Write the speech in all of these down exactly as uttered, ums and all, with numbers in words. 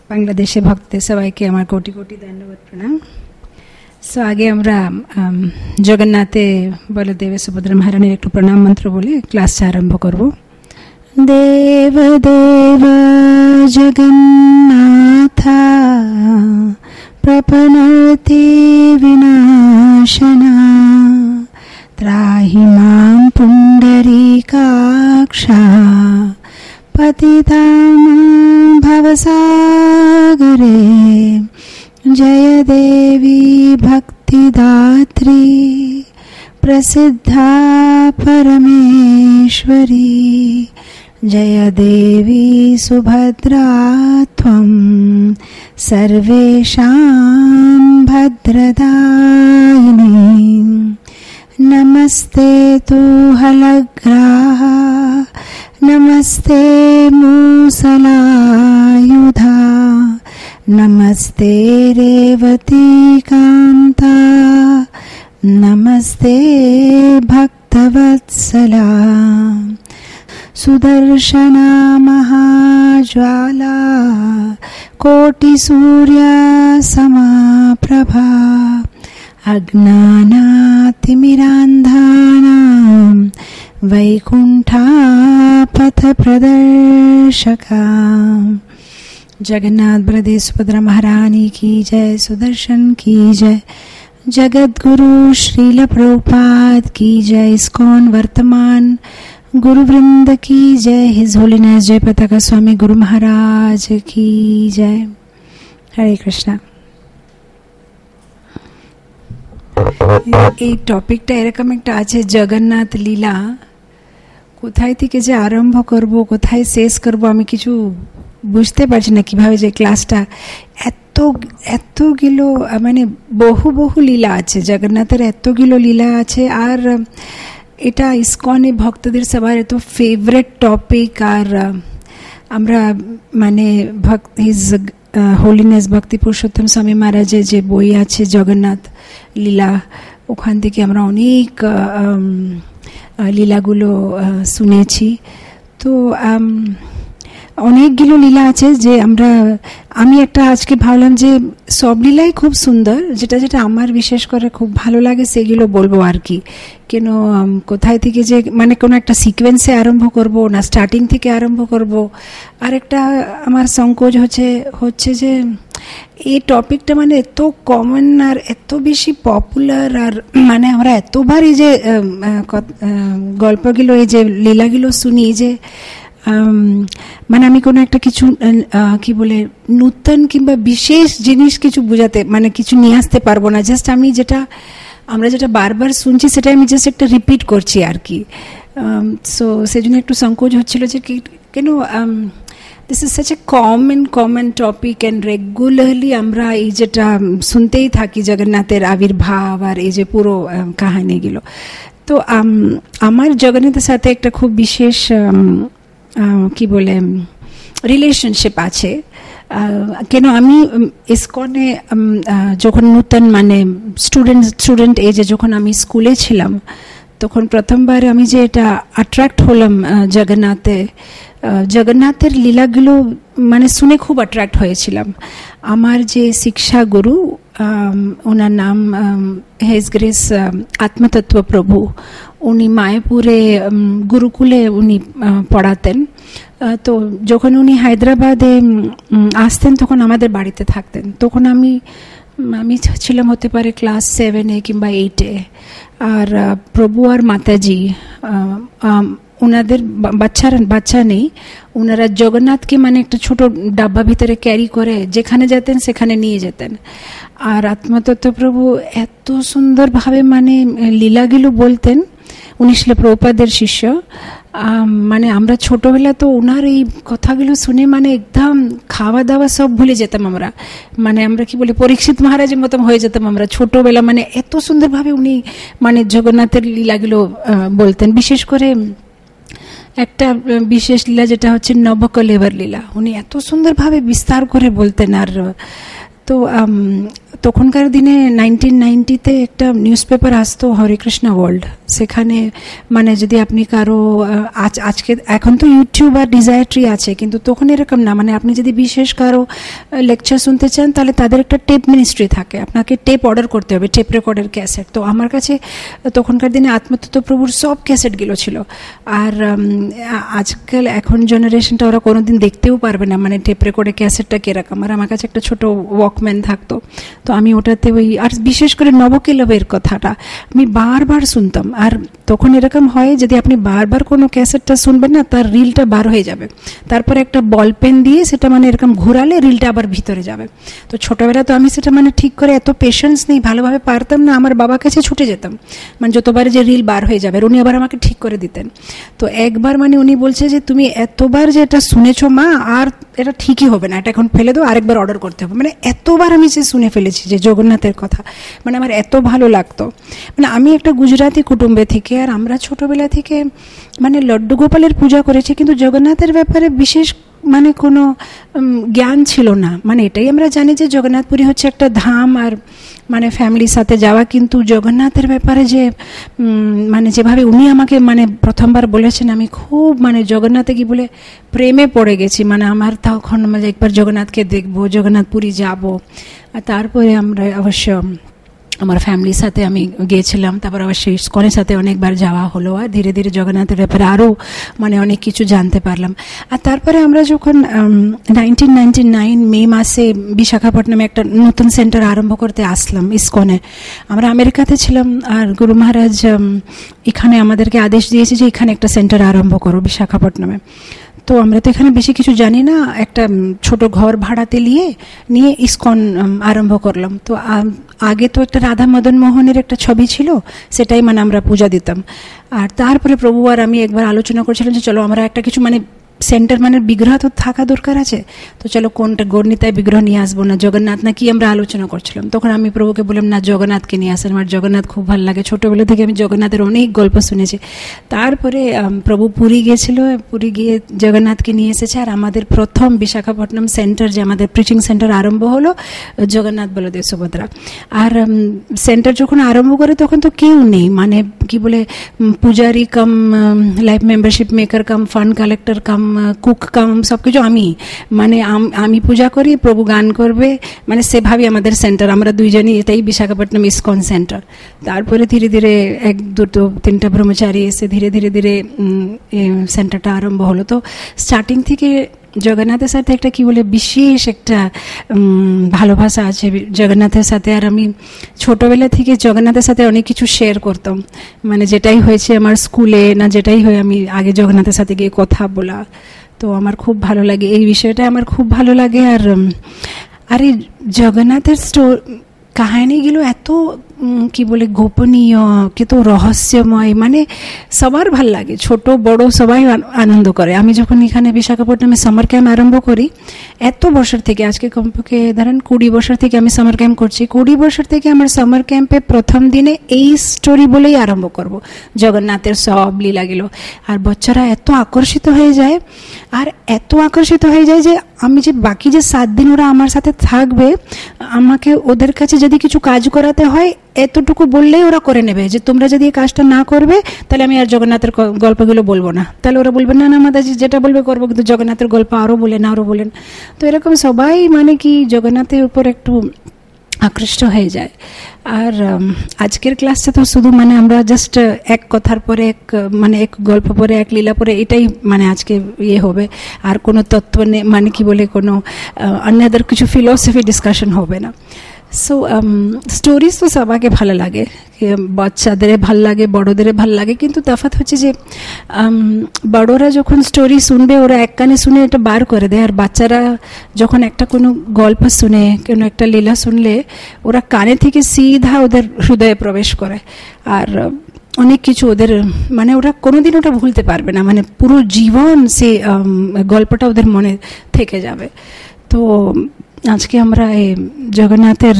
বাংলাদেশে ভক্তদের সবাইকে আমার কোটি কোটি ধন্যবাদ প্রণাম। সো আগে আমরা জগন্নাথে বলদেবে সুভদ্রা মহারানীর একটু প্রণাম মন্ত্র বলে ক্লাসটা আরম্ভ করব। দেব দেব জগন্নাথা প্রপন্নতি বিনাশনা ত্রাহি মাং পুণ্ডরীকাক্ষা পতিতাং ভবসাগরে জয় দেবী ভক্তিদাত্রী প্রসিদ্ধা পরমেশ্বরী জয় দেবী সুভদ্রা ত্বং সর্বেষাং ভদ্রদায়িনী নমস্তে তু হলগ্রাহ নমস্তে মুসলাयुधा नमस्ते रेवती कांता नमस्ते भक्तवत्सला सुदर्शना महाज्वाला कोटि सूर्य समाप्रभा अज्ञानातिमिरान्धानां वैकुंठा पथ प्रदर्शका। जगन्नाथ बलदेव सुभद्रा महारानी की जय, सुदर्शन की जय, जगत गुरु श्रील प्रभुपाद की जय, इस्कॉन वर्तमान गुरु वृंद की जय, हिज होलीनेस जय पताका स्वामी गुरु महाराज की जय। हरे कृष्णा। এই টপিকটা এরকম একটা আছে জগন্নাথ লীলা, কোথায় থেকে যে আরম্ভ করব কোথায় শেষ করব আমি কিছু বুঝতে পারছি না কিভাবে যে ক্লাসটা এত এতগুলো মানে বহু বহু লীলা আছে জগন্নাথের, এতগুলো লীলা আছে। আর এটা ইসকনে ভক্তদের সবার এত ফেভারিট টপিক। আর আমরা মানে হিজ হোলিনেস ভক্তি পুরুষোত্তম স্বামী মহারাজের যে বই আছে জগন্নাথ লীলা, ওখান থেকে আমরা অনেক লীলাগুলো শুনেছি। তো অনেকগুলো লীলা আছে যে আমরা আমি একটা আজকে ভাবলাম যে সব লীলাই খুব সুন্দর, যেটা যেটা আমার বিশেষ করে খুব ভালো লাগে সেগুলো বলবো আর কি। কেন কোথায় থেকে যে মানে কোনো একটা সিকোয়েন্সে আরম্ভ করব না স্টার্টিং থেকে আরম্ভ করব। আর একটা আমার সংকোচ হচ্ছে হচ্ছে যে এই টপিকটা মানে এত কমন আর এত বেশি পপুলার, আর মানে আমরা এতবার এই যে গল্পগুলো এই যে লীলাগুলো শুনি যে মানে আমি কোনো একটা কিছু কি বলে নূতন কিংবা বিশেষ জিনিস কিছু বোঝাতে মানে কিছু নিয়ে আসতে পারবো না। জাস্ট আমি যেটা আমরা যেটা বারবার শুনছি সেটা আমি জাস্ট একটা রিপিট করছি আর কি। সো সেই জন্য একটু সংকোচ হচ্ছিল যে কেন this is such a common common topic and regularly আমরা এই যেটা শুনতেই থাকি জগন্নাথের আবির্ভাব আর এই যে পুরো কাহিনীগুলো। তো আমার জগন্নাথের সাথে একটা খুব বিশেষ কি বলে রিলেশনশিপ আছে। কেন আমি ইসকনে যখন নূতন মানে স্টুডেন্ট স্টুডেন্ট এজে যখন আমি স্কুলে ছিলাম তখন প্রথমবার আমি যে এটা অ্যাট্রাক্ট হলাম জগন্নাথে, জগন্নাথের লীলাগুলো মানে শুনে খুব অ্যাট্রাক্ট হয়েছিলাম। আমার যে শিক্ষা গুরু ওনার নাম হেজ গ্রেস আত্মতত্ত্ব প্রভু, উনি মায়াপুরে গুরুকুলে উনি পড়াতেন। তো যখন উনি হায়দ্রাবাদে আসতেন তখন আমাদের বাড়িতে থাকতেন। তখন আমি আমি ছিলাম হতে পারে ক্লাস সেভেনে কিংবা এইটে। আর প্রভু আর মাতাজি ওনাদের বাচ্চারা বাচ্চা নেই, ওনারা জগন্নাথকে মানে একটা ছোট ডাব্বা ভিতরে ক্যারি করে যেখানে যেতেন সেখানে নিয়ে যেতেন। আর আত্মতত্ত্ব প্রভু এত সুন্দরভাবে মানে লীলাগুলো বলতেন। উনি ছিল প্রভুপাদের শিষ্য। মানে আমরা ছোটবেলা তো ওনার এই কথাগুলো শুনে মানে একদম খাওয়া দাওয়া সব ভুলে যেতাম আমরা, মানে আমরা কি বলি পরীক্ষিত মহারাজের মতন হয়ে যেতাম আমরা ছোটবেলা। মানে এত সুন্দরভাবে উনি মানে জগন্নাথের লীলাগুলো বলতেন। বিশেষ করে একটা বিশেষ লীলা যেটা হচ্ছে নবকলেবর লীলা, উনি এত সুন্দরভাবে বিস্তার করে বলতেন। আর তো তখনকার দিনে নাইনটিন নাইনটিতে একটা নিউজ পেপার আসতো হরেকৃষ্ণ ওয়ার্ল্ড, সেখানে মানে যদি আপনি কারো আজ আজকে এখন তো ইউটিউব আর ডিজায়ারট্রি আছে, কিন্তু তখন এরকম না, মানে আপনি যদি বিশেষ কারো লেকচার শুনতে চান তাহলে তাদের একটা টেপ মিনিস্ট্রি থাকে, আপনাকে টেপ অর্ডার করতে হবে, টেপ রেকর্ডের ক্যাসেট। তো আমার কাছে তখনকার দিনে আত্মতত্ত্ব প্রভুর সব ক্যাসেটগুলো ছিল। আর আজকাল এখন জেনারেশনটা ওরা কোনোদিন দেখতেও পারবে না মানে টেপ রেকর্ডের ক্যাসেটটা কিরকম। আর আমার কাছে একটা ছোট ওয়াকম্যান থাকতো, তো আমি ওটাতে ওই, আর বিশেষ করে নবকেলবের কথাটা আমি বারবার শুনতাম। আর তখন এরকম হয় যদি আপনি বারবার কোনো ক্যাসেটটা শুনবেন না, তার রিলটা বার হয়ে যাবে, তারপরে একটা বল পেন দিয়ে সেটা মানে এরকম ঘোরালে রিলটা আবার ভিতরে যাবে। তো ছোটবেলা তো আমি সেটা মানে ঠিক করে এত পেশেন্স নেই, ভালোভাবে পারতাম না, আমার বাবার কাছে ছুটে যেতাম মানে যতবার যে রিল বার হয়ে যাবে, উনি আবার আমাকে ঠিক করে দিতেন। তো একবার মানে উনি বলছে যে তুমি এতবার যে এটা শুনেছো মা, আর এটা ঠিকই হবে না, এটা এখন ফেলে দাও, আরেকবার অর্ডার করতে হবে। মানে এতবার আমি যে শুনে ফেলেছি যে জগন্নাথের কথা, মানে আমার এত ভালো লাগতো। মানে আমি একটা গুজরাটি কুটুম্বে থেকে, আর আমরা ছোটবেলা থেকে মানে লড্ডু গোপালের পূজা করেছি, কিন্তু জগন্নাথের ব্যাপারে বিশেষ মানে কোনো জ্ঞান ছিল না। মানে এটাই আমরা জানি যে জগন্নাথপুরী হচ্ছে একটা ধাম, আর মানে ফ্যামিলির সাথে যাওয়া, কিন্তু জগন্নাথের ব্যাপারে যে মানে যেভাবে উনি আমাকে মানে প্রথমবার বলেছেন, আমি খুব মানে জগন্নাথে কি বলে প্রেমে পড়ে গেছি। মানে আমার তখন মানে একবার জগন্নাথকে দেখবো, জগন্নাথপুরী যাব। আর তারপরে আমরা অবশ্য আমার ফ্যামিলির সাথে আমি গিয়েছিলাম, তারপর অবশ্যই ইসকনের সাথে অনেকবার যাওয়া হলো, আর ধীরে ধীরে জগন্নাথের ব্যাপারে আরও মানে অনেক কিছু জানতে পারলাম। আর তারপরে আমরা যখন নাইনটিন নাইনটি নাইন মে মাসে বিশাখাপট্টনামে একটা নতুন সেন্টার আরম্ভ করতে আসলাম ইসকনে, আমরা আমেরিকাতে ছিলাম, আর গুরু মহারাজ এখানে আমাদেরকে আদেশ দিয়েছে যে এখানে একটা সেন্টার আরম্ভ করো বিশাখাপট্টনামে। তো আমরা তো এখানে বেশি কিছু জানি না, একটা ছোট ঘর ভাড়াতে নিয়ে নিয়ে ইসকন আরম্ভ করলাম। তো আগে তো একটা রাধা মদন মোহনের একটা ছবি ছিল, সেটাই মানে আমরা পূজা দিতাম। আর তারপরে প্রভু আর আমি একবার আলোচনা করছিলাম যে চলো আমরা একটা কিছু মানে সেন্টার মানে বিগ্রহ তো থাকা দরকার আছে, তো চলো কোনটা গৌরনীতায় বিগ্রহ নিয়ে আসবো না জগন্নাথ না কি আমরা আলোচনা করছিলাম। তখন আমি প্রভুকে বললাম না জগন্নাথকে নিয়ে আসেন, আমার জগন্নাথ খুব ভালো লাগে, ছোটোবেলা থেকে আমি জগন্নাথের অনেক গল্প শুনেছি। তারপরে প্রভু পুরী গিয়েছিল, পুরী গিয়ে জগন্নাথকে নিয়ে এসেছে, আর আমাদের প্রথম বিশাখাপট্টনম সেন্টার যে আমাদের প্রিচিং সেন্টার আরম্ভ হলো জগন্নাথ বলদেব সুভদ্রা। আর সেন্টার যখন আরম্ভ করে তখন তো কেউ নেই, মানে কি বলে পূজারি cum life membership maker cum fund collector cum cook cum সব কিছু আমি, মানে আমি পূজা করি, প্রভু গান করবে, মানে সেভাবে আমাদের সেন্টার, আমরা দুইজনই, এটাই বিশাখাপট্টনম ইসকন সেন্টার। তারপরে ধীরে ধীরে এক দুটো তিনটা ব্রহ্মচারী এসে ধীরে ধীরে ধীরে সেন্টারটা আরম্ভ হলো। তো স্টার্টিং থেকে জগন্নাথের সাথে একটা কি বলে বিশেষ একটা ভালোবাসা আছে জগন্নাথের সাথে। আর আমি ছোটোবেলা থেকে জগন্নাথের সাথে অনেক কিছু শেয়ার করতাম, মানে যেটাই হয়েছে আমার স্কুলে না যেটাই হয় আমি আগে জগন্নাথের সাথে গিয়ে কথা বলা, তো আমার খুব ভালো লাগে এই বিষয়টা, আমার খুব ভালো লাগে। আর আর এই জগন্নাথের স্টো কাহিনীগুলো এত কি বলে গোপনীয়, কিন্তু রহস্যময়, মানে সবার ভাল লাগে, ছোট বড় সবাই আনন্দ করে। আমি যখন এখানে বিশাখাপট্টনমে সামার ক্যাম্প আরম্ভ করি, এত বছর থেকে, আজকে কমপক্ষে ধরেন কুড়ি বছর থেকে আমি সামার ক্যাম্প করছি, কুড়ি বছর থেকে আমার সামার ক্যাম্পে প্রথম দিনে এই স্টোরি বলেই আরম্ভ করব, জগন্নাথের সব লীলাগুলো। আর বাচ্চারা এত আকর্ষিত হয়ে যায়, আর এত আকর্ষিত হয়ে যায় যে আমি যে বাকি যে সাত দিন ওরা আমার সাথে থাকবে, আমাকে ওদের কাছে যদি কিছু কাজ করাতে হয় এতটুকু বললেই ওরা করে নেবে, যে তোমরা যদি এই কাজটা না করবে তাহলে আমি আর জগন্নাথের গল্পগুলো বলবো না। তাহলে ওরা বলবে না না মাতাজি যেটা বলবে করবো, কিন্তু জগন্নাথের গল্প আরও বলেন আরও বলেন। তো এরকম সবাই মানে কি জগন্নাথের উপর একটু আকৃষ্ট হয়ে যায়। আর আজকের ক্লাসটা তো শুধু মানে আমরা জাস্ট এক কথার পরে এক মানে এক গল্প পরে এক লীলা পরে এটাই মানে আজকে ইয়ে হবে, আর কোনো তত্ত্ব নেই, মানে কি বলে কোনো অন্যাদার কিছু ফিলসফি ডিসকাশন হবে না। সো স্টোরিজ তো সবাইকে ভালো লাগে, বাচ্চাদের ভাল লাগে, বড়োদের ভাল লাগে, কিন্তু তফাৎ হচ্ছে যে বড়োরা যখন স্টোরি শুনবে ওরা এক কানে শুনে এটা বার করে দেয়, আর বাচ্চারা যখন একটা কোনো গল্প শুনে, কোনো একটা লীলা শুনলে ওরা কানে থেকে সিধা ওদের হৃদয়ে প্রবেশ করে, আর অনেক কিছু ওদের মানে ওরা কোনোদিন ওটা ভুলতে পারবে না, মানে পুরো জীবন সে গল্পটা ওদের মনে থেকে যাবে। তো আজকে আমরা এই জগন্নাথের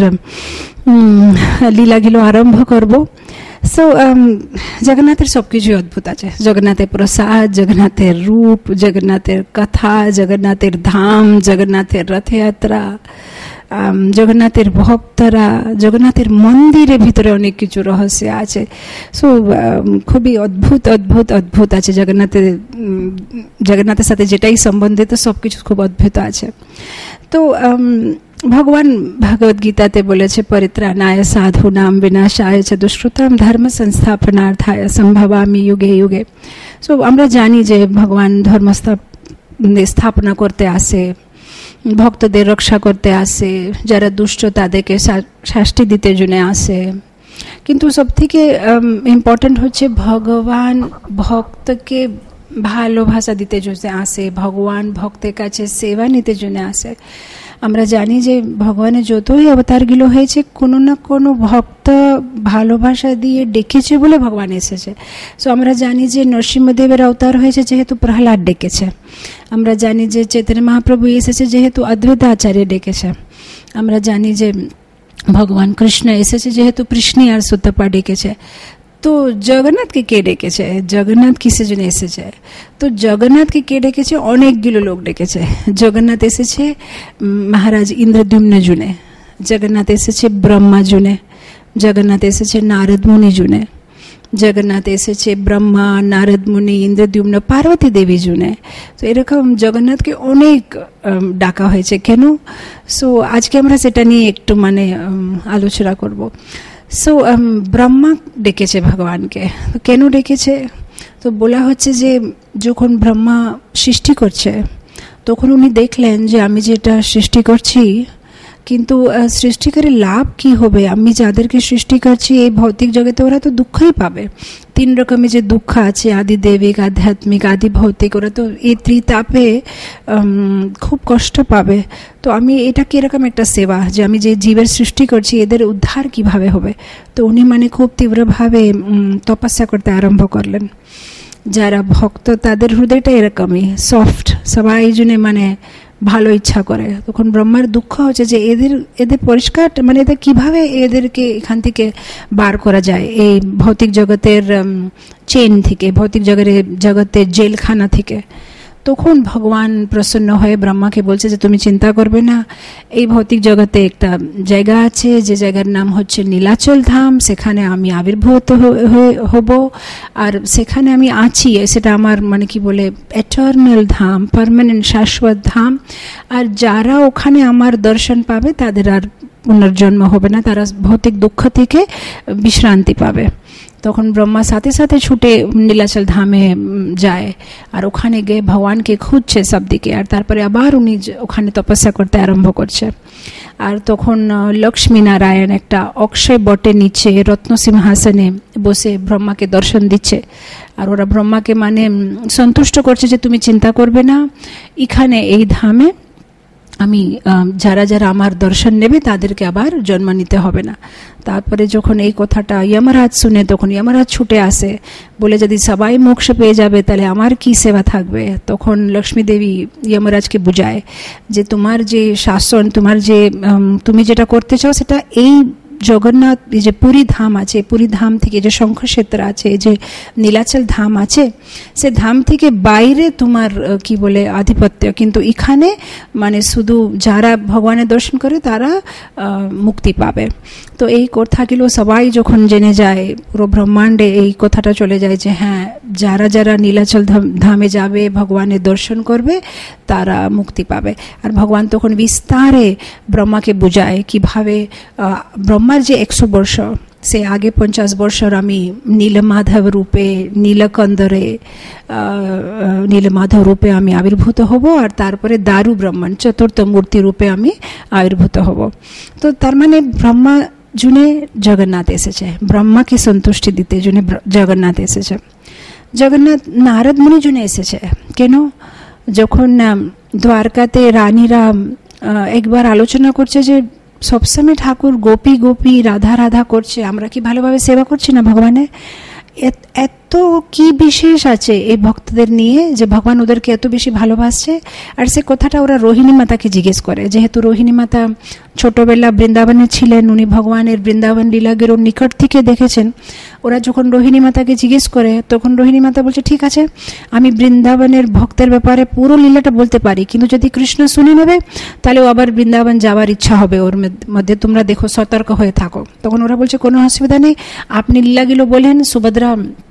লীলাগুলো আরম্ভ করব। সো জগন্নাথের সব কিছুই অদ্ভুত আছে, জগন্নাথের প্রসাদ, জগন্নাথের রূপ, জগন্নাথের কথা, জগন্নাথের ধাম, জগন্নাথের রথযাত্রা, জগন্নাথের ভক্তরা, জগন্নাথের মন্দিরের ভিতরে অনেক কিছু রহস্য আছে। সো খুবই অদ্ভুত অদ্ভুত অদ্ভুত আছে জগন্নাথের, জগন্নাথের সাথে যেটাই সম্বন্ধিত সব কিছু খুব অদ্ভুত আছে। তো ভগবান ভগবদ গীতাতে বলেছে, পরিত্রাণায় সাধুনাম বিনাশায় চ দুষ্কৃতাম ধর্ম সংস্থাপনার্থায় সম্ভবামি যুগে যুগে। সো আমরা জানি যে ভগবান ধর্ম স্থাপনা করতে আসে, ভক্তদের রক্ষা করতে আসে, যারা দুষ্ট তাদেরকে শাস্তি দিতে জন্য আসে। কিন্তু সব থেকে ইম্পর্টেন্ট হচ্ছে ভগবান ভক্তকে ভালোবাসা দিতে জন্য আসে, ভগবান ভক্তের কাছে সেবা নিতে জন্য আসে। আমরা জানি যে ভগবানের যতই অবতারগুলো হয়েছে কোনো না কোনো ভক্ত ভালোবাসা দিয়ে ডেকেছে বলে ভগবান এসেছে। সো আমরা জানি যে নরসিংহদেবের অবতার হয়েছে যেহেতু প্রহ্লাদ ডেকেছে, আমরা জানি যে চৈতন্য মহাপ্রভু এসেছে যেহেতু অদ্বৈত আচার্য ডেকেছে, আমরা জানি যে ভগবান কৃষ্ণ এসেছে যেহেতু কৃষ্ণী আর সুতপা ডেকেছে। তো জগন্নাথকে কে ডেকেছে? জগন্নাথ কিসের জন্য এসেছে? তো জগন্নাথকে কে ডেকেছে? অনেকগুলো লোক ডেকেছে। জগন্নাথ এসেছে মহারাজ ইন্দ্রদ্যুম্ন জুনে, জগন্নাথ এসেছে ব্রহ্মা জুনে, জগন্নাথ এসেছে নারদ মুনি জুনে, জগন্নাথ এসেছে ব্রহ্মা, নারদ মুনি, ইন্দ্রদ্যুম্ন, পার্বতী দেবী জুনে। তো এরকম জগন্নাথকে অনেক ডাকা হয়েছে। কেন? সো আজকে আমরা সেটা নিয়ে একটু মানে আলোচনা করব। সো ব্রহ্মা ডেকেছে ভগবানকে। তো কেন ডেকেছে? তো বলা হচ্ছে যে যখন ব্রহ্মা সৃষ্টি করছে তখন উনি দেখলেন যে আমি যেটা সৃষ্টি করছি কিন্তু সৃষ্টিকারের লাভ কি হবে? আমি যাদেরকে সৃষ্টি করছি এই ভৌতিক জগতে ওরা তো দুঃখই পাবে। তিন রকমের যে দুঃখ আছে, আদি দেবিক, আধ্যাত্মিক, আদি ভৌতিক, ওরা তো এই ত্রিতাপে খুব কষ্ট পাবে। তো আমি এটা কিরকম একটা সেবা যে আমি যে জীবের সৃষ্টি করছি এদের উদ্ধার কিভাবে হবে? তো উনি মানে খুব তীব্রভাবে তপস্যা করতে আরম্ভ করলেন। যারা ভক্ত তাদের হৃদয়টা এরকমই সফট, সবাই জন্য মানে ভালো ইচ্ছা করে। তখন ব্রহ্মার দুঃখ হচ্ছে যে এদের এদের পরিষ্কার মানে এদের কিভাবে এদেরকে এখান থেকে বার করা যায়, এই ভৌতিক জগতের চেন থেকে, ভৌতিক জগতের জগতের জেলখানা থেকে। তখন ভগবান প্রসন্ন হয়ে ব্রহ্মাকে বলছে যে তুমি চিন্তা করবে না, এই ভৌতিক জগতে একটা জায়গা আছে যে জায়গার নাম হচ্ছে নীলাচল ধাম, সেখানে আমি আবির্ভূত হব আর সেখানে আমি আছি। সেটা আমার মানে কি বলে এটার্নাল ধাম, পার্মানেন্ট শাশ্বত ধাম। আর যারা ওখানে আমার দর্শন পাবে তাদের আর পুনর্জন্ম হবে না, তারা ভৌতিক দুঃখ থেকে বিশ্রান্তি পাবে। তখন ব্রহ্মা সাথে সাথে ছুটে নীলাচল ধামে যায় আর ওখানে গিয়ে ভগবানকে খুঁজছে সব দিকে। আর তারপরে আবার উনি ওখানে তপস্যা করতে আরম্ভ করছে। আর তখন লক্ষ্মী নারায়ণ একটা অক্ষয় বটের নিচে রত্ন সিংহাসনে বসে ব্রহ্মাকে দর্শন দিচ্ছে। আর ওরা ব্রহ্মাকে মানে সন্তুষ্ট করছে যে তুমি চিন্তা করবে না, এখানে এই ধামে আমি যারা যারা আমার দর্শন নেবে তাদেরকে আবার জন্ম নিতে হবে না। তারপরে যখন এই কথাটা যমরাজ শুনে তখন যমরাজ ছুটে আসে, বলে যদি সবাই মোক্ষ পেয়ে যাবে তাহলে আমার কি সেবা থাকবে? তখন লক্ষ্মী দেবী যমরাজকে বুঝায় যে তোমার যে শাসন, তোমার যে তুমি যেটা করতে চাও সেটা এই জগন্নাথ যে পুরী ধাম আছে, পুরী ধাম থেকে যে শঙ্খক্ষেত্র আছে, যে নীলাচল ধাম আছে, সে ধাম থেকে বাইরে তোমার কি বলে আধিপত্য, কিন্তু এখানে মানে শুধু যারা ভগবানের দর্শন করে তারা মুক্তি পাবে। তো এই কথাগুলো সবাই যখন জেনে যায়, পুরো ব্রহ্মাণ্ডে এই কথাটা চলে যায় যে হ্যাঁ, যারা যারা নীলাচল ধামে যাবে ভগবানের দর্শন করবে তারা মুক্তি পাবে। আর ভগবান তখন বিস্তারে ব্রহ্মাকে বুঝায় কিভাবে ব্রহ্মার যে একশো বর্ষ, সে আগে পঞ্চাশ বর্ষর আমি নীলমাধব রূপে, নীলকন্দরে নীলমাধব রূপে আমি আবির্ভূত হব আর তারপরে দারু ব্রহ্মণ চতুর্থ মূর্তি রূপে আমি আবির্ভূত হব। তো তার মানে ব্রহ্মা জুনে জগন্নাথ এসেছে, ব্রহ্মাকে সন্তুষ্টি দিতে জন্য জগন্নাথ এসেছে। জগন্নাথ নারদ মুনি জন্য এসেছে। কেন? যখন দ্বারকাতে রানীরা একবার আলোচনা করছে যে সবসময় ঠাকুর গোপী গোপী রাধা রাধা করছে, আমরা কি ভালোভাবে সেবা করছি না ভগবানের? এত কি বিশেষ আছে এই ভক্তদের নিয়ে যে ভগবান ওদেরকে এত বেশি ভালোবাসছে। আর সে কথাটা ওরা রোহিণী মাতাকে জিজ্ঞেস করে, যেহেতু রোহিণী মাতা ছোটবেলা বৃন্দাবনে ছিলেন, উনি ভগবানের বৃন্দাবন লীলাগিরোর নিকট থেকে দেখেছেন। ওরা যখন রোহিণী মাতাকে জিজ্ঞেস করে তখন রোহিণী মাতা বলছে ঠিক আছে, আমি বৃন্দাবনের ভক্তের ব্যাপারে পুরো লীলাটা বলতে পারি, কিন্তু যদি কৃষ্ণ শুনে নেবে তাহলে ও আবার বৃন্দাবন যাওয়ার ইচ্ছা হবে ওর মধ্যে, তোমরা দেখো সতর্ক হয়ে থাকো। তখন ওরা বলছে কোনো অসুবিধা নেই, আপনি লীলাগুলো বলেন, সুভদ্রা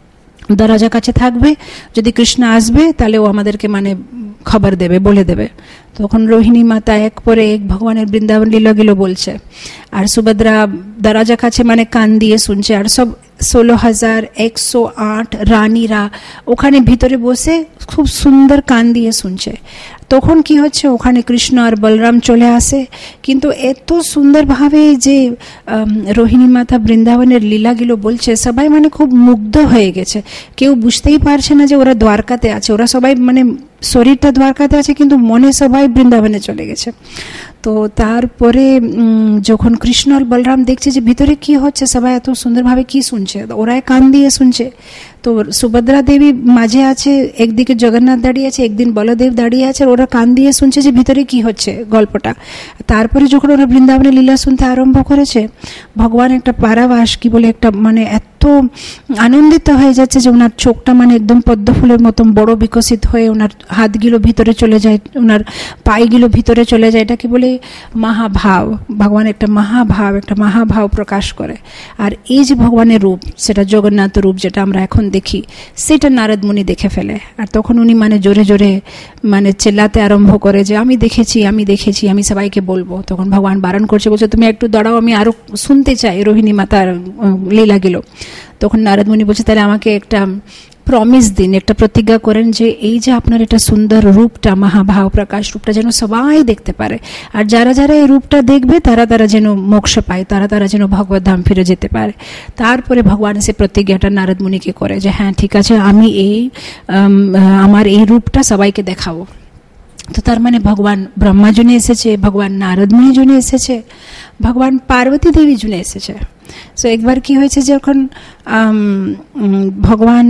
দরজা কাছে থাকবে, যদি কৃষ্ণ আসবে তাহলে ও আমাদেরকে মানে খবর দেবে, বলে দেবে। তখন রোহিণী মাতা এক পরে এক ভগবানের বৃন্দাবন লীলাগুলো বলছে, আর সুভদ্রা দরজা কাছে মানে কান দিয়ে শুনছে, আর সব ষোলো হাজার একশো আট রানীরা ওখানে ভিতরে বসে খুব সুন্দর কান দিয়ে শুনছে। তখন কি হচ্ছে, ওখানে কৃষ্ণ আর বলরাম চলে আসে, কিন্তু এত সুন্দরভাবে যে রোহিণী মাতা বৃন্দাবনের লীলাগুলো বলছে, সবাই মানে খুব মুগ্ধ হয়ে গেছে। কেউ বুঝতেই পারছে না যে ওরা দ্বারকাতে আছে, ওরা সবাই মানে শরীরটা দ্বারকাতে আছে কিন্তু মনে সবাই বৃন্দাবনে চলে গেছে। তো তারপরে যখন কৃষ্ণ আর বলরাম দেখছে যে ভিতরে কি হচ্ছে, সবাই এত সুন্দরভাবে কি শুনছে, ওরাই কান দিয়ে শুনছে। তো সুভদ্রা দেবী মাঝে আছে, একদিকে জগন্নাথ দাঁড়িয়ে আছে, একদিন বলদেব দাঁড়িয়ে আছে, ওরা কান দিয়ে শুনছে যে ভিতরে কি হচ্ছে গল্পটা। তারপরে যখন ওরা বৃন্দাবনের লীলা শুনতে আরম্ভ করেছে, ভগবান একটা পারাবাস কি বলে একটা মানে এত আনন্দিত হয়ে যাচ্ছে যে ওনার চোখটা মানে একদম পদ্ম ফুলের মতন বড় বিকশিত হয়ে ওনার হাতগুলো ভিতরে চলে যায়, ওনার পায়েগুলো ভিতরে চলে যায়। এটা কি বলে মহাভাব, ভগবান একটা মহাভাব একটা মহাভাব প্রকাশ করে। আর এই যে ভগবানের রূপ, সেটা জগন্নাথ রূপ যেটা আমরা এখন দেখি, সেটা নারদ মুনি দেখে ফেলে। আর তখন উনি মানে জোরে জোরে মানে চেল্লাতে আরম্ভ করে যে আমি দেখেছি আমি দেখেছি আমি সবাইকে বলবো। তখন ভগবান বারণ করছে, বলছে তুমি একটু দাঁড়াও, আমি আরো শুনতে চাই রোহিণী মাতার লীলা গেল। তখন নারদ মুনি বলছে তাহলে আমাকে একটা প্রমিস দিন, একটা প্রতিজ্ঞা করেন যে এই যে আপনার এটা সুন্দর রূপটা, মহাভাব প্রকাশ রূপটা যেন সবাই দেখতে পারে, আর যারা যারা এই রূপটা দেখবে তারা তারা যেন মোক্ষ পায়, তারা তারা যেন ভগবত ধাম ফিরে যেতে পারে। তারপরে ভগবান সে প্রতিজ্ঞাটা নারদ মুনিকে করে যে হ্যাঁ ঠিক আছে, আমি এই আমার এই রূপটা সবাইকে দেখাবো। তো তার মানে ভগবান ব্রহ্মা জুনে এসেছে, ভগবান নারদ মুনি জুনে এসেছে, ভগবান পার্বতী দেবী জুনে এসেছে। সো একবার কি হয়েছে, যখন ভগবান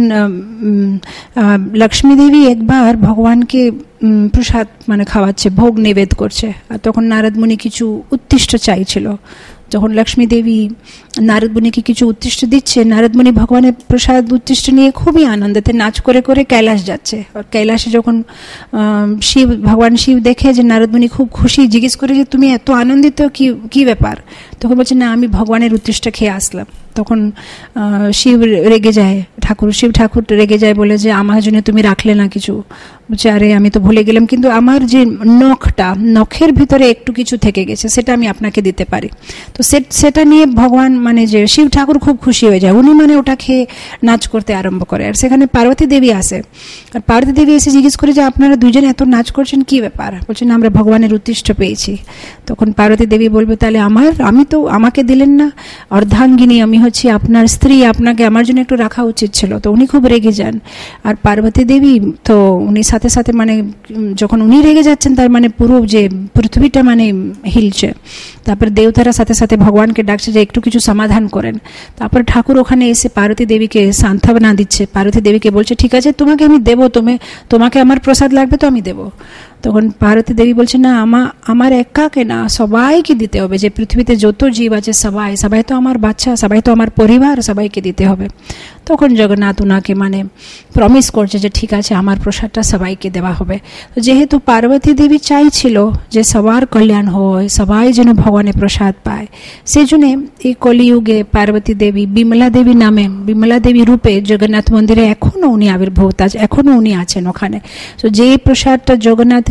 লক্ষ্মী দেবী একবার ভগবানকে প্রসাদ মানে খাওয়াচ্ছে, ভোগ নিবেদ করছে, আর তখন নারদ মুনি কিছু উত্তিষ্ট চাইছিল। যখন লক্ষ্মী দেবী নারদ মুনিকে কিছু উত্তিষ্ট দিচ্ছে, নারদ মুনি ভগবানের প্রসাদ উত্তিষ্ট নিয়ে খুবই আনন্দেতে নাচ করে করে কৈলাস যাচ্ছে। আর কৈলাসে যখন শিব ভগবান শিব দেখে যে নারদ মুনি খুব খুশি, জিজ্ঞেস করে যে তুমি এত আনন্দিত, কি কি ব্যাপার? তখন বলছে না, আমি ভগবানের উত্তিষ্ট খেয়ে আসলাম। তখন শিব রেগে যায়, ঠাকুর শিব ঠাকুর রেগে যায়, বলে যে আমার জন্য তুমি রাখলে না কিছু। বলছে আরে আমি তো ভুলে গেলাম, কিন্তু আমার যে নখটা, নখের ভিতরে একটু কিছু থেকে গেছে, সেটা আমি আপনাকে দিতে পারি। তো সেটা নিয়ে ভগবান মানে যে শিব ঠাকুর খুব খুশি হয়ে যায়, উনি মানে ওটা খেয়ে নাচ করতে আরম্ভ করে। আর সেখানে পার্বতী দেবী আসে, আর পার্বতী দেবী এসে জিজ্ঞেস করে যে আপনারা দুজন এত নাচ করছেন, কি ব্যাপার? বলছেন আমরা ভগবানের উত্তিষ্ট পেয়েছি। তখন পার্বতী দেবী বলবে তাহলে আমার আমি তো আমাকে দিলেন না, অর্ধাঙ্গিনী আমি হচ্ছি আপনার স্ত্রী, আপনাকে আমার জন্য একটু রাখা উচিত ছিল। তো উনি খুব রেগে যান। আর পার্বতী দেবী তো উনি সাথে সাথে মানে যখন উনি রেগে যাচ্ছেন, তার মানে পুরো যে পৃথিবীটা মানে হিলছে। তারপর দেবতারা সাথে সাথে ভগবানকে ডাকছে যে একটু কিছু সমাধান করেন। তারপর ঠাকুর ওখানে এসে পার্বতী দেবীকে সান্ত্বনা দিচ্ছে, পার্বতী দেবীকে বলছে ঠিক আছে তোমাকে আমি দেবো, তুমি তোমাকে আমার প্রসাদ লাগবে তো আমি দেবো। তখন পার্বতী দেবী বলছে না, আমার আমার একাকে না, সবাইকে দিতে হবে, যে পৃথিবীতে যত জীব আছে সবাই সবাই তো আমার বাচ্চা, সবাই তো আমার পরিবার, সবাইকে দিতে হবে। তখন জগন্নাথ ওনাকে মানে প্রমিস করছে যে ঠিক আছে আমার প্রসাদটা সবাইকে দেওয়া হবে। তো যেহেতু পার্বতী দেবী চাইছিল যে সবার কল্যাণ হয়, সবাই যেন ভগবানের প্রসাদ পায়, সেই জন্যে এই কলিযুগে পার্বতী দেবী বিমলা দেবী নামে, বিমলা দেবী রূপে জগন্নাথ মন্দিরে এখনো উনি আবির্ভূত আছে, এখনো উনি আছেন ওখানে। তো যে প্রসাদটা জগন্নাথকে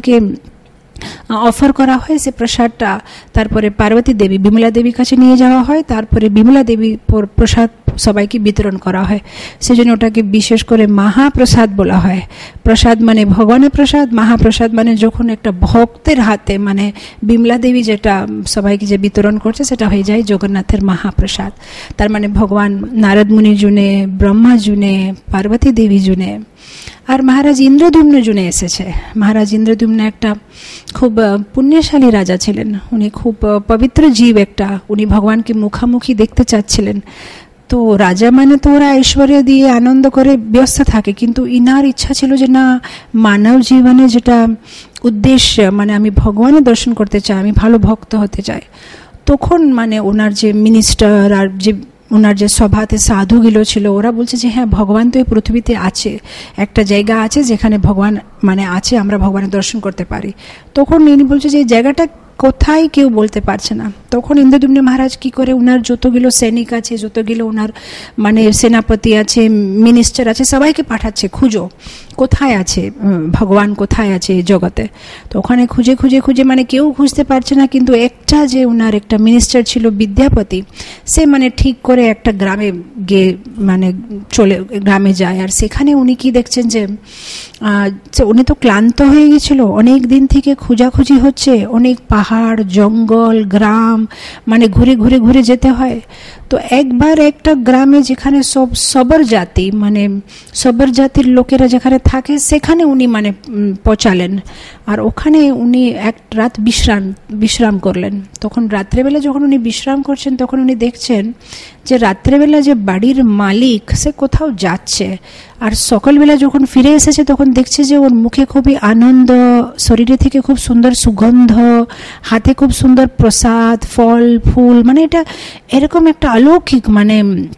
অফার করা হয়, সে প্রসাদটা তারপরে পার্বতী দেবী বিমলা দেবীর কাছে নিয়ে যাওয়া হয়, তারপরে বিমলা দেবী প্রসাদ সবাইকে বিতরণ করা হয়। সেজন্য ওটাকে বিশেষ করে মহাপ্রসাদ বলা হয়। প্রসাদ মানে ভগবানের প্রসাদ, মহাপ্রসাদ মানে যখন একটা ভক্তের হাতে মানে বিমলা দেবী যেটা সবাইকে যে বিতরণ করছে, সেটা হয়ে যায় জগন্নাথের মহাপ্রসাদ। তার মানে ভগবান নারদ মুনি জুনে, ব্রহ্মা জুনে, পার্বতী দেবী জুনে, আর মহারাজ ইন্দ্রদ্যুম্ন জুনে এসেছে। মহারাজ ইন্দ্রদ্যুম্ন একটা খুব পুণ্যশালী রাজা ছিলেন, উনি খুব পবিত্র জীব একটা, উনি ভগবানকে মুখামুখি দেখতে চাচ্ছিলেন। তো রাজা মানে তো ওরা ঐশ্বর্য দিয়ে আনন্দ করে ব্যস্ত থাকে, কিন্তু ইনার ইচ্ছা ছিল যে না, মানব জীবনে যেটা উদ্দেশ্য, মানে আমি ভগবানের দর্শন করতে চাই, আমি ভালো ভক্ত হতে চাই। তখন মানে ওনার যে মিনিস্টার আর যে ওনার যে সভাতে সাধুগুলো ছিল, ওরা বলছে যে হ্যাঁ, ভগবান তো এই পৃথিবীতে আছে, একটা জায়গা আছে যেখানে ভগবান মানে আছে, আমরা ভগবানের দর্শন করতে পারি। তখন ইনি বলছে যে এই জায়গাটা কোথায় কেউ বলতে পারছে না। তখন ইন্দ্রদ্যুম্ন মহারাজ কি করে, ওনার যতগুলো সৈনিক আছে, যতগুলো ওনার মানে সেনাপতি আছে, মিনিস্টার আছে, সবাইকে পাঠাচ্ছে, খুঁজো কোথায় আছে ভগবান, কোথায় আছে এই জগতে। তো ওখানে খুঁজে খুঁজে খুঁজে মানে কেউ খুঁজতে পারছে না, কিন্তু একটা যে ওনার একটা মিনিস্টার ছিল বিদ্যাপতি, সে মানে ঠিক করে একটা গ্রামে গিয়ে মানে চলে গ্রামে যায়। আর সেখানে উনি কি দেখছেন যে উনি তো ক্লান্ত হয়ে গেছিল, অনেক দিন থেকে খোঁজাখুঁজি হচ্ছে, অনেক পাহাড় জঙ্গল গ্রাম মানে ঘুরে ঘুরে ঘুরে যেতে হয়। তো একবার একটা গ্রামে যেখানে সব সবর জাতি মানে সবর জাতির লোকেরা যেখানে থাকে, সেখানে উনি মানে পৌঁছালেন। আর ওখানে উনি এক রাত বিশ্রাম বিশ্রাম করলেন। তখন রাত্রেবেলা যখন উনি বিশ্রাম করছেন, তখন উনি দেখছেন যে রাত্রেবেলা যে বাড়ির মালিক সে কোথাও যাচ্ছে, আর সকালবেলা যখন ফিরে এসেছে তখন দেখছে যে ওর মুখে খুবই আনন্দ, শরীরে থেকে খুব সুন্দর সুগন্ধ, হাতে খুব সুন্দর প্রসাদ ফল ফুল, মানে এটা এরকম একটা অলৌকিক মানে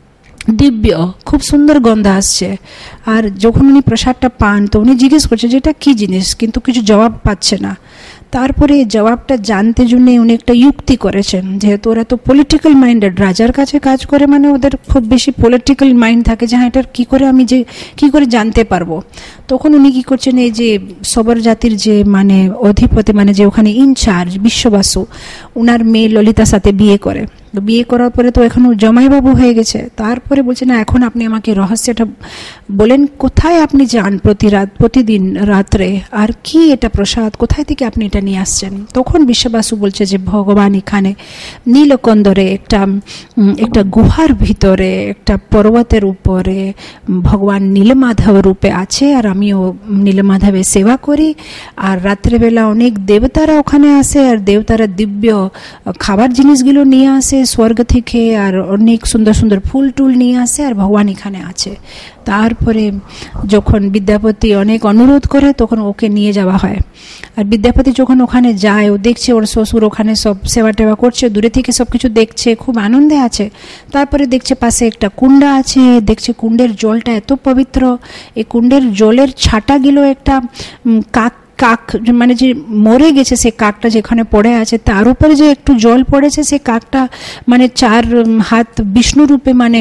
দিব্য খুব সুন্দর গন্ধ আসছে। আর যখন উনি প্রসাদটা পান তো উনি জিজ্ঞেস করছে যে এটা কি জিনিস, কিন্তু কিছু জবাব পাচ্ছে না। তারপরে জবাবটা জানতে জন্য উনি একটা যুক্তি করেছেন, যেহেতু ওরা তো পলিটিক্যাল মাইন্ডেড, রাজার কাছে কাজ করে মানে ওদের খুব বেশি পলিটিক্যাল মাইন্ড থাকে যে হ্যাঁ এটার কী করে আমি যে কী করে জানতে পারবো। তখন উনি কী করছেন, এই যে সবর জাতির যে মানে অধিপতি মানে যে ওখানে ইনচার্জ বিশ্ববাসু, ওনার মেয়ে ললিতার সাথে বিয়ে করে। তো বিয়ে করার পরে তো এখন জামাইবাবু হয়ে গেছে। তারপরে বলছে না, এখন আপনি আমাকে রহস্যটা বলেন, কোথায় আপনি যান প্রতি রাত প্রতিদিন রাত্রে, আর কি এটা প্রসাদ, কোথায় থেকে আপনি এটা নিয়ে আসছেন। তখন বিশ্ববাসু বলছে যে ভগবান এখানে নীলকন্দরে একটা একটা গুহার ভিতরে একটা পর্বতের উপরে ভগবান নীলমাধব রূপে আছে, আর আমিও নীলমাধবের সেবা করি। আর রাত্রেবেলা অনেক দেবতারা ওখানে আসে, আর দেবতারা দিব্য খাবার জিনিসগুলো নিয়ে আসে স্বর্গ থেকে, আর অনেক সুন্দর সুন্দর ফুল টুল নিয়ে আসে, আর ভগবান এখানে আছে। তারপরে যখন বিদ্যাপতি অনেক অনুরোধ করে তখন ওকে নিয়ে যাওয়া হয়। আর বিদ্যাপতি যখন ওখানে যায়, ও দেখছে ওর শ্বশুর ওখানে সব সেবা টেবা করছে, দূরে থেকে সব কিছু দেখছে, খুব আনন্দে আছে। তারপরে দেখছে পাশে একটা কুণ্ডা আছে, দেখছে কুণ্ডের জলটা এত পবিত্র, এই কুণ্ডের জলের ছাটাগুলো একটা কাক কাক মানে যে মরে গেছে সে কাকটা যেখানে পড়ে আছে, তার উপরে যে একটু জল পড়েছে, সে কাকটা মানে চার হাত বিষ্ণু রূপে মানে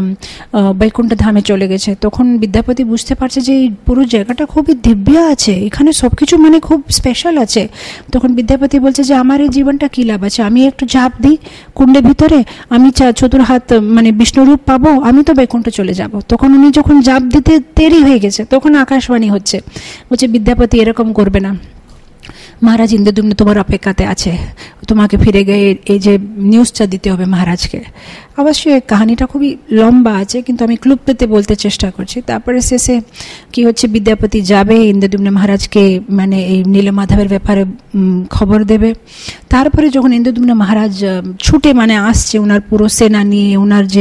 বৈকুণ্ঠ ধামে চলে গেছে। তখন বিদ্যাপতি বুঝতে পারছে যে এই পুরো জায়গাটা খুবই দিব্য আছে, এখানে সবকিছু মানে খুব স্পেশাল আছে। তখন বিদ্যাপতি বলছে যে আমার এই জীবনটা কি লাভ আছে, আমি একটু ঝাঁপ দিই কুণ্ডের ভিতরে, আমি চতুর হাত মানে বিষ্ণুরূপ পাবো, আমি তো বৈকুণ্ঠ চলে যাব। তখন উনি যখন ঝাঁপ দিতে দেরি হয়ে গেছে, তখন আকাশবাণী হচ্ছে, বলছে বিদ্যাপতি এরকম করবে না, মহারাজ ইন্দ্রদ্যুম্ন তোমার অপেক্ষাতে আছে, তোমাকে ফিরে গিয়ে এই যে নিউজটা দিতে হবে মহারাজকে। অবশ্যই কাহিনীটা খুবই লম্বা আছে, কিন্তু আমি ক্লুপ্ততে বলতে চেষ্টা করছি। তারপরে শেষে কি হচ্ছে, বিদ্যাপতি যাবে ইন্দ্রদ্যুম্ন মহারাজকে মানে এই নীলমাধবের ব্যাপারে খবর দেবে। তারপরে যখন ইন্দ্রদ্যুম্ন মহারাজ ছুটে মানে আসছে ওনার পুরো সেনা নিয়ে, ওনার যে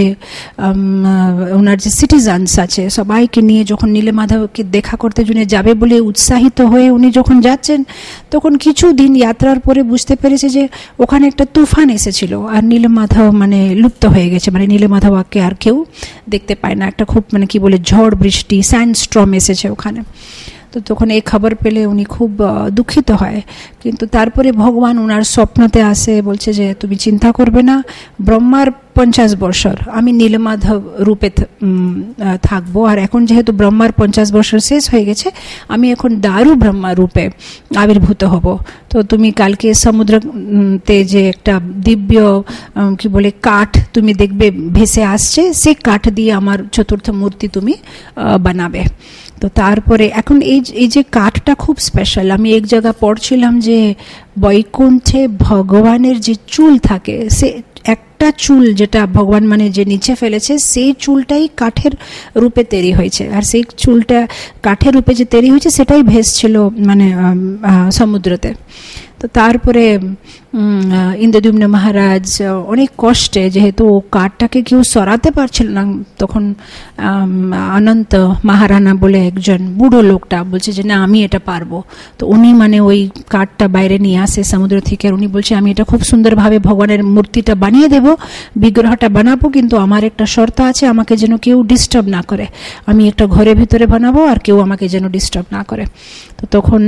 ওনার যে সিটিজেন্স আছে সবাইকে নিয়ে যখন নীলমাধবকে দেখা করতে জন্য যাবে বলে উৎসাহিত হয়ে উনি যখন যাচ্ছেন, তখন কিছু দিন যাত্রার পরে বুঝতে পেরেছে যে ওখানে একটা তুফান এসেছিল, আর নীলমাধব মানে লুপ্ত হয়ে গেছে, মানে নীলমাধবকে আর কেউ দেখতে পায় না। একটা খুব মানে কি বলে ঝড় বৃষ্টি স্যান্ডস্টর্ম এসেছে ওখানে। তো তখন এই খবর পেলে উনি খুব দুঃখিত হয়। কিন্তু তারপরে ভগবান ওনার স্বপ্নতে আসে, বলছে যে তুমি চিন্তা করবে না, ব্রহ্মার পঞ্চাশ বছর আমি নীলমাধব রূপে থাকবো, আর এখন যেহেতু ব্রহ্মার পঞ্চাশ বছর শেষ হয়ে গেছে, আমি এখন দারু ব্রহ্মা রূপে আবির্ভূত হব। তো তুমি কালকে সমুদ্রতে যে একটা দিব্য কি বলে কাঠ তুমি দেখবে ভেসে আসছে, সেই কাঠ দিয়ে আমার চতুর্থ মূর্তি তুমি বানাবে। তো তারপরে এখন এই এই যে কাঠটা খুব স্পেশাল। আমি এক জায়গা পড়ছিলাম যে বৈকুণ্ঠে ভগবানের যে চুল থাকে, সে একটা চুল যেটা ভগবান মানে যে নিচে ফেলেছে, সেই চুলটাই কাঠের রূপে তৈরি হয়েছে, আর সেই চুলটা কাঠের রূপে যে তৈরি হয়েছে সেটাই ভেসছিল মানে সমুদ্রতে। তো তো তারপরে ইন্দ্রদ্যুম্ন মহারাজ অনেক কষ্টে, যেহেতু কাঠটাকে কেউ সরাতে পারছিল না, তখন অনন্ত মহারানা বলে একজন বুড়ো লোকটা বলছে যে না আমি এটা পারবো। তো উনি মানে ওই কাঠটা বাইরে নিয়ে আসে সমুদ্র থেকে, আর উনি বলছে আমি এটা খুব সুন্দরভাবে ভগবানের মূর্তিটা বানিয়ে দেব, বিগ্রহটা বানাবো, কিন্তু আমার একটা শর্ত আছে, আমাকে যেন কেউ ডিস্টার্ব না করে, আমি একটা ঘরের ভিতরে বানাবো আর কেউ আমাকে যেন ডিস্টার্ব না করে। তো তখন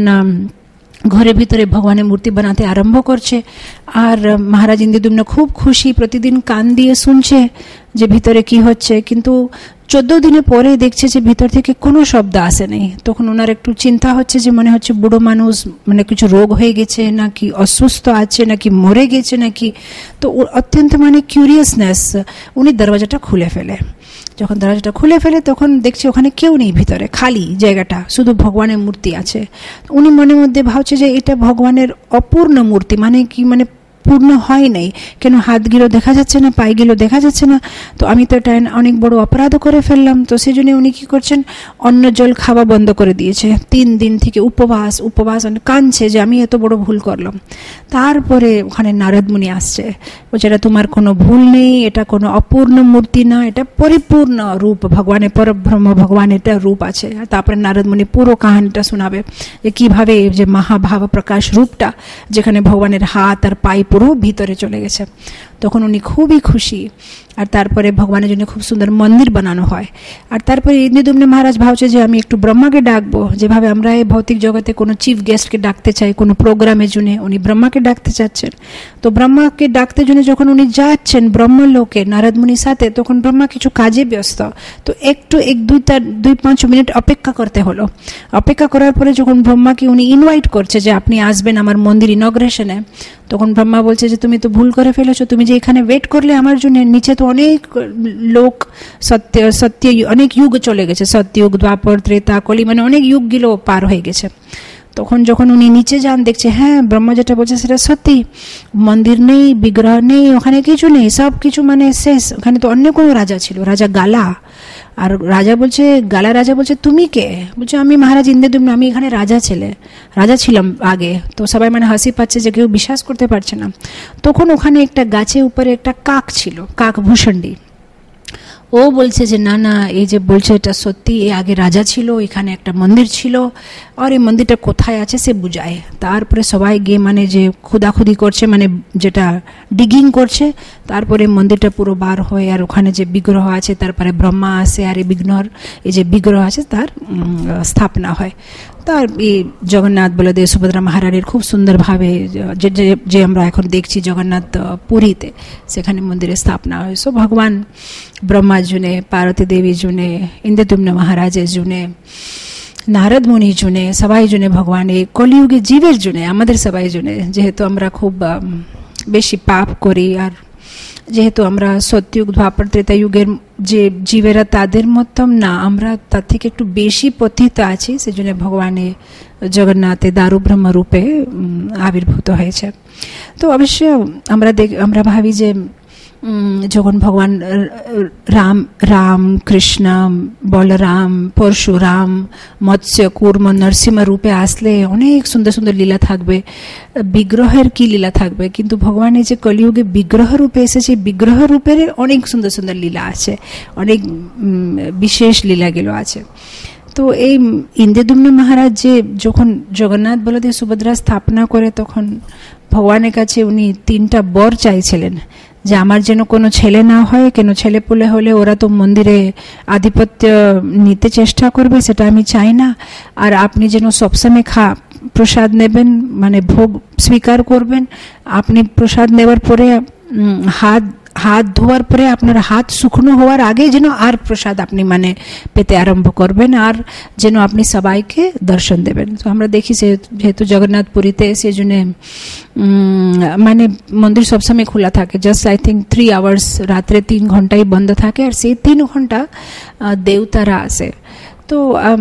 ঘরের ভিতরে ভগবানের মূর্তি বানাতে আরম্ভ করছে, আর মহারাজ ইন্দ্রদ্যুম্ন খুব খুশি, প্রতিদিন কান দিয়ে শুনছে যে ভিতরে কি হচ্ছে, কিন্তু চোদ্দ দিনের পরে দেখছে যে ভিতর থেকে কোনো শব্দ আসে নেই। তখন ওনার একটু চিন্তা হচ্ছে যে মনে হচ্ছে বুড়ো মানুষ মানে কিছু রোগ হয়ে গেছে, নাকি অসুস্থ আছে, নাকি মরে গেছে নাকি। তো অত্যন্ত মানে কিউরিয়াসনেস, উনি দরওয়াজাটা খুলে ফেলে। যখন দরজাটা খুলে ফেলে তখন দেখছে ওখানে কেউ নেই, ভিতরে খালি জায়গাটা, শুধু ভগবানের মূর্তি আছে। উনি মনের মধ্যে ভাবছে যে এটা ভগবানের অপূর্ণ মূর্তি, মানে কি মানে পূর্ণ হয় নাই, কেন হাতগুলো দেখা যাচ্ছে না, পায়েগুলো দেখা যাচ্ছে না, তো আমি তো এটা অনেক বড় অপরাধ করে ফেললাম। তো সেই জন্য উনি কি করছেন, অন্ন জল খাওয়া বন্ধ করে দিয়েছে, তিন দিন থেকে উপবাস উপবাস কাঁদছে যে আমি এত বড় ভুল করলাম। তারপরে ওখানে নারদ মুনি আসছে, বলছে এটা তোমার কোনো ভুল নেই, এটা কোনো অপূর্ণ মূর্তি না, এটা পরিপূর্ণ রূপ, ভগবানের পরব্রহ্ম ভগবান এটা রূপ আছে। তারপরে নারদ মুনি পুরো কাহিনীটা শোনাবে যে কিভাবে যে মহাভাব প্রকাশ রূপটা, যেখানে ভগবানের হাত আর পায়ে পুরো ভিতরে চলে গেছে। তখন উনি খুবই খুশি, আর তারপরে ভগবানের জন্য খুব সুন্দর মন্দির বানানো হয়। আর তারপরে ইন্দ্রদ্যুম্ন মহারাজ ভাবছে যে আমি একটু ব্রহ্মাকে ডাকবো, যেভাবে আমরা এই ভৌতিক জগতে কোনো চিফ গেস্টকে ডাকতে চাই কোনো প্রোগ্রামের জন্য, উনি ব্রহ্মাকে ডাকতে চাচ্ছেন। তো ব্রহ্মাকে ডাকতে জন্য যখন উনি যাচ্ছেন ব্রহ্মলোকে নারদ মুনির সাথে, তখন ব্রহ্মা কিছু কাজে ব্যস্ত, তো একটু এক দুই তার দুই পাঁচ মিনিট অপেক্ষা করতে হলো। অপেক্ষা করার পরে যখন ব্রহ্মাকে উনি ইনভাইট করছে যে আপনি আসবেন আমার মন্দির ইনগ্রেশনে, তখন ব্রহ্মা বলছে যে তুমি তো ভুল করে ফেলেছো, তুমি যে এখানে ওয়েট করলে আমার জন্য, নিচে তো অনেক লোক, সত্য সত্য অনেক যুগ চলে গেছে, সত্যযুগ দ্বাপর ত্রেতা কলি, মানে অনেক যুগগুলো পার হয়ে গেছে। তখন যখন উনি নিচে যান দেখছে হ্যাঁ ব্রহ্মা যেটা বলছে সেটা সত্যি, মন্দির নেই, বিগ্রহ নেই, ওখানে কিছু নেই, সব কিছু মানে শেষ। ওখানে তো অন্য কোনো রাজা ছিল, রাজা গালা। আর রাজা বলছে, গালা রাজা বলছে তুমি কে? বলছে আমি মহারাজ ইন্দ্রদ্যুম্ন, আমি এখানে রাজা ছেলে রাজা ছিলাম আগে। তো সবাই মানে হাসি পাচ্ছে যে কেউ বিশ্বাস করতে পারছে না। তখন ওখানে একটা গাছের উপরে একটা কাক ছিল, কাক ভূষণ্ডী। ও বলছে যে না না, এই যে বলছে এটা সত্যি, এ আগে রাজা ছিল, এখানে একটা মন্দির ছিল, আর এই মন্দিরটা কোথায় আছে সে বুঝায়। তারপরে সবাই গিয়ে মানে যে খুদাখুদি করছে, মানে যেটা ডিগিং করছে, তারপরে মন্দিরটা পুরো বার হয়, আর ওখানে যে বিগ্রহ আছে, তারপরে ব্রহ্মা আসে, আর এই বিঘ্নর এই যে বিগ্রহ আছে তার স্থাপনা হয়। তার এই জগন্নাথ বলদেব সুভদ্রা মহারানীর খুব সুন্দরভাবে যে যে আমরা এখন দেখছি জগন্নাথ পুরীতে, সেখানে মন্দিরের স্থাপনা হয়। সো ভগবান ব্রহ্মার জুনে, পার্বতী দেবীর জুনে, ইন্দ্রদ্যুম্ন মহারাজের জুনে, নারদ মুনির জুনে, সবাই জুনে ভগবান এই কলিযুগে জীবের জুনে, আমাদের সবাই জুনে, যেহেতু আমরা খুব বেশি পাপ করি, আর যেহেতু আমরা সত্যযুগ দ্বাপর ত্রেতা যুগের যে জীবেরা তাদের মতন না, আমরা তার থেকে একটু বেশি পতিত আছি, সেজন্য ভগবানে জগন্নাথে দারু ব্রহ্ম রূপে আবির্ভূত হয়েছে। তো অবশ্য আমরা দেখ আমরা ভাবি যে যখন ভগবান রাম রাম কৃষ্ণ বলরাম পরশুরাম মৎস্য কূর্ম নরসিংহ রূপে আসলে অনেক সুন্দর সুন্দর লীলা থাকবে, বিগ্রহের কি লীলা থাকবে, কিন্তু ভগবানের যে কলিযুগে বিগ্রহ রূপে এসেছে, বিগ্রহ রূপের অনেক সুন্দর সুন্দর লীলা আছে, অনেক বিশেষ লীলাগুলো আছে। তো এই ইন্দ্রদ্যুম্ন মহারাজ যে যখন জগন্নাথ বলদেব সুভদ্রা স্থাপনা করে, তখন ভগবানের কাছে উনি তিনটা বর চাইছিলেন যে আমার যেন কোনো ছেলে না হয়, কেন ছেলে পুলে হলে ওরা তো মন্দিরে আধিপত্য নিতে চেষ্টা করবে, সেটা আমি চাই না। আর আপনি যেন সবসময় খা প্রসাদ নেবেন, মানে ভোগ স্বীকার করবেন, আপনি প্রসাদ নেওয়ার পরে হাত হাত ধোয়ার পরে আপনার হাত শুকনো হওয়ার আগে যেন আর প্রসাদ আপনি মানে পেতে আরম্ভ করবেন, আর যেন আপনি সবাইকে দর্শন দেবেন। তো আমরা দেখি যে যেহেতু জগন্নাথ পুরীতে, সেই জন্য মানে মন্দির সবসময় খোলা থাকে, just I think three hours, রাত্রে তিন ঘন্টাই বন্ধ থাকে, আর সেই তিন ঘন্টা দেবতারা আসে। তো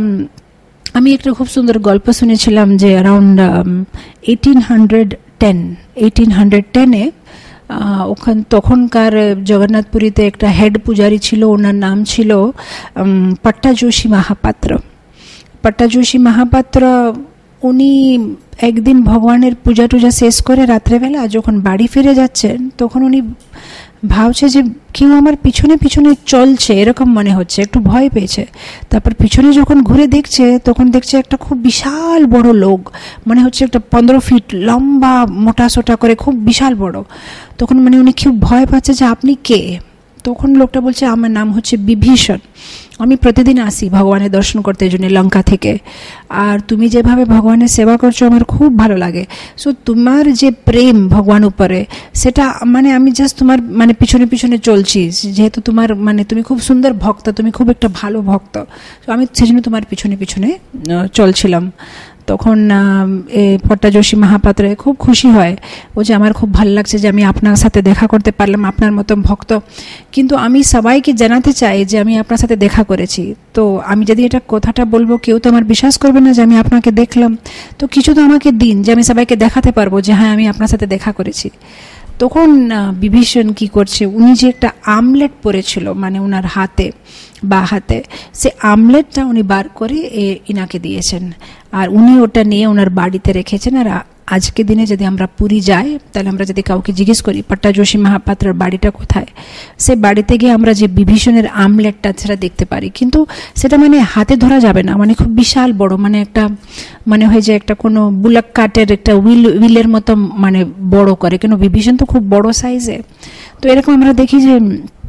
আমি একটা খুব সুন্দর গল্প শুনেছিলাম যে around eighteen hundred ten eighteen hundred টেনে ওখান তখনকার জগন্নাথপুরীতে একটা হেড পূজারী ছিল, ওনার নাম ছিল পট্টাযোশী মহাপাত্র। পট্টাযোশী মহাপাত্র উনি একদিন ভগবানের পূজা টুজা শেষ করে রাত্রেবেলা যখন বাড়ি ফিরে যাচ্ছেন তখন উনি ভাবছে যে কেউ আমার পিছনে পিছনে চলছে এরকম মনে হচ্ছে, একটু ভয় পেয়েছে। তারপর পিছনে যখন ঘুরে দেখছে তখন দেখছে একটা খুব বিশাল বড় লোক, মানে হচ্ছে একটা পনেরো ফিট লম্বা মোটা সোটা করে, খুব বিশাল বড়। তখন মানে উনি খুব ভয় পাচ্ছে যে আপনি কে? তখন লোকটা বলছে আমার নাম হচ্ছে বিভীষণ, আমি প্রতিদিন আসি ভগবানের দর্শন করতে জন্য লঙ্কা থেকে, আর তুমি যেভাবে ভগবানের সেবা করছো আমার খুব ভালো লাগে। সো তোমার যে প্রেম ভগবান উপরে, সেটা মানে আমি জাস্ট তোমার মানে পিছনে পিছনে চলছি, যেহেতু তোমার মানে তুমি খুব সুন্দর ভক্ত, তুমি খুব একটা ভালো ভক্ত, তো আমি সেজন্য তোমার পিছনে পিছনে চলছিলাম। তখন পট্টাযোশী মহাপাত্র খুব খুশি হয়, ও যে আমার খুব ভালো লাগছে যে আমি আপনার সাথে দেখা করতে পারলাম, আপনার মতো ভক্ত, কিন্তু আমি সবাইকে জানাতে চাই যে আমি আপনার সাথে দেখা করেছি। তো আমি যদি এটা কথাটা বলবো কেউ তো আমার বিশ্বাস করবে না যে আমি আপনাকে দেখলাম, তো কিছু তো আমাকে দিন যে আমি সবাইকে দেখাতে পারবো যে হ্যাঁ আমি আপনার সাথে দেখা করেছি। তখন বিভীষণ কি করছে, উনি যে একটা আমলেট পরেছিল মানে ওনার হাতে বা হাতে, সে আমলেটটা উনি বার করে ইনাকে দিয়েছেন, আর উনি ওটা নিয়ে ওনার বাড়িতে রেখেছেন। আর আজকে দিনে যদি আমরা পুরী যাই, তাহলে আমরা যদি কাউকে জিজ্ঞেস করি পট্টাযোশী মহাপাত্রের বাড়িটা কোথায়, সে বাড়িতে গিয়ে আমরা যে বিভীষণের আমলেটটা সেটা দেখতে পারি, কিন্তু সেটা মানে হাতে ধরা যাবে না, মানে খুব বিশাল বড়, মানে একটা মানে হয় যে একটা কোনো বুলাক কাটের একটা হুইল হুইলের মতো মানে বড় করে, কেন বিভীষণ তো খুব বড় সাইজে। তো এরকম আমরা দেখি যে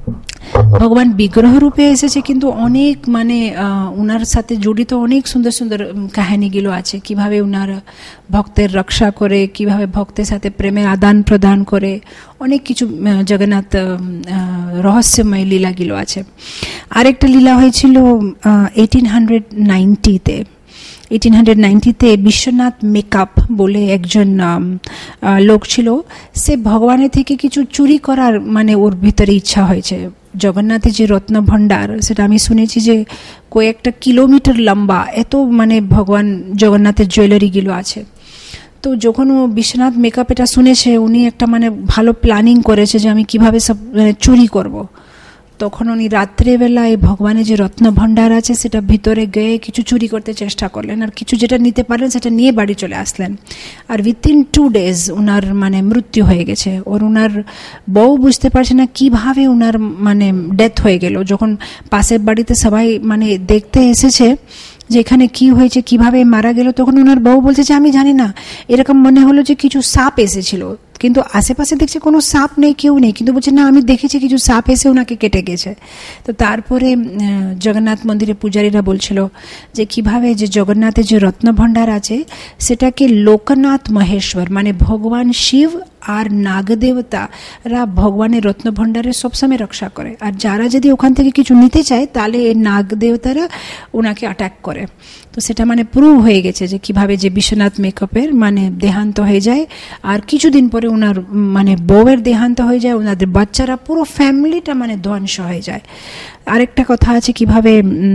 ভগবান বিগ্রহ রূপে এসেছে, কিন্তু অনেক মানে উনার সাথে জড়িত অনেক সুন্দর সুন্দর কাহিনীগুলো আছে, কিভাবে উনার ভক্তের রক্ষা করে, কিভাবে ভক্তের সাথে প্রেমের আদান প্রদান করে, অনেক কিছু জগন্নাথ রহস্যময় লীলাগুলো আছে। আরেকটা লীলা হয়েছিল এইটিন হান্ড্রেড নাইনটিতে এইটিন হান্ড্রেড নাইনটিতে বিশ্বনাথ মেকআপ বলে একজন লোক ছিল, সে ভগবানের থেকে কিছু চুরি করার মানে ওর ভিতরে ইচ্ছা হয়েছে। জগন্নাথের যে রত্ন ভণ্ডার, সেটা আমি শুনেছি যে কয়েকটা কিলোমিটার লম্বা, এত মানে ভগবান জগন্নাথের জুয়েলারিগুলো আছে। তো যখন ও বিশ্বনাথ মেকআপ এটা শুনেছে, উনি একটা মানে ভালো প্ল্যানিং করেছে যে আমি কিভাবে সব চুরি করব। তখন উনি রাত্রেবেলায় ভগবানের যে রত্ন ভণ্ডার আছে সেটা ভিতরে গিয়ে কিছু চুরি করতে চেষ্টা করলেন, আর কিছু যেটা নিতে পারলেন সেটা নিয়ে বাড়ি চলে আসলেন। আর উইথিন টু ডেজ ওনার মানে মৃত্যু হয়ে গেছে। ওর ওনার বউ বুঝতে পারছে না কিভাবে ওনার মানে ডেথ হয়ে গেল। যখন পাশের বাড়িতে সবাই মানে দেখতে এসেছে যে এখানে কি হয়েছে, কিভাবে মারা গেল, তখন ওনার বউ বলছে যে আমি জানি না, এরকম মনে হলো যে কিছু সাপ এসেছিল, কিন্তু আশেপাশে দেখছে কোনো সাপ নেই, কেউ নেই, কিন্তু বলছে না আমি দেখেছি কিছু সাপ এসে ওনাকে কেটে গেছে। তো তারপরে জগন্নাথ মন্দিরে পূজারীরা বলছিল যে কিভাবে যে জগন্নাথের যে রত্নভণ্ডার আছে সেটাকে লোকনাথ মহেশ্বর মানে ভগবান শিব আর নাগদেবতারা ভগবানের রত্নভণ্ডারের সবসময় রক্ষা করে, আর যারা যদি ওখান থেকে কিছু নিতে চায় তাহলে এই নাগদেবতারা ওনাকে অ্যাটাক করে। তো সেটা মানে প্রুভ হয়ে গেছে যে কিভাবে যে বিশ্বনাথ মেকআপের মানে দেহান্ত হয়ে যায়, আর কিছুদিন পরে ওনার মানে বউয়ের দেহান্ত হয়ে যায়, ওনাদের বাচ্চারা পুরো ফ্যামিলিটা মানে ধ্বংস হয়ে যায়। আরেকটা কথা আছে কিভাবে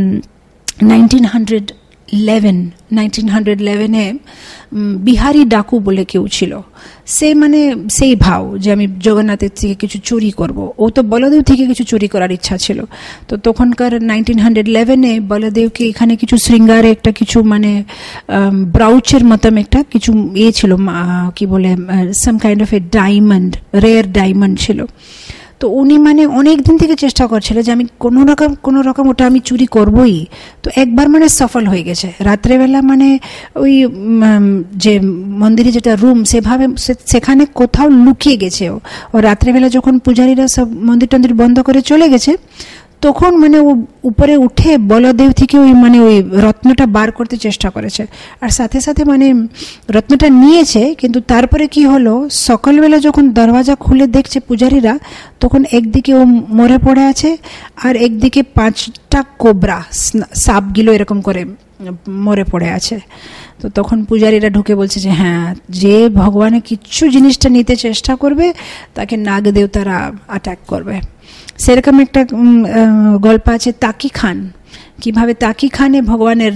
nineteen hundred eleven nineteen hundred ইলেভেনে বিহারি ডাকু বলে কেউ ছিল, সে মানে সেই ভাও যে আমি জগন্নাথের থেকে কিছু চুরি করব। ও তো বলদেব থেকে কিছু চুরি করার ইচ্ছা ছিল। তো তখনকার নাইনটিন হান্ড্রেড ইলেভেনে বলদেবকে এখানে কিছু শৃঙ্গারে একটা কিছু মানে ব্রাউচের মতন একটা কিছু ইয়ে ছিল, কি বলে some kind of a diamond, rare diamond ছিল। তো উনি মানে অনেক দিন থেকে চেষ্টা করছিল যে আমি কোনো রকম কোনো রকম ওটা আমি চুরি করবই। তো একবার মানে সফল হয়ে গেছে। রাত্রেবেলা মানে ওই যে মন্দিরে যেটা রুম সেভাবে সেখানে কোথাও লুকিয়ে গেছে ও। ও রাত্রেবেলা যখন পূজারীরা সব মন্দির টন্দির বন্ধ করে চলে গেছে, তখন মানে ও উপরে উঠে বলদেব থেকে ওই মানে ওই রত্নটা বার করতে চেষ্টা করেছে, আর সাথে সাথে মানে রত্নটা নিয়েছে। কিন্তু তারপরে কি হলো, সকালবেলা যখন দরওয়াজা খুলে দেখছে পূজারীরা, তখন একদিকে ও মরে পড়ে আছে, আর একদিকে পাঁচটা কোবরা সাপগুলো এরকম করে মরে পড়ে আছে। তো তখন পূজারীরা ঢুকে বলছে যে হ্যাঁ, যে ভগবানের কিচ্ছু জিনিসটা নিতে চেষ্টা করবে তাকে নাগদেবতারা অ্যাটাক করবে। সেরকম একটা গল্প আছে তাকি খান, কিভাবে তাকি খানে ভগবানের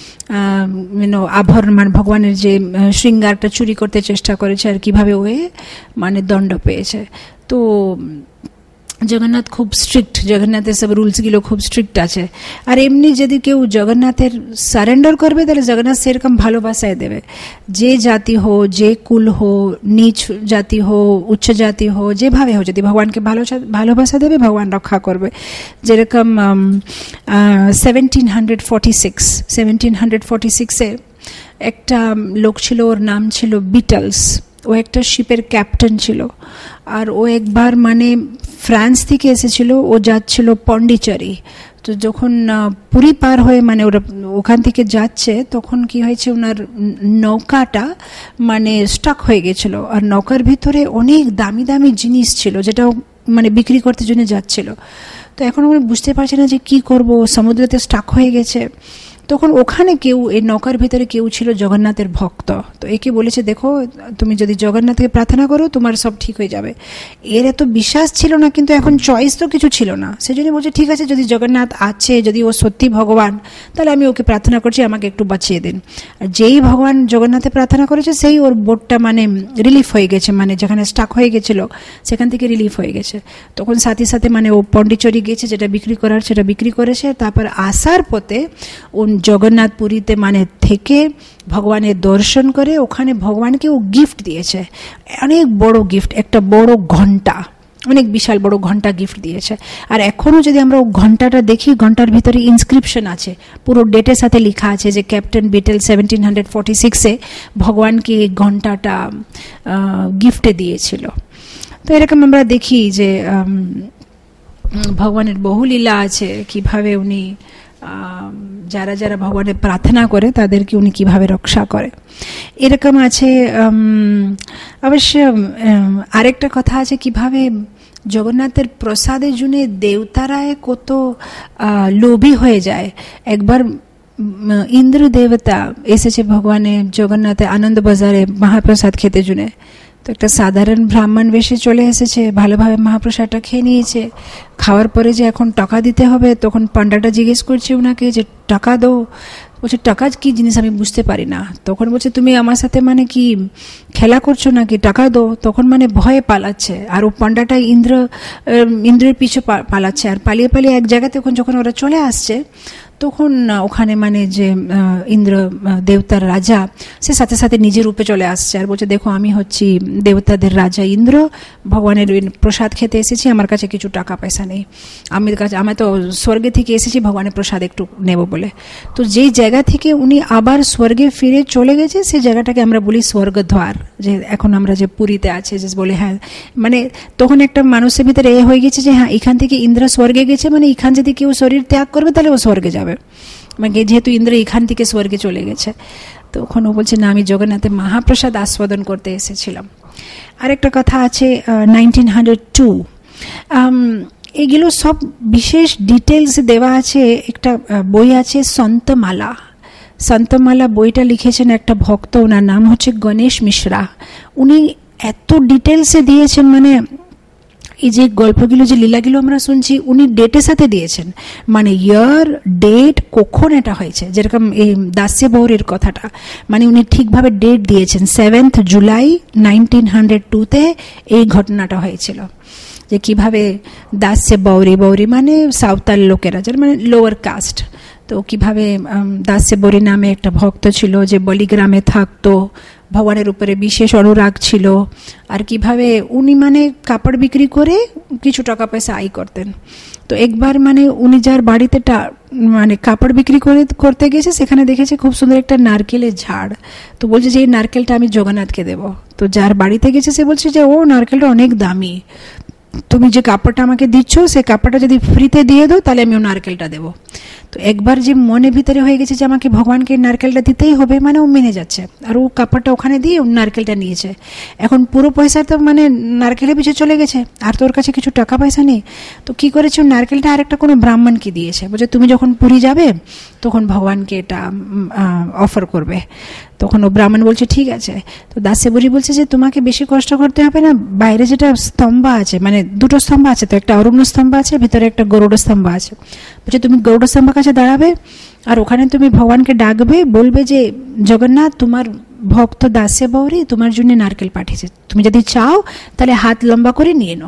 আভরণ মানে ভগবানের যে শৃঙ্গারটা চুরি করতে চেষ্টা করেছে, আর কিভাবে ওয়ে মানে দণ্ড পেয়েছে। তো জগন্নাথ খুব স্ট্রিক্ট, জগন্নাথের সব রুলসগুলো খুব স্ট্রিক্ট আছে। আর এমনি যদি কেউ জগন্নাথের সারেন্ডার করবে তাহলে জগন্নাথ সেরকম ভালোবাসায় দেবে। যে জাতি হো, যে কুল হো, নিচ জাতি হো, উচ্চ জাতি হো, যেভাবে হো, যদি ভগবানকে ভালো ভালোবাসা দেবে ভগবান রক্ষা করবে। যেরকম seventeen hundred forty six seventeen hundred forty সিক্সে একটা লোক ছিল, ওর নাম ছিল বিটলস। ও একটা শিপের ক্যাপ্টেন ছিল। আর ও একবার মানে ফ্রান্স থেকে এসেছিল, ও যাচ্ছিল পন্ডিচেরি। তো যখন পুরী পার হয়ে মানে ওরা ওখান থেকে যাচ্ছে, তখন কি হয়েছে, ওনার নৌকাটা মানে স্টাক হয়ে গেছিল। আর নৌকার ভিতরে অনেক দামি দামি জিনিস ছিল, যেটা মানে বিক্রি করতে জন্য যাচ্ছিল। তো এখন আমরা বুঝতে পারছি না যে কি করব, সমুদ্রতে স্টাক হয়ে গেছে। তখন ওখানে কেউ, এই নৌকার ভিতরে কেউ ছিল জগন্নাথের ভক্ত। তো একে বলেছে, দেখো তুমি যদি জগন্নাথকে প্রার্থনা করো তোমার সব ঠিক হয়ে যাবে। এর এত বিশ্বাস ছিল না, কিন্তু এখন চয়েস তো কিছু ছিল না। সেই জন্য বলছে ঠিক আছে, যদি জগন্নাথ আছে, যদি ও সত্যি ভগবান, তাহলে আমি ওকে প্রার্থনা করছি, আমাকে একটু বাঁচিয়ে দিন। আর যেই ভগবান জগন্নাথে প্রার্থনা করেছে, সেই ওর বোটটা মানে রিলিফ হয়ে গেছে, মানে যেখানে স্টাক হয়ে গেছিল সেখান থেকে রিলিফ হয়ে গেছে। তখন সাথে সাথে মানে ও পন্ডিচেরি গেছে, যেটা বিক্রি করার সেটা বিক্রি করেছে। তারপর আসার পথে ও জগন্নাথ পুরীতে মানে থেকে ভগবানের দর্শন করে ওখানে ভগবানকে ও গিফট দিয়েছে, অনেক বড় গিফট, একটা বড় ঘন্টা, অনেক বিশাল বড় ঘন্টা গিফট দিয়েছে। আর এখনো যদি আমরা ও ঘন্টাটা দেখি, ঘন্টার ভিতরে ইনস্ক্রিপশন আছে, পুরো ডেটের সাথে লেখা আছে যে captain Beatle seventeen hundred forty সিক্সে ভগবানকে এই ঘন্টাটা গিফটে দিয়েছিল। তো এরকম আমরা দেখি যে ভগবানের বহু লীলা আছে, কিভাবে উনি যারা যারা ভগবানের প্রার্থনা করে তাদেরকে উনি কিভাবে রক্ষা করে। এরকম আছে। অবশ্য আরেকটা কথা আছে, কিভাবে জগন্নাথের প্রসাদের জন্য দেবতারা কত লোভী হয়ে যায়। একবার ইন্দ্র দেবতা এসেছে ভগবানের জগন্নাথের আনন্দ বাজারে মহাপ্রসাদ খেতে জন্য। তো একটা সাধারণ ব্রাহ্মণ বেশে চলে এসেছে, ভালোভাবে মহাপ্রসাদটা খেয়ে নিয়েছে। খাওয়ার পরে যে এখন টাকা দিতে হবে, তখন পান্ডাটা জিজ্ঞেস করছে ওনাকে যে টাকা দো। বলছে টাকা কি জিনিস আমি বুঝতে পারি না। তখন বলছে তুমি আমার সাথে মানে কি খেলা করছো নাকি, টাকা দো। তখন মানে ভয়ে পালাচ্ছে। আর ও পান্ডাটা ইন্দ্র ইন্দ্রের পিছু পালাচ্ছে। আর পালিয়ে পালিয়ে এক জায়গাতে যখন ওরা চলে আসছে, তখন ওখানে মানে যে ইন্দ্র দেবতার রাজা, সে সাথে সাথে নিজের রূপে চলে আসছে আর বলছে, দেখো আমি হচ্ছি দেবতাদের রাজা ইন্দ্র, ভগবানের প্রসাদ খেতে এসেছি, আমার কাছে কিছু টাকা পয়সা নেই, আমি কাছে আমি তো স্বর্গে থেকে এসেছি ভগবানের প্রসাদ একটু নেব বলে। তো যেই জায়গা থেকে উনি আবার স্বর্গে ফিরে চলে গেছে, সেই জায়গাটাকে আমরা বলি স্বর্গদ্বার। যে এখন আমরা যে পুরীতে আছে, যে বলে হ্যাঁ, মানে তখন একটা মানুষের ভিতরে এ হয়ে গেছে যে হ্যাঁ, এখান থেকে ইন্দ্র স্বর্গে গেছে, মানে এখান যদি কেউ শরীর ত্যাগ করবে তাহলে ও স্বর্গে যাবে, মানে যেহেতু ইন্দ্র এখান থেকে স্বর্গে চলে গেছে। তখন ও বলছে না, আমি জগন্নাথের মহাপ্রসাদ আস্বাদন করতে এসেছিলাম। আরেকটা কথা আছে নাইনটিন হান্ড্রেড টু, এগুলো সব বিশেষ ডিটেলস দেওয়া আছে। একটা বই আছে সন্তমালা। সন্তমালা বইটা লিখেছেন একটা ভক্ত, ওনার নাম হচ্ছে গণেশ মিশ্রা। উনি এত ডিটেলসে দিয়েছেন, মানে এই যে গল্পগুলো, যে লীলাগুলো আমরা শুনছি, উনি ডেটের সাথে দিয়েছেন, মানে ইয়ার ডেট কখন এটা হয়েছে। যেরকম এই দাস্য বৌরির কথাটা, মানে উনি ঠিকভাবে ডেট দিয়েছেন, সেভেন্থ জুলাই নাইনটিন হান্ড্রেড টুতে এই ঘটনাটা হয়েছিল। যে কিভাবে দাস্য বৌরি, বৌরি মানে সাঁওতাল লোকেরা, যার মানে লোয়ার কাস্ট, তো কিভাবে দাস্য বৌরি নামে একটা ভক্ত ছিল যে বলিগ্রামে থাকতো, ভগবানের উপরে বিশেষ অনুরাগ ছিল। আর কিভাবে উনি মানে কাপড় বিক্রি করে কিছু টাকা পয়সা আয় করতেন। তো একবার মানে উনি যার বাড়িতে মানে কাপড় বিক্রি করে করতে গেছে, সেখানে দেখেছে খুব সুন্দর একটা নারকেলের ঝাড়। তো বলছে যে এই নারকেলটা আমি জগন্নাথকে দেবো। তো যার বাড়িতে গেছে সে বলছে যে ও নারকেলটা অনেক দামি, তুমি যে কাপড়টা আমাকে দিচ্ছ সেই কাপড়টা যদি ফ্রিতে দিয়ে দাও তাহলে আমি ও নারকেলটা দেবো। তো একবার যে মনে ভিতরে হয়ে গেছে যে আমাকে ভগবানকে নারকেলটা দিতেই হবে, মানে ও মেনে যাচ্ছে। আর ও কাপড়টা ওখানে দিয়ে ও নারকেলটা নিয়েছে। এখন পুরো পয়সা তো মানে নারকেলের পিছিয়ে চলে গেছে, আর তোর কাছে কিছু টাকা পয়সা নেই। তো কি করেছে, নারকেলটা আরেকটা কোনো ব্রাহ্মণকে দিয়েছে, বলছে তুমি যখন পুরী যাবে তখন ভগবানকে এটা অফার করবে। তখন ও ব্রাহ্মণ বলছে ঠিক আছে। তো দাস্য বুড়ি বলছে যে তোমাকে বেশি কষ্ট করতে হবে না, বাইরে যেটা স্তম্ভ আছে, মানে দুটো স্তম্ভ আছে, তো একটা অরণ্য স্তম্ভ আছে, ভিতরে একটা গরুড় স্তম্ভ আছে। বলছে তুমি গরুড় স্তম্ভ কাছে দাঁড়াবে, আর ওখানে তুমি ভগবানকে ডাকবে, বলবে যে জগন্নাথ তোমার ভক্ত দাস্য বৌরি তোমার জন্য নারকেল পাঠিয়েছে, তুমি যদি চাও তাহলে হাত লম্বা করে নিয়ে নাও।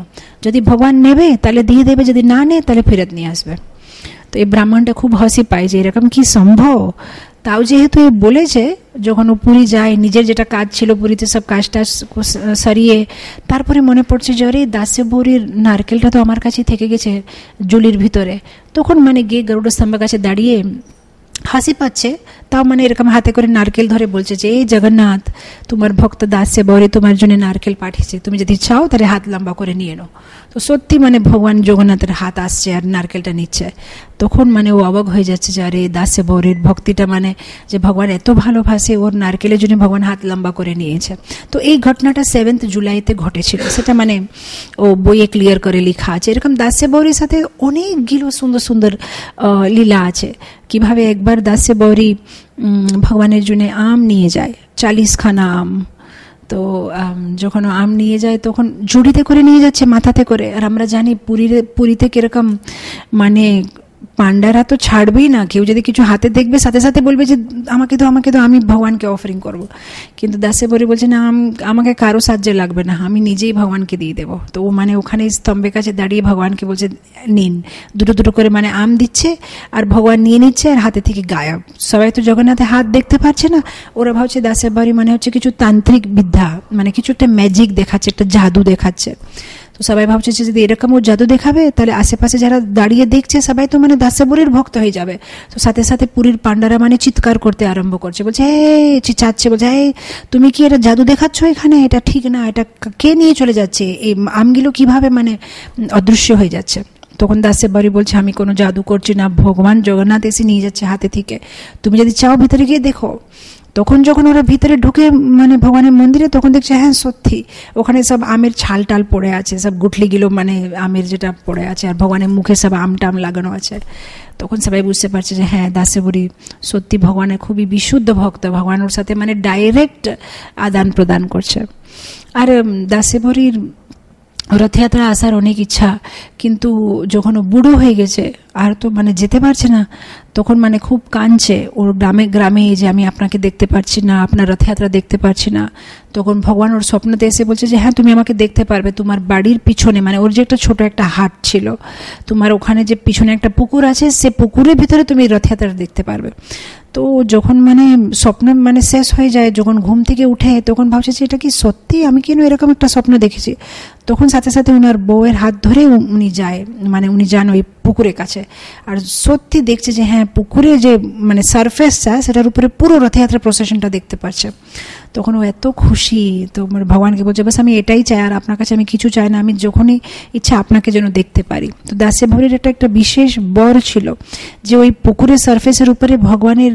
যদি ভগবান নেবে তাহলে দিয়ে দেবে, যদি না নেয় তাহলে ফেরত নিয়ে আসবে। তো এই ব্রাহ্মণটা খুব হাসি পায় যে এরকম কি সম্ভব। তাও যেহেতু এ বলেছে, যখন ও পুরী যায়, নিজের যেটা কাজ ছিল পুরীতে সব কাজটা সারিয়ে তারপরে মনে পড়ছে যে আরে দাসে বৌরির নারকেলটা তো আমার কাছে থেকে গেছে জুলির ভিতরে। তখন মানে গিয়ে গরুড় স্তম্ভের কাছে দাঁড়িয়ে হাসি পাচ্ছে, তাও মানে এরকম হাতে করে নারকেল ধরে বলছে যে এই জগন্নাথ, তোমার ভক্ত দাসে বৌরি তোমার জন্য নারকেল পাঠিয়েছে, তুমি যদি চাও তাহলে হাত লম্বা করে নিয়ে নাও। তো সত্যি মানে ভগবান জগন্নাথের হাত আসছে আর নারকেলটা নিচ্ছে। তখন মানে ও অবাক হয়ে যাচ্ছে যে আরে দাসে বৌরির ভক্তিটা, মানে যে ভগবান এত ভালোবাসে, ওর নারকেলের জন্য ভগবান হাত লম্বা করে নিয়েছে। তো এই ঘটনাটা সেভেন্থ জুলাইতে ঘটেছিল, সেটা মানে ও বইয়ে ক্লিয়ার করে লেখা আছে। এরকম দাসে বৌরির সাথে অনেকগুলো সুন্দর সুন্দর লীলা আছে। কিভাবে একবার দাসে বৌরি ভগবানের জন্য আম নিয়ে যায়, চালিশ খানা আম। তো যখন আম নিয়ে যায় তখন ঝুড়িতে করে নিয়ে যাচ্ছে, মাথাতে করে। আর আমরা জানি পুরীতে পুরীতে কিরকম মানে পান্ডারা তো ছাড়বেই না, কেউ যদি কিছু হাতে দেখবে সাথে সাথে বলবে যে আমাকে তো আমাকে তো আমি ভগবানকে অফারিং করব। কিন্তু দাসে বৌরি বলছে না, আমাকে কারো সাহায্য লাগবে না, আমি নিজেই ভগবানকে দিয়ে দেবো। তো ও মানে ওখানে স্তম্ভের কাছে দাঁড়িয়ে ভগবানকে বলছে নিন, দুটো দুটো করে মানে আম দিচ্ছে, আর ভগবান নিয়ে নিচ্ছে আর হাতে থেকে গায়েব। সবাই তো জগন্নাথের হাত দেখতে পাচ্ছে না, ওরা ভাবছে দাসে বৌরি মানে হচ্ছে কিছু তান্ত্রিক বিদ্যা, মানে কিছু একটা ম্যাজিক দেখাচ্ছে, একটা জাদু দেখাচ্ছে। তো সবাই ভাবছে যে যদি এরকম ও জাদু দেখাবে তাহলে আশেপাশে যারা দাঁড়িয়ে দেখছে সবাই তো মানে দাসে বৌরির ভক্ত হয়ে যাবে। তো সাথে সাথে পুরীর পান্ডারা মানে চিৎকার করতে আরম্ভ করছে, বলছে এই চিচাচ্ছে, বলছে এই তুমি কি এটা জাদু দেখাচ্ছ এখানে, এটা ঠিক না, এটা কে নিয়ে চলে যাচ্ছে, এই আমগুলো কিভাবে মানে অদৃশ্য হয়ে যাচ্ছে। তখন দাসে বৌরি বলছে আমি কোনো জাদু করছি না, ভগবান জগন্নাথ এসে নিয়ে যাচ্ছে হাতে থেকে, তুমি যদি চাও ভিতরে গিয়ে দেখো। তখন যখন ওরা ভিতরে ঢুকে মানে ভগবানের মন্দিরে, তখন দেখছে হ্যাঁ সত্যি ওখানে সব আমের ছাল টাল পড়ে আছে, সব গুটলিগুলো মানে আমের যেটা পড়ে আছে, আর ভগবানের মুখে সব আম টাম লাগানো আছে। তখন সবাই বুঝতে পারছে যে হ্যাঁ দাসে বৌরি সত্যি ভগবানের খুবই বিশুদ্ধ ভক্ত, ভগবান ওর সাথে মানে ডাইরেক্ট আদান প্রদান করছে। আর দাসে বৌরির রথযাত্রা আসার অনেক ইচ্ছা, কিন্তু যখন ও বুড়ো হয়ে গেছে আর তো মানে যেতে পারছে না, তখন মানে খুব কাঁদছে ওর গ্রামে গ্রামে যে আমি আপনাকে দেখতে পাচ্ছি না, আপনার রথযাত্রা দেখতে পাচ্ছি না। তখন ভগবান ওর স্বপ্নতে এসে বলছে যে হ্যাঁ তুমি আমাকে দেখতে পারবে, তোমার বাড়ির পিছনে মানে ওর যে একটা ছোট একটা হাট ছিল, তোমার ওখানে যে পিছনে একটা পুকুর আছে, সে পুকুরের ভিতরে তুমি রথযাত্রা দেখতে পারবে। তো যখন মানে স্বপ্ন মানে শেষ হয়ে যায়, যখন ঘুম থেকে উঠে তখন ভাবছে যে এটা কি সত্যি, আমি কেন এরকম একটা স্বপ্ন দেখেছি। তখন সাথে সাথে ওনার বউয়ের হাত ধরে উনি যায়, মানে উনি যান ওই পুকুরের কাছে, আর সত্যি দেখছে যে হ্যাঁ পুকুরে যে মানে সারফেসটা সেটার উপরে পুরো রথযাত্রা প্রসেশনটা দেখতে পাচ্ছে। তখন ও এত খুশি, তো মানে ভগবানকে বলছে বাস আমি এটাই চাই, আর আপনার কাছে আমি কিছু চাই না, আমি যখনই ইচ্ছা আপনাকে যেন দেখতে পারি। তো দাসে বৌরির এটা একটা বিশেষ বর ছিল যে ওই পুকুরের সারফেসের উপরে ভগবানের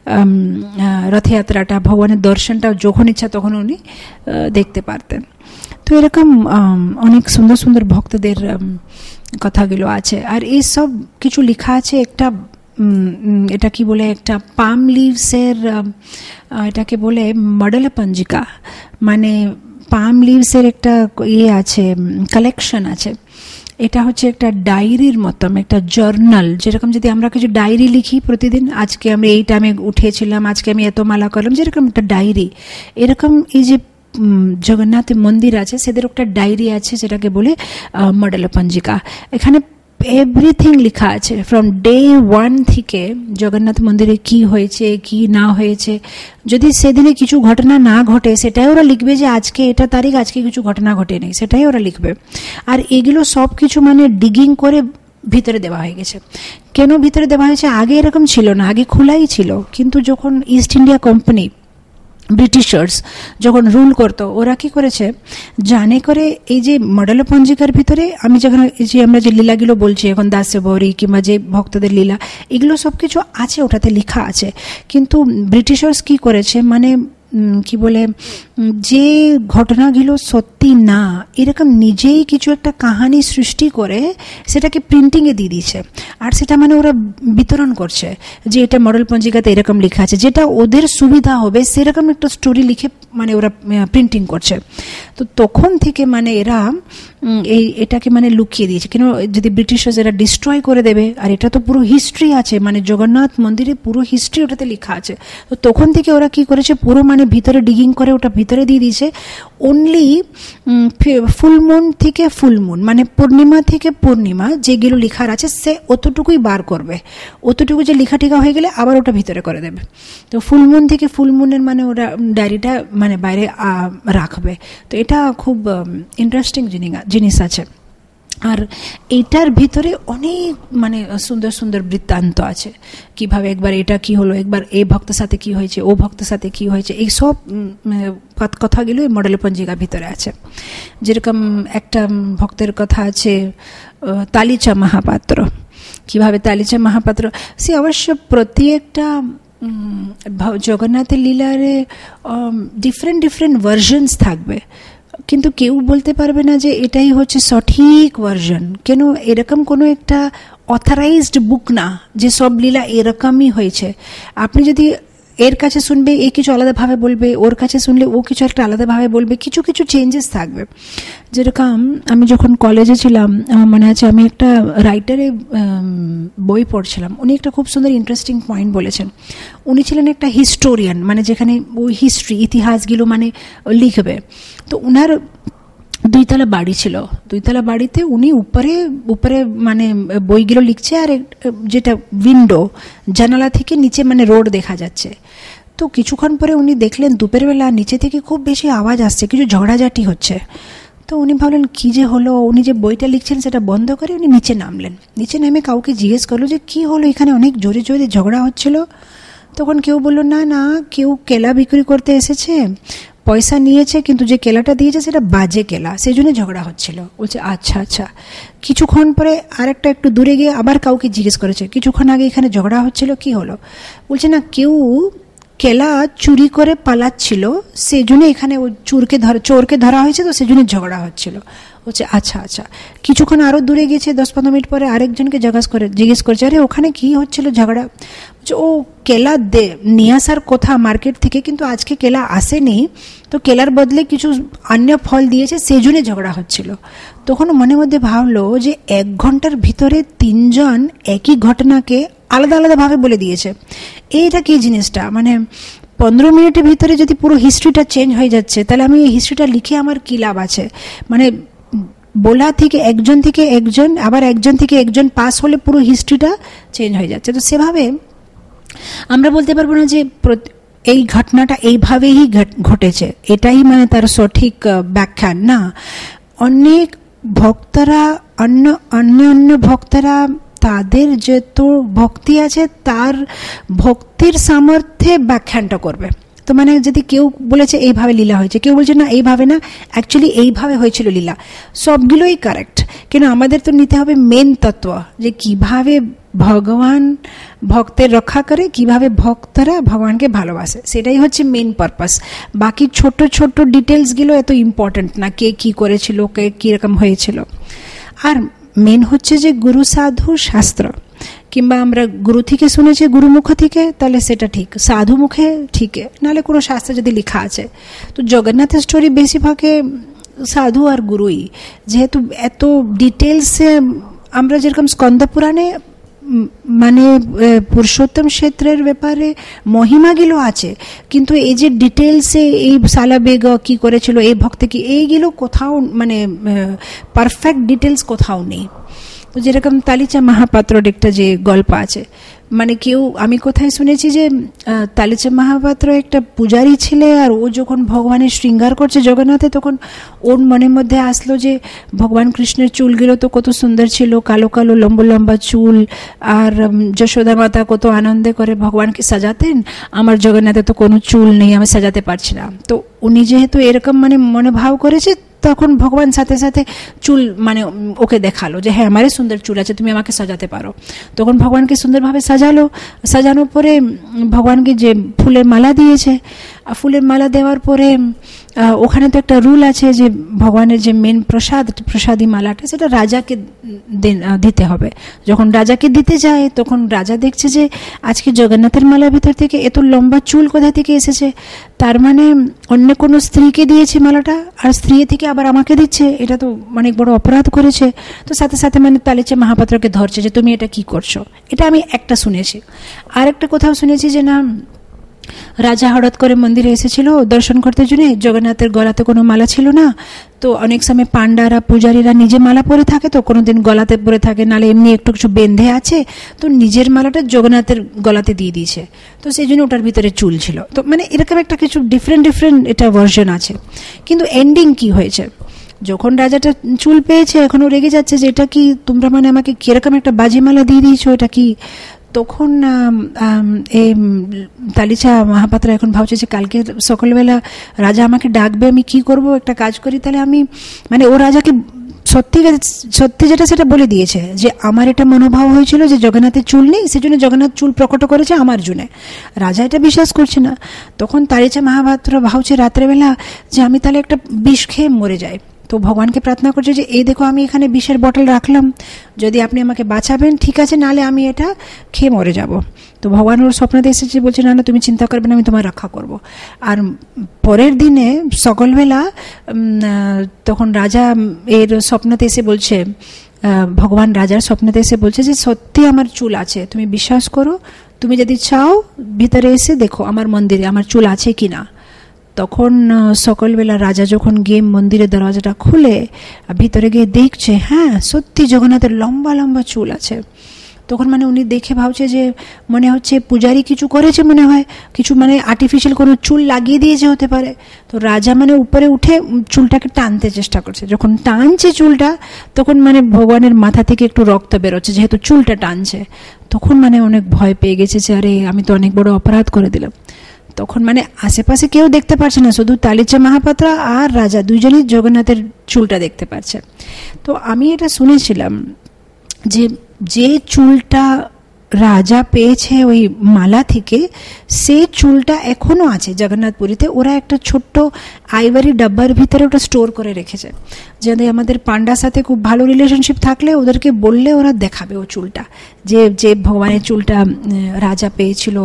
রথযাত্রাটা, ভগবানের দর্শনটা যখন ইচ্ছা তখন উনি দেখতে পারতেন। তো এরকম অনেক সুন্দর সুন্দর ভক্তদের কথাগুলো আছে। আর এই সব কিছু লেখা আছে একটা এটা কি বলে একটা পাম লিভসের, এটাকে বলে মডেল পঞ্জিকা, মানে পাম লিভসের একটা ইয়ে আছে, কালেকশন আছে। এটা হচ্ছে একটা ডায়েরির মতন, একটা জার্নাল, যেরকম যদি আমরা কিছু ডায়েরি লিখি প্রতিদিন, আজকে আমি এই টাইমে উঠেছিলাম, আজকে আমি এত মালা করলাম, যেরকম একটা ডায়েরি, এরকম এই যে জগন্নাথ মন্দির আছে সেদের একটা ডায়েরি আছে যেটাকে বলে মডেল পঞ্জিকা। এখানে এভরিথিং লেখা আছে, ফ্রম ডে ওয়ান থেকে জগন্নাথ মন্দিরে কি হয়েছে কি না হয়েছে। যদি সেদিনে কিছু ঘটনা না ঘটে সেটাই ওরা লিখবে যে আজকে এটা তারিখ, আজকে কিছু ঘটনা ঘটে নেই, সেটাই ওরা লিখবে। আর এগুলো সব কিছু মানে ডিগিং করে ভিতরে দেওয়া হয়ে গেছে। কেন ভিতরে দেওয়া হয়েছে? আগে এরকম ছিল না, আগে খোলাই ছিল, কিন্তু যখন ইস্ট ইন্ডিয়া কোম্পানি ব্রিটিশার্স যখন রুল করতো, ওরা কি করেছে জানে করে এই যে মডেল পঞ্জিকার ভিতরে আমি যেখানে যে আমরা যে লীলাগুলো বলছি এখন দাসে বৌরি কিংবা যে ভক্তদের লীলা, এগুলো সব কিছু আছে, ওটাতে লেখা আছে। কিন্তু ব্রিটিশার্স কি করেছে মানে কি বলে যে ঘটনাগুলো সত্যি না, এরকম নিজেই কিছু একটা কাহানি সৃষ্টি করে সেটাকে প্রিন্টিংয়ে দিয়ে দিয়েছে, আর সেটা মানে ওরা বিতরণ করছে যে এটা মডেল পঞ্জিকাতে এরকম লেখা আছে, যেটা ওদের সুবিধা হবে সেরকম একটা স্টোরি লিখে মানে ওরা প্রিন্টিং করছে। তো তখন থেকে মানে এরা এই এটাকে মানে লুকিয়ে দিয়েছে, কেন যদি ব্রিটিশার্স এরা ডিস্ট্রয় করে দেবে, আর এটা তো পুরো হিস্ট্রি আছে, মানে জগন্নাথ মন্দিরে পুরো হিস্ট্রি ওটাতে লেখা আছে। তো তখন থেকে ওরা কি করেছে পুরো মানে ওখানে ভিতরে ডিগিং করে ওটা ভিতরে দিয়ে দিয়েছে। অনলি ফুল মুন থেকে ফুল মুন, মানে পূর্ণিমা থেকে পূর্ণিমা যেগুলো লেখার আছে সে অতটুকুই বার করবে, অতটুকু যে লেখা টিকা হয়ে গেলে আবার ওটা ভিতরে করে দেবে। তো ফুল মুন থেকে ফুল মুনের মানে ওরা ডায়েরিটা মানে বাইরে রাখবে। তো এটা খুব ইন্টারেস্টিং জিনিস আছে। আর এইটার ভিতরে অনেক মানে সুন্দর সুন্দর বৃত্তান্ত আছে, কিভাবে একবার এটা কি হলো, একবার এই ভক্তের সাথে কি হয়েছে, ও ভক্তের সাথে কি হয়েছে, এই সব কথাগুলো এই মডেল পঞ্জিকার ভিতরে আছে। যেরকম একটা ভক্তের কথা আছে তালিচা মহাপাত্র, কিভাবে তালিচা মহাপাত্র, সে অবশ্য প্রত্যেকটা জগন্নাথের লীলারে ডিফারেন্ট ডিফারেন্ট ভার্জনস থাকবে, কিন্তু কেউ বলতে পারবে না যে এটাই হচ্ছে সঠিক ভার্জন। কেন, এরকম কোনো একটা অথরাইজড বুক না যে সব লীলা এরকমই হয়েছে। আপনি যদি এর কাছে শুনবে এ কিছু আলাদাভাবে বলবে, ওর কাছে শুনলে ও কিছু একটা আলাদাভাবে বলবে, কিছু কিছু চেঞ্জেস থাকবে। যেরকম আমি যখন কলেজে ছিলাম, আমার মনে আছে আমি একটা রাইটারে বই পড়ছিলাম, উনি একটা খুব সুন্দর ইন্টারেস্টিং পয়েন্ট বলেছেন। উনি ছিলেন একটা হিস্টোরিয়ান, মানে যেখানে ওই হিস্ট্রি ইতিহাসগুলো মানে লিখবে। তো উনার দুইতলা বাড়ি ছিল, দুইতলা বাড়িতে উনি উপরে উপরে মানে বইগুলো লিখছে, আর যেটা উইন্ডো জানালা থেকে নিচে মানে রোড দেখা যাচ্ছে। তো কিছুক্ষণ পরে উনি দেখলেন দুপুরবেলা নিচে থেকে খুব বেশি আওয়াজ আসছে, কিছু ঝগড়াঝাটি হচ্ছে। তো উনি ভাবলেন কি যে হলো, উনি যে বইটা লিখছেন সেটা বন্ধ করে উনি নিচে নামলেন। নিচে নেমে কাউকে জিজ্ঞেস করলো যে কি হলো, এখানে অনেক জোরে জোরে ঝগড়া হচ্ছিল। তখন কেউ বললো না না, কেউ কেলা বিক্রি করতে এসেছে, পয়সা নিয়েছে, কিন্তু যে কেলাটা দিয়েছে সেটা বাজে কেলা, সেই জন্য ঝগড়া হচ্ছিল। বলছে আচ্ছা আচ্ছা। কিছুক্ষণ পরে আরেকটা একটু দূরে গিয়ে আবার কাউকে জিজ্ঞেস করেছে, কিছুক্ষণ আগে এখানে ঝগড়া হচ্ছিল, কি হলো? বলছে না, কেউ কেলা চুরি করে পালাচ্ছিল, সেই জন্য এখানে ও চোরকে ধরা চোরকে ধরা হয়েছে, তো সেই জন্য ঝগড়া হচ্ছিল। বলছে আচ্ছা আচ্ছা। কিছুক্ষণ আরও দূরে গেছে, দশ পনেরো মিনিট পরে আরেকজনকে জিজ্ঞাসা করে জিজ্ঞেস করছে আরে ওখানে কি হচ্ছিল ঝগড়া? বলছে ও কেলা দে নিয়ে আসার কথা মার্কেট থেকে, কিন্তু আজকে কেলা আসেনি, তো কেলার বদলে কিছু অন্য ফল দিয়েছে, সেই জন্য ঝগড়া হচ্ছিল। তখন মনে মধ্যে ভাবলো যে এক ঘন্টার ভিতরে তিনজন একই ঘটনাকে আলাদা আলাদাভাবে বলে দিয়েছে। এইটা কি জিনিসটা, মানে পনেরো মিনিটের ভিতরে যদি পুরো হিস্ট্রিটা চেঞ্জ হয়ে যাচ্ছে, তাহলে আমি এই হিস্ট্রিটা লিখে আমার কী লাভ আছে? মানে বলা থেকে একজন থেকে একজন, আবার একজন থেকে একজন পাস হলে পুরো হিস্ট্রিটা চেঞ্জ হয়ে যাচ্ছে। তো সেভাবে আমরা বলতে পারবো না যে এই ঘটনাটা এইভাবেই ঘটেছে, এটাই মানে তার সঠিক ব্যাখ্যা না। অনেক ভক্তরা অন্য অন্য অন্য ভক্তরা তাদের যত ভক্তি আছে তার ভক্তির সামর্থ্যে ব্যাখ্যানটা করবে। তো মানে যদি কেউ বলেছে এইভাবে লীলা হয়েছে, কেউ বলছে না এইভাবে না, অ্যাকচুয়ালি এইভাবে হয়েছিল লীলা, সবগুলোই কারেক্ট। কিন্তু আমাদের তো নিতে হবে মেন তত্ত্ব, যে কিভাবে ভগবান ভক্তের রক্ষা করে, কিভাবে ভক্তরা ভগবানকে ভালোবাসে, সেটাই হচ্ছে মেন পারপাস। বাকি ছোট ছোট ডিটেলসগুলো এত ইম্পর্টেন্ট না, কে কি করেছিল, কে কীরকম হয়েছিল। আর মেন হচ্ছে যে গুরু সাধু শাস্ত্র, কিংবা আমরা গুরু থেকে শুনেছি, গুরুমুখ থেকে, তাহলে সেটা ঠিক, সাধু মুখে ঠিক, নাহলে কোনো শাস্ত্রে যদি লেখা আছে। তো জগন্নাথের স্টোরি বেশিরভাগে সাধু আর গুরুই, যেহেতু এত ডিটেলসে আমরা যেরকম স্কন্দ পুরাণে মানে পুরুষোত্তম ক্ষেত্রের ব্যাপারে মহিমাগুলো আছে, কিন্তু এই যে ডিটেলসে এই সালাবেগ কি করেছিল, এই ভক্তি কি, এইগুলো কোথাও মানে পারফেক্ট ডিটেলস কোথাও নেই। তো যেরকম তালিচা মহাপাত্রর একটা যে গল্প আছে, মানে কেউ আমি কোথায় শুনেছি যে তালিচা মহাপাত্র একটা পূজারী ছেলে, আর ও যখন ভগবানের শৃঙ্গার করছে জগন্নাথে, তখন ওর মনের মধ্যে আসলো যে ভগবান কৃষ্ণের চুলগুলো তো কত সুন্দর ছিল, কালো কালো লম্বা লম্বা চুল, আর যশোদা মাতা কত আনন্দে করে ভগবানকে সাজাতেন, আমার জগন্নাথে তো কোনো চুল নেই, আমি সাজাতে পারছি না। তো উনি যেহেতু এরকম মানে মনোভাব করেছে, তখন ভগবান সাথে সাথে চুল মানে ওকে দেখালো যে হ্যাঁ আমারই সুন্দর চুল আছে, তুমি আমাকে সাজাতে পারো। তখন ভগবানকে সুন্দরভাবে সাজালো, সাজানোর পরে ভগবানকে যে ফুলের মালা দিয়েছে, ফুলের মালা দেওয়ার পরে ওখানে তো একটা রুল আছে যে ভগবানের যে মেন প্রসাদ, প্রসাদী মালাটা, সেটা রাজাকে দিতে হবে। যখন রাজাকে দিতে যায়, তখন রাজা দেখছে যে আজকে জগন্নাথের মালার ভিতর থেকে এত লম্বা চুল কোথা থেকে এসেছে, তার মানে অন্য কোনো স্ত্রীকে দিয়েছে মালাটা, আর স্ত্রী থেকে আবার আমাকে দিচ্ছে, এটা তো অনেক বড় অপরাধ করেছে। তো সাথে সাথে মানে তালিচা মহাপাত্রকে ধরছে যে তুমি এটা কি করছো। এটা আমি একটা শুনেছি। আর একটা কোথাও শুনেছি যে না, রাজা হঠাৎ করে মন্দিরে এসেছিল দর্শন করতে জন্য, জগন্নাথের গলাতে কোনো মালা ছিল না। তো অনেক সময় পান্ডারা পূজারীরা নিজে মালা পরে থাকে, তো কোনোদিন গলাতে পরে থাকে, নালে এমনি একটু কিছু বেঁধে আছে, তো নিজের মালাটা জগন্নাথের গলাতে দিয়ে দিয়েছে। তো সেই জন্য ওটার ভিতরে চুল ছিল। তো মানে এরকম একটা কিছু ডিফারেন্ট ডিফারেন্ট এটা ভার্সন আছে। কিন্তু এন্ডিং কি হয়েছে, যখন রাজাটা চুল পেয়েছে এখন ও রেগে যাচ্ছে যে এটা কি তোমরা মানে আমাকে কিরকম একটা বাজিমালা দিয়ে দিয়েছো, এটা কি। তখন এই তালিচা মহাপাত্র এখন ভাবছে যে কালকে সকালবেলা রাজা আমাকে ডাকবে, আমি কি করব, একটা কাজ করি তাহলে আমি, মানে ও রাজাকে সত্যি সত্যি যেটা সেটা বলে দিয়েছে যে আমার এটা মনোভাব হয়েছিল যে জগন্নাথের চুল নেই, সেজন্য জগন্নাথ চুল প্রকট করেছে আমার জন্য। রাজা এটা বিশ্বাস করছে না। তখন তালিচা মহাপাত্র ভাবছে রাত্রেবেলা যে আমি তাহলে একটা বিষ খেয়ে মরে যাই। তো ভগবানকে প্রার্থনা করছে যে এই দেখো আমি এখানে বিষের বটল রাখলাম, যদি আপনি আমাকে বাঁচাবেন ঠিক আছে, নাহলে আমি এটা খেয়ে মরে যাব। তো ভগবান ওর স্বপ্নতে এসেছে, বলছে না না তুমি চিন্তা করবে না, আমি তোমার রক্ষা করব। আর পরের দিনে সকালবেলা তখন রাজা এর স্বপ্নতে এসে বলছে, ভগবান রাজার স্বপ্নতে এসে বলছে যে সত্যি আমার চুল আছে, তুমি বিশ্বাস করো, তুমি যদি চাও ভিতরে এসে দেখো আমার মন্দিরে আমার চুল আছে কি না। তখন সকালবেলা রাজা যখন গিয়ে মন্দিরের দরওয়াজাটা খুলে ভিতরে গিয়ে দেখছে, হ্যাঁ সত্যি জগন্নাথের লম্বা লম্বা চুল আছে। তখন মানে উনি দেখে ভাবছে যে মনে হচ্ছে পূজারি কিছু করেছে, মনে হয় কিছু মানে আর্টিফিশিয়াল কোনো চুল লাগিয়ে দিয়েছে হতে পারে। তো রাজা মানে উপরে উঠে চুলটাকে টানতে চেষ্টা করছে, যখন টানছে চুলটা তখন মানে ভগবানের মাথা থেকে একটু রক্ত বেরোচ্ছে, যেহেতু চুলটা টানছে। তখন মানে অনেক ভয় পেয়ে গেছে যে আরে আমি তো অনেক বড় অপরাধ করে দিলাম। তখন মানে আশেপাশে কেউ দেখতে পাচ্ছে না, শুধু তালিচা মহাপাত্র আর রাজা দুইজনই জগন্নাথের চুলটা দেখতে পাচ্ছে। তো আমি এটা শুনেছিলাম যে যে চুলটা রাজা পেয়েছে ওই মালা থেকে, সে চুলটা এখনো আছে জগন্নাথপুরীতে। ওরা একটা ছোট্ট আইভারি ডাব্বার ভিতরে ওটা স্টোর করে রেখেছে, যাতে আমাদের পান্ডার সাথে খুব ভালো রিলেশনশিপ থাকলে ওদেরকে বললে ওরা দেখাবে ও চুলটা, যে যে ভগবানের চুলটা রাজা পেয়েছিল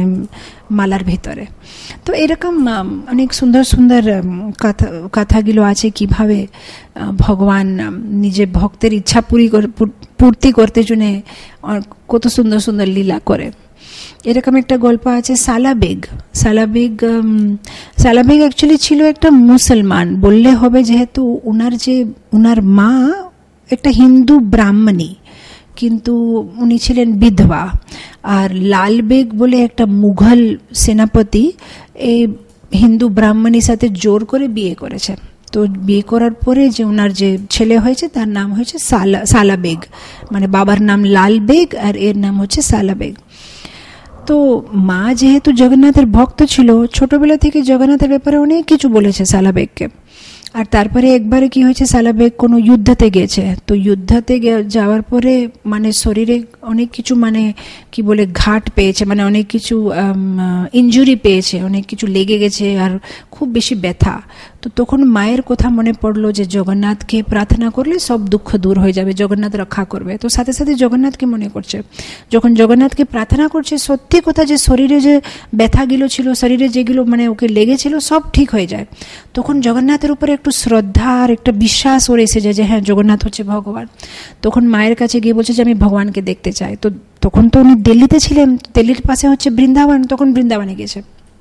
মালার ভিতরে। তো এরকম অনেক সুন্দর সুন্দর কথা কথাগুলো আছে, কিভাবে ভগবান নিজের ভক্তের ইচ্ছা পুরি পূর্তি করতে জন্য কত সুন্দর সুন্দর লীলা করে। এরকম একটা গল্প আছে সালাবেগ। সালাবেগ সালাবেগ অ্যাকচুয়ালি ছিল একটা মুসলমান বললে হবে, যেহেতু উনার যে উনার মা একটা হিন্দু ব্রাহ্মণী, কিন্তু উনি ছিলেন বিধবা। আর লালবেগ বলে একটা মুঘল সেনাপতি এই হিন্দু ব্রাহ্মণীর সাথে জোর করে বিয়ে করেছে। তো বিয়ে করার পরে যে ওনার যে ছেলে হয়েছে তার নাম হয়েছে সালা সালাবেগ, মানে বাবার নাম লালবেগ আর এর নাম হচ্ছে সালাবেগ। তো মা যেহেতু জগন্নাথের ভক্ত ছিল, ছোটবেলা থেকে জগন্নাথের ব্যাপারে অনেক কিছু বলেছে সালাবেগকে। আর তারপরে একবারে কি হয়েছে, সালাবেগ কোনো যুদ্ধতে গেছে। তো যুদ্ধতে যাওয়ার পরে মানে শরীরে অনেক কিছু মানে কি বলে ঘাট পেয়েছে, মানে অনেক কিছু ইনজুরি পেয়েছে, অনেক কিছু লেগে গেছে আর খুব বেশি ব্যথা। তো তখন মায়ের কথা মনে পড়লো যে জগন্নাথকে প্রার্থনা করলে সব দুঃখ দূর হয়ে যাবে, জগন্নাথ রক্ষা করবে। তো সাথে সাথে জগন্নাথকে মনে করছে, যখন জগন্নাথকে প্রার্থনা করছে সত্যি কথা যে শরীরে যে ব্যথাগুলো ছিল, শরীরে যেগুলো মানে ওকে লেগেছিল সব ঠিক হয়ে যায়। তখন জগন্নাথের উপরে একটু শ্রদ্ধা আর একটা বিশ্বাস ওর এসে যায় যে হ্যাঁ জগন্নাথ হচ্ছে ভগবান। তখন মায়ের কাছে গিয়ে বলছে যে আমি ভগবানকে দেখতে চাই। তো তখন তো উনি দিল্লিতে ছিলেন, দিল্লির পাশে হচ্ছে বৃন্দাবন, তখন বৃন্দাবনে গেছে।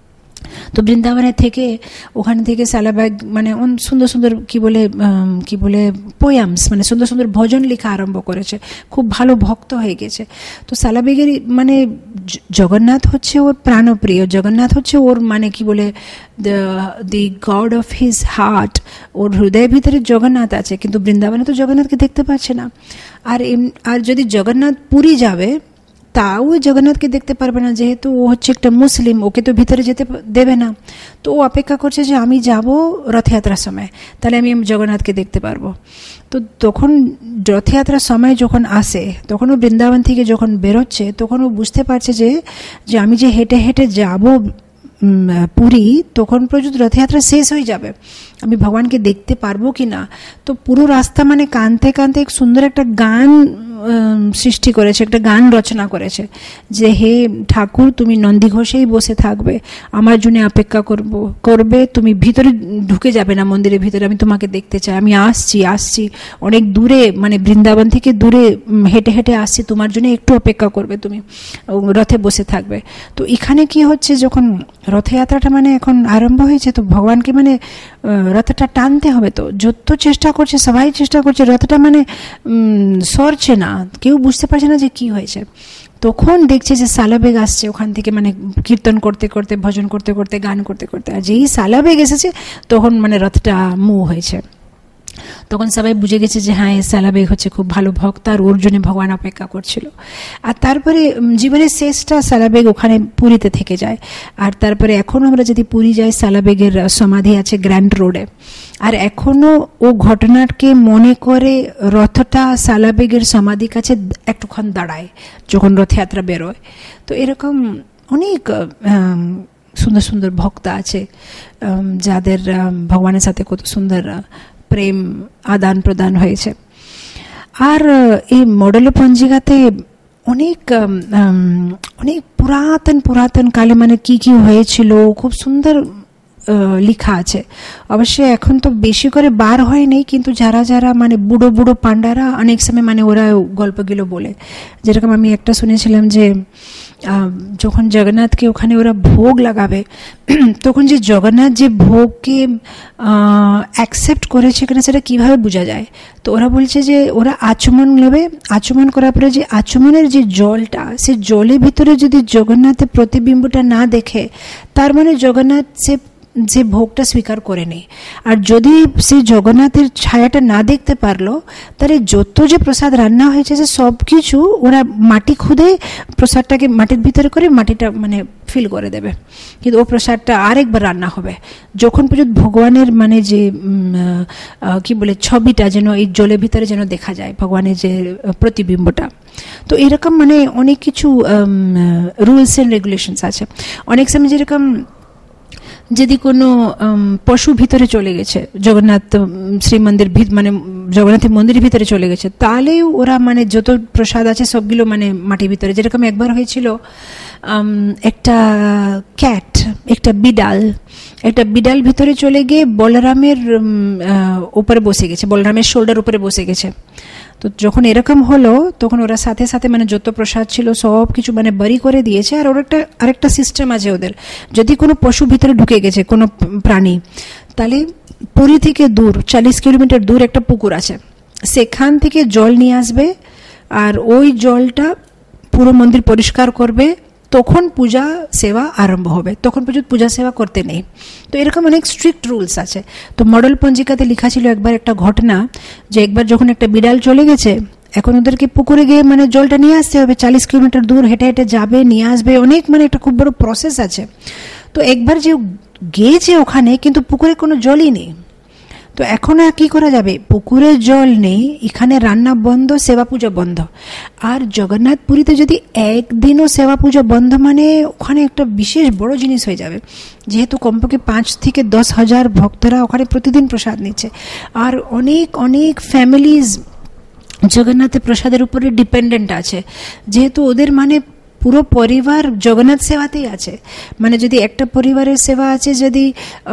তো বৃন্দাবনে থেকে ওখান থেকে সালাবেগ মানে সুন্দর সুন্দর কি বলে কি বলে পোয়ামস মানে সুন্দর সুন্দর ভজন লেখা আরম্ভ করেছে, খুব ভালো ভক্ত হয়ে গেছে। তো সালাবেগের মানে জগন্নাথ হচ্ছে ওর প্রাণপ্রিয়, জগন্নাথ হচ্ছে ওর মানে কি বলে the god of his heart, ওর হৃদয়ের ভিতরে জগন্নাথ আছে। কিন্তু বৃন্দাবনে তো জগন্নাথকে দেখতে পাচ্ছে না। আর আর যদি জগন্নাথ পুরী যাবে তাও জগন্নাথকে দেখতে পারবে না, যেহেতু ও হচ্ছে একটা মুসলিম, ওকে তো ভিতরে যেতে দেবে না। তো ও অপেক্ষা করছে যে আমি যাব রথযাত্রার সময়, তাহলে আমি জগন্নাথকে দেখতে পারবো। তো তখন রথযাত্রার সময় যখন আসে, তখন ও বৃন্দাবন থেকে যখন বেরোচ্ছে, তখন ও বুঝতে পারছে যে যে আমি যে হেঁটে হেঁটে যাব পুরী, তখন পর্যন্ত রথযাত্রা শেষ হয়ে যাবে, আমি ভগবানকে দেখতে পারবো কি না। তো পুরো রাস্তা মানে কাঁদতে কাঁদতে এক সুন্দর একটা গান সৃষ্টি করেছে, একটা গান রচনা করেছে যে হে ঠাকুর তুমি নন্দী ঘোষেই বসে থাকবে, আমার জন্য অপেক্ষা করব করবে, তুমি ভিতরে ঢুকে যাবে না মন্দিরের ভিতরে, আমি তোমাকে দেখতে চাই, আমি আসছি আসছি অনেক দূরে, মানে বৃন্দাবন থেকে দূরে হেঁটে হেঁটে আসছি, তোমার জন্য একটু অপেক্ষা করবে, তুমি রথে বসে থাকবে। তো এখানে কি হচ্ছে, যখন রথযাত্রাটা মানে এখন আরম্ভ হয়েছে, তো ভগবানকে মানে রথটা টানতে হবে, তো যত চেষ্টা করছে সবাই চেষ্টা করছে, রথটা মানে সরছে না, কেউ বুঝতে পারছে না যে কি হয়েছে। তখন দেখছে যে সালাবেগ আসছে ওখান থেকে, মানে কীর্তন করতে করতে, ভজন করতে করতে, গান করতে করতে, আর যেই সালাবেগ এসেছে তখন মানে রথটা মুভ হয়েছে। তখন সবাই বুঝে গেছে যে হ্যাঁ সালাবেগ হচ্ছে খুব ভালো ভক্ত, আর ওর জন্য ভগবান অপেক্ষা করছিল। আর তারপরে জীবনের শেষটা সালাবেগ ওখানে পুরীতে থেকে যায়। আর তারপরে এখন আমরা যদি পুরী যাই, সালাবেগের সমাধি আছে গ্র্যান্ড রোডে, আর এখনো ও ঘটনাকে মনে করে রথটা সালাবেগের সমাধি কাছে একটুক্ষণ দাঁড়ায় যখন রথযাত্রা বেরোয়। তো এরকম অনেক সুন্দর সুন্দর ভক্ত আছে যাদের ভগবানের সাথে কত সুন্দর প্রেম আদান প্রদান হয়েছে। আর এই মডেল পঞ্জিকাতে অনেক অনেক পুরাতন পুরাতন কালে মানে কি কি হয়েছিল খুব সুন্দর লেখা আছে। অবশ্যই এখন তো বেশি করে বার হয়নি, কিন্তু যারা যারা মানে বুড়ো বুড়ো পান্ডারা অনেক সময় মানে ওরা গল্পগুলো বলে। যেরকম আমি একটা শুনেছিলাম যে যখন জগন্নাথকে ওখানে ওরা ভোগ লাগাবে, তখন যে জগন্নাথ যে ভোগকে অ্যাকসেপ্ট করেছে কিনা সেটা কীভাবে বোঝা যায়। তো ওরা বলছে যে ওরা আচমন নেবে, আচমন করার পরে যে আচমনের যে জলটা, সে জলের ভিতরে যদি জগন্নাথের প্রতিবিম্বটা না দেখে, তার মানে জগন্নাথ সে যে ভোগটা স্বীকার করে নেই। আর যদি সেই জগন্নাথের ছায়াটা না দেখতে পারলো, তাহলে যত যে প্রসাদ রান্না হয়েছে যে সব কিছু ওরা মাটি খুদে প্রসাদটাকে মাটির ভিতরে করে মাটিটা মানে ফিল করে দেবে, কিন্তু ও প্রসাদটা আরেকবার রান্না হবে যখন পর্যন্ত ভগবানের মানে যে কি বলে ছবিটা যেন এই জলের ভিতরে যেন দেখা যায়, ভগবানের যে প্রতিবিম্বটা। তো এরকম মানে অনেক কিছু রুলস অ্যান্ড রেগুলেশনস আছে। অনেক সময় যেরকম যদি কোনো পশু ভিতরে চলে গেছে, জগন্নাথ শ্রী মন্দির মানে জগন্নাথের মন্দিরের ভিতরে চলে গেছে, তাহলেও ওরা মানে যত প্রসাদ আছে সবগুলো মানে মাটির ভিতরে। যেরকম একবার হয়েছিল একটা ক্যাট, একটা বিড়াল, একটা বিড়াল ভিতরে চলে গিয়ে বলরামের উপরে বসে গেছে, বলরামের শোল্ডার উপরে বসে গেছে। তো যখন এরকম হলো তখন ওরা সাথে সাথে মানে যত প্রসাদ ছিল সব কিছু মানে বরি করে দিয়েছে। আর ওর একটা আরেকটা সিস্টেম আছে ওদের, যদি কোনো পশু ভিতরে ঢুকে গেছে কোনো প্রাণী, তাহলে পুরী থেকে দূর চালিশ কিলোমিটার দূর একটা পুকুর আছে, সেখান থেকে জল নিয়ে আসবে, আর ওই জলটা পুরো মন্দির পরিষ্কার করবে, তখন পূজা সেবা আরম্ভ হবে, তখন পর্যন্ত পূজা সেবা করতে নেই। তো এরকম অনেক স্ট্রিক্ট রুলস আছে। তো মডেল পঞ্জিকাতে লেখা ছিল একবার একটা ঘটনা, যে একবার যখন একটা বিড়াল চলে গেছে, এখন ওদেরকে পুকুরে গিয়ে মানে জলটা নিয়ে আসতে হবে, চালিশ কিলোমিটার দূর হেঁটে হেঁটে যাবে, নিয়ে আসবে, অনেক মানে একটা খুব বড় প্রসেস আছে। তো একবার যে গিয়েছে ওখানে, কিন্তু পুকুরে কোনো জলই নেই। তো এখন আর কি করা যাবে, পুকুরে জল নেই, এখানে রান্না বন্ধ, সেবা পূজা বন্ধ। আর জগন্নাথ পুরীতে যদি একদিনও সেবা পূজা বন্ধ, মানে ওখানে একটা বিশেষ বড় জিনিস হয়ে যাবে, যেহেতু কমপক্ষে পাঁচ থেকে দশ হাজার ভক্তরা ওখানে প্রতিদিন প্রসাদ নিচ্ছে। আর অনেক অনেক ফ্যামিলিজ জগন্নাথের প্রসাদের উপরে ডিপেন্ডেন্ট আছে, যেহেতু ওদের মানে পুরো পরিবার জগন্নাথ সেবাতেই আছে। মানে যদি একটা পরিবারের সেবা আছে, যদি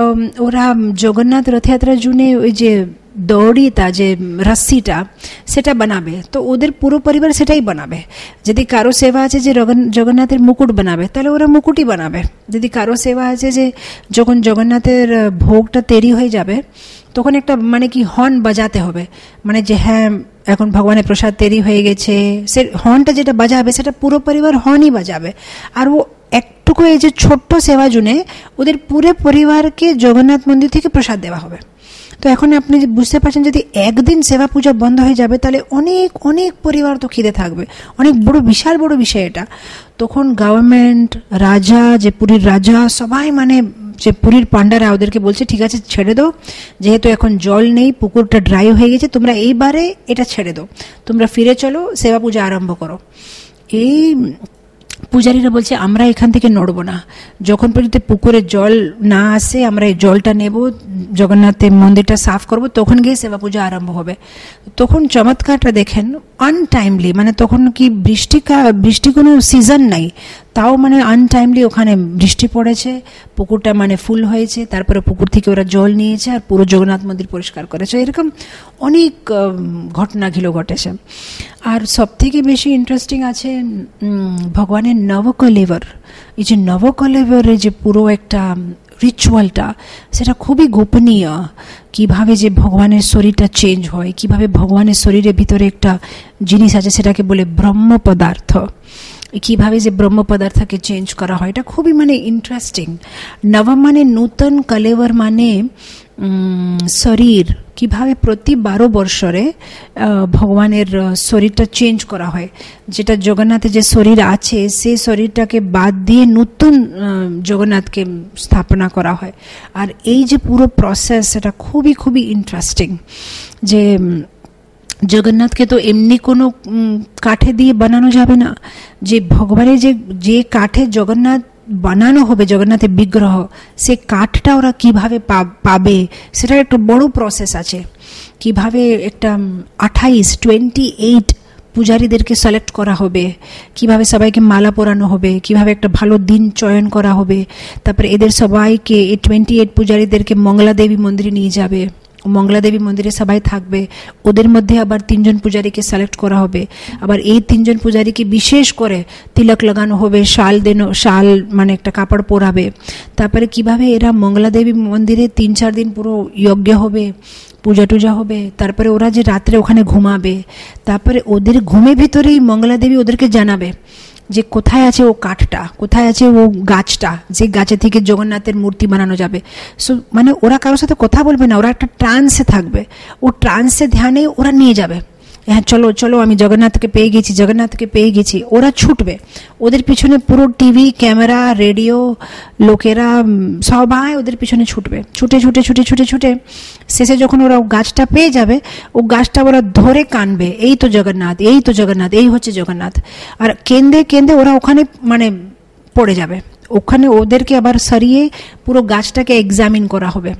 ওরা জগন্নাথ রথযাত্রার জন্য ওই যে দড়িটা যে রশ্মিটা সেটা বানাবে, তো ওদের পুরো পরিবার সেটাই বানাবে। যদি কারো সেবা আছে যে জগন্নাথের মুকুট বানাবে, তাহলে ওরা মুকুটই বানাবে। যদি কারো সেবা আছে যে যখন জগন্নাথের ভোগটা তৈরি হয়ে যাবে, তখন একটা মানে কি হর্ন বাজাতে হবে, মানে যে হ্যাঁ এখন ভগবানের প্রসাদ তৈরি হয়ে গেছে, সে হর্নটা যেটা বাজাবে সেটা পুরো পরিবার হর্নই বাজাবে। আর ও একটুকু এই যে ছোট্ট সেবা জুনে ওদের পুরো পরিবারকে জগন্নাথ মন্দির থেকে প্রসাদ দেওয়া হবে। তো এখন আপনি বুঝতে পারছেন, যদি একদিন সেবা পূজা বন্ধ হয়ে যাবে, তাহলে অনেক অনেক পরিবার তো খিদে থাকবে, অনেক বড় বিশাল বড় বিষয় এটা। তখন গভর্নমেন্ট, রাজা, যে পুরীর রাজা, সবাই মানে যে পুরীর পান্ডারা ওদেরকে বলছে ঠিক আছে ছেড়ে দাও, যেহেতু এখন জল নেই, পুকুরটা ড্রাই হয়ে গেছে, তোমরা এইবারে এটা ছেড়ে দাও, তোমরা ফিরে চলো, সেবা পূজা আরম্ভ করো। এই পূজারীরা বলছে আমরা এখান থেকে নড়বো না, যখন পর্যন্ত পুকুরে জল না আসে আমরা এই জলটা নেব, জগন্নাথের মন্দিরটা সাফ করব, তখন গিয়ে সেবা পূজা আরম্ভ হবে। তখন চমৎকারটা দেখেন, আনটাইমলি, মানে তখন কি বৃষ্টি বৃষ্টি কোনো সিজন নাই, তাও মানে আনটাইমলি ওখানে বৃষ্টি পড়েছে, পুকুরটা মানে ফুল হয়েছে, তারপরে পুকুর থেকে ওরা জল নিয়েছে আর পুরো জগন্নাথ মন্দির পরিষ্কার করেছে। এরকম অনেক ঘটনাগুলো ঘটেছে। আর সব থেকে বেশি ইন্টারেস্টিং আছে ভগবানের নবকলেবর। এই যে নবকলেবরের যে পুরো একটা রিচুয়ালটা, সেটা খুবই গোপনীয়। কিভাবে যে ভগবানের শরীরটা চেঞ্জ হয়, কিভাবে ভগবানের শরীরের ভিতরে একটা জিনিস আছে সেটাকে বলে ব্রহ্ম পদার্থ, কিভাবে যে ব্রহ্ম পদার্থকে চেঞ্জ করা হয়, এটা খুবই মানে ইন্টারেস্টিং। নবম মানে নূতন, কলেবর মানে শরীর, কিভাবে প্রতি বারো বৎসরে ভগবানের শরীরটা চেঞ্জ করা হয়। যেটা জগন্নাথের যে শরীর আছে সেই শরীরটাকে বাদ দিয়ে নতুন জগন্নাথকে স্থাপনা করা হয়। আর এই যে পুরো প্রসেস, সেটা খুবই খুবই ইন্টারেস্টিং। যে জগন্নাথকে তো এমনি কোনো কাঠে দিয়ে বানানো যাবে না, যে ভগবানের যে যে কাঠে জগন্নাথ বানানো হবে, জগন্নাথের বিগ্রহ, সে কাঠটা ওরা কিভাবে পাবে, সেটার একটা বড় প্রসেস আছে। কিভাবে একটা আঠাইশ টোয়েন্টি এইট পূজারীদেরকে সিলেক্ট করা হবে, কিভাবে সবাইকে মালা পরানো হবে, কিভাবে একটা ভালো দিন চয়ন করা হবে, তারপরে এদের সবাইকে এই টোয়েন্টি এইট পূজারীদেরকে মঙ্গলা দেবী মন্দিরে নিয়ে যাবে, মঙ্গলা দেবী মন্দিরে সবাই থাকবে, ওদের মধ্যে আবার তিনজন পূজারীকে সিলেক্ট করা হবে, আবার এই তিনজন পূজারীকে বিশেষ করে তিলক লাগানো হবে, শাল দেনো শাল মানে একটা কাপড় পরাবে। তারপরে কিভাবে এরা মঙ্গলা দেবী মন্দিরে তিন চার দিন পুরো যজ্ঞ হবে, পূজা টুজা হবে, তারপরে ওরা যে রাত্রে ওখানে ঘুমাবে, তারপরে ওদের ঘুমের ভিতরেই মঙ্গলা দেবী ওদেরকে জানাবে যে কোথায় আছে ও কাঠটা, কোথায় আছে ও গাছটা, যে গাছে থেকে জগন্নাথের মূর্তি বানানো যাবে। সো মানে ওরা কারোর সাথে কথা বলবে না, ওরা একটা ট্রান্সে থাকবে, ও ট্রান্সে ধ্যানে ওরা নিয়ে যাবে, হ্যাঁ চলো চলো আমি জগন্নাথকে পেয়ে গেছি, জগন্নাথকে পেয়ে গেছি। ওরা ছুটবে, ওদের পিছনে পুরো টিভি, ক্যামেরা, রেডিও, লোকেরা সবাই ওদের পিছনে ছুটবে, ছুটে ছুটে ছুটে ছুটে ছুটে শেষে যখন ওরা গাছটা পেয়ে যাবে, ও গাছটা ওরা ধরে কানবে, এই তো জগন্নাথ, এই তো জগন্নাথ, এই হচ্ছে জগন্নাথ। আর কেঁদে কেঁদে ওরা ওখানে মানে পড়ে যাবে, ওখানে ওদেরকে আবার সরিয়ে পুরো গাছটাকে এক্সামিন করা হবে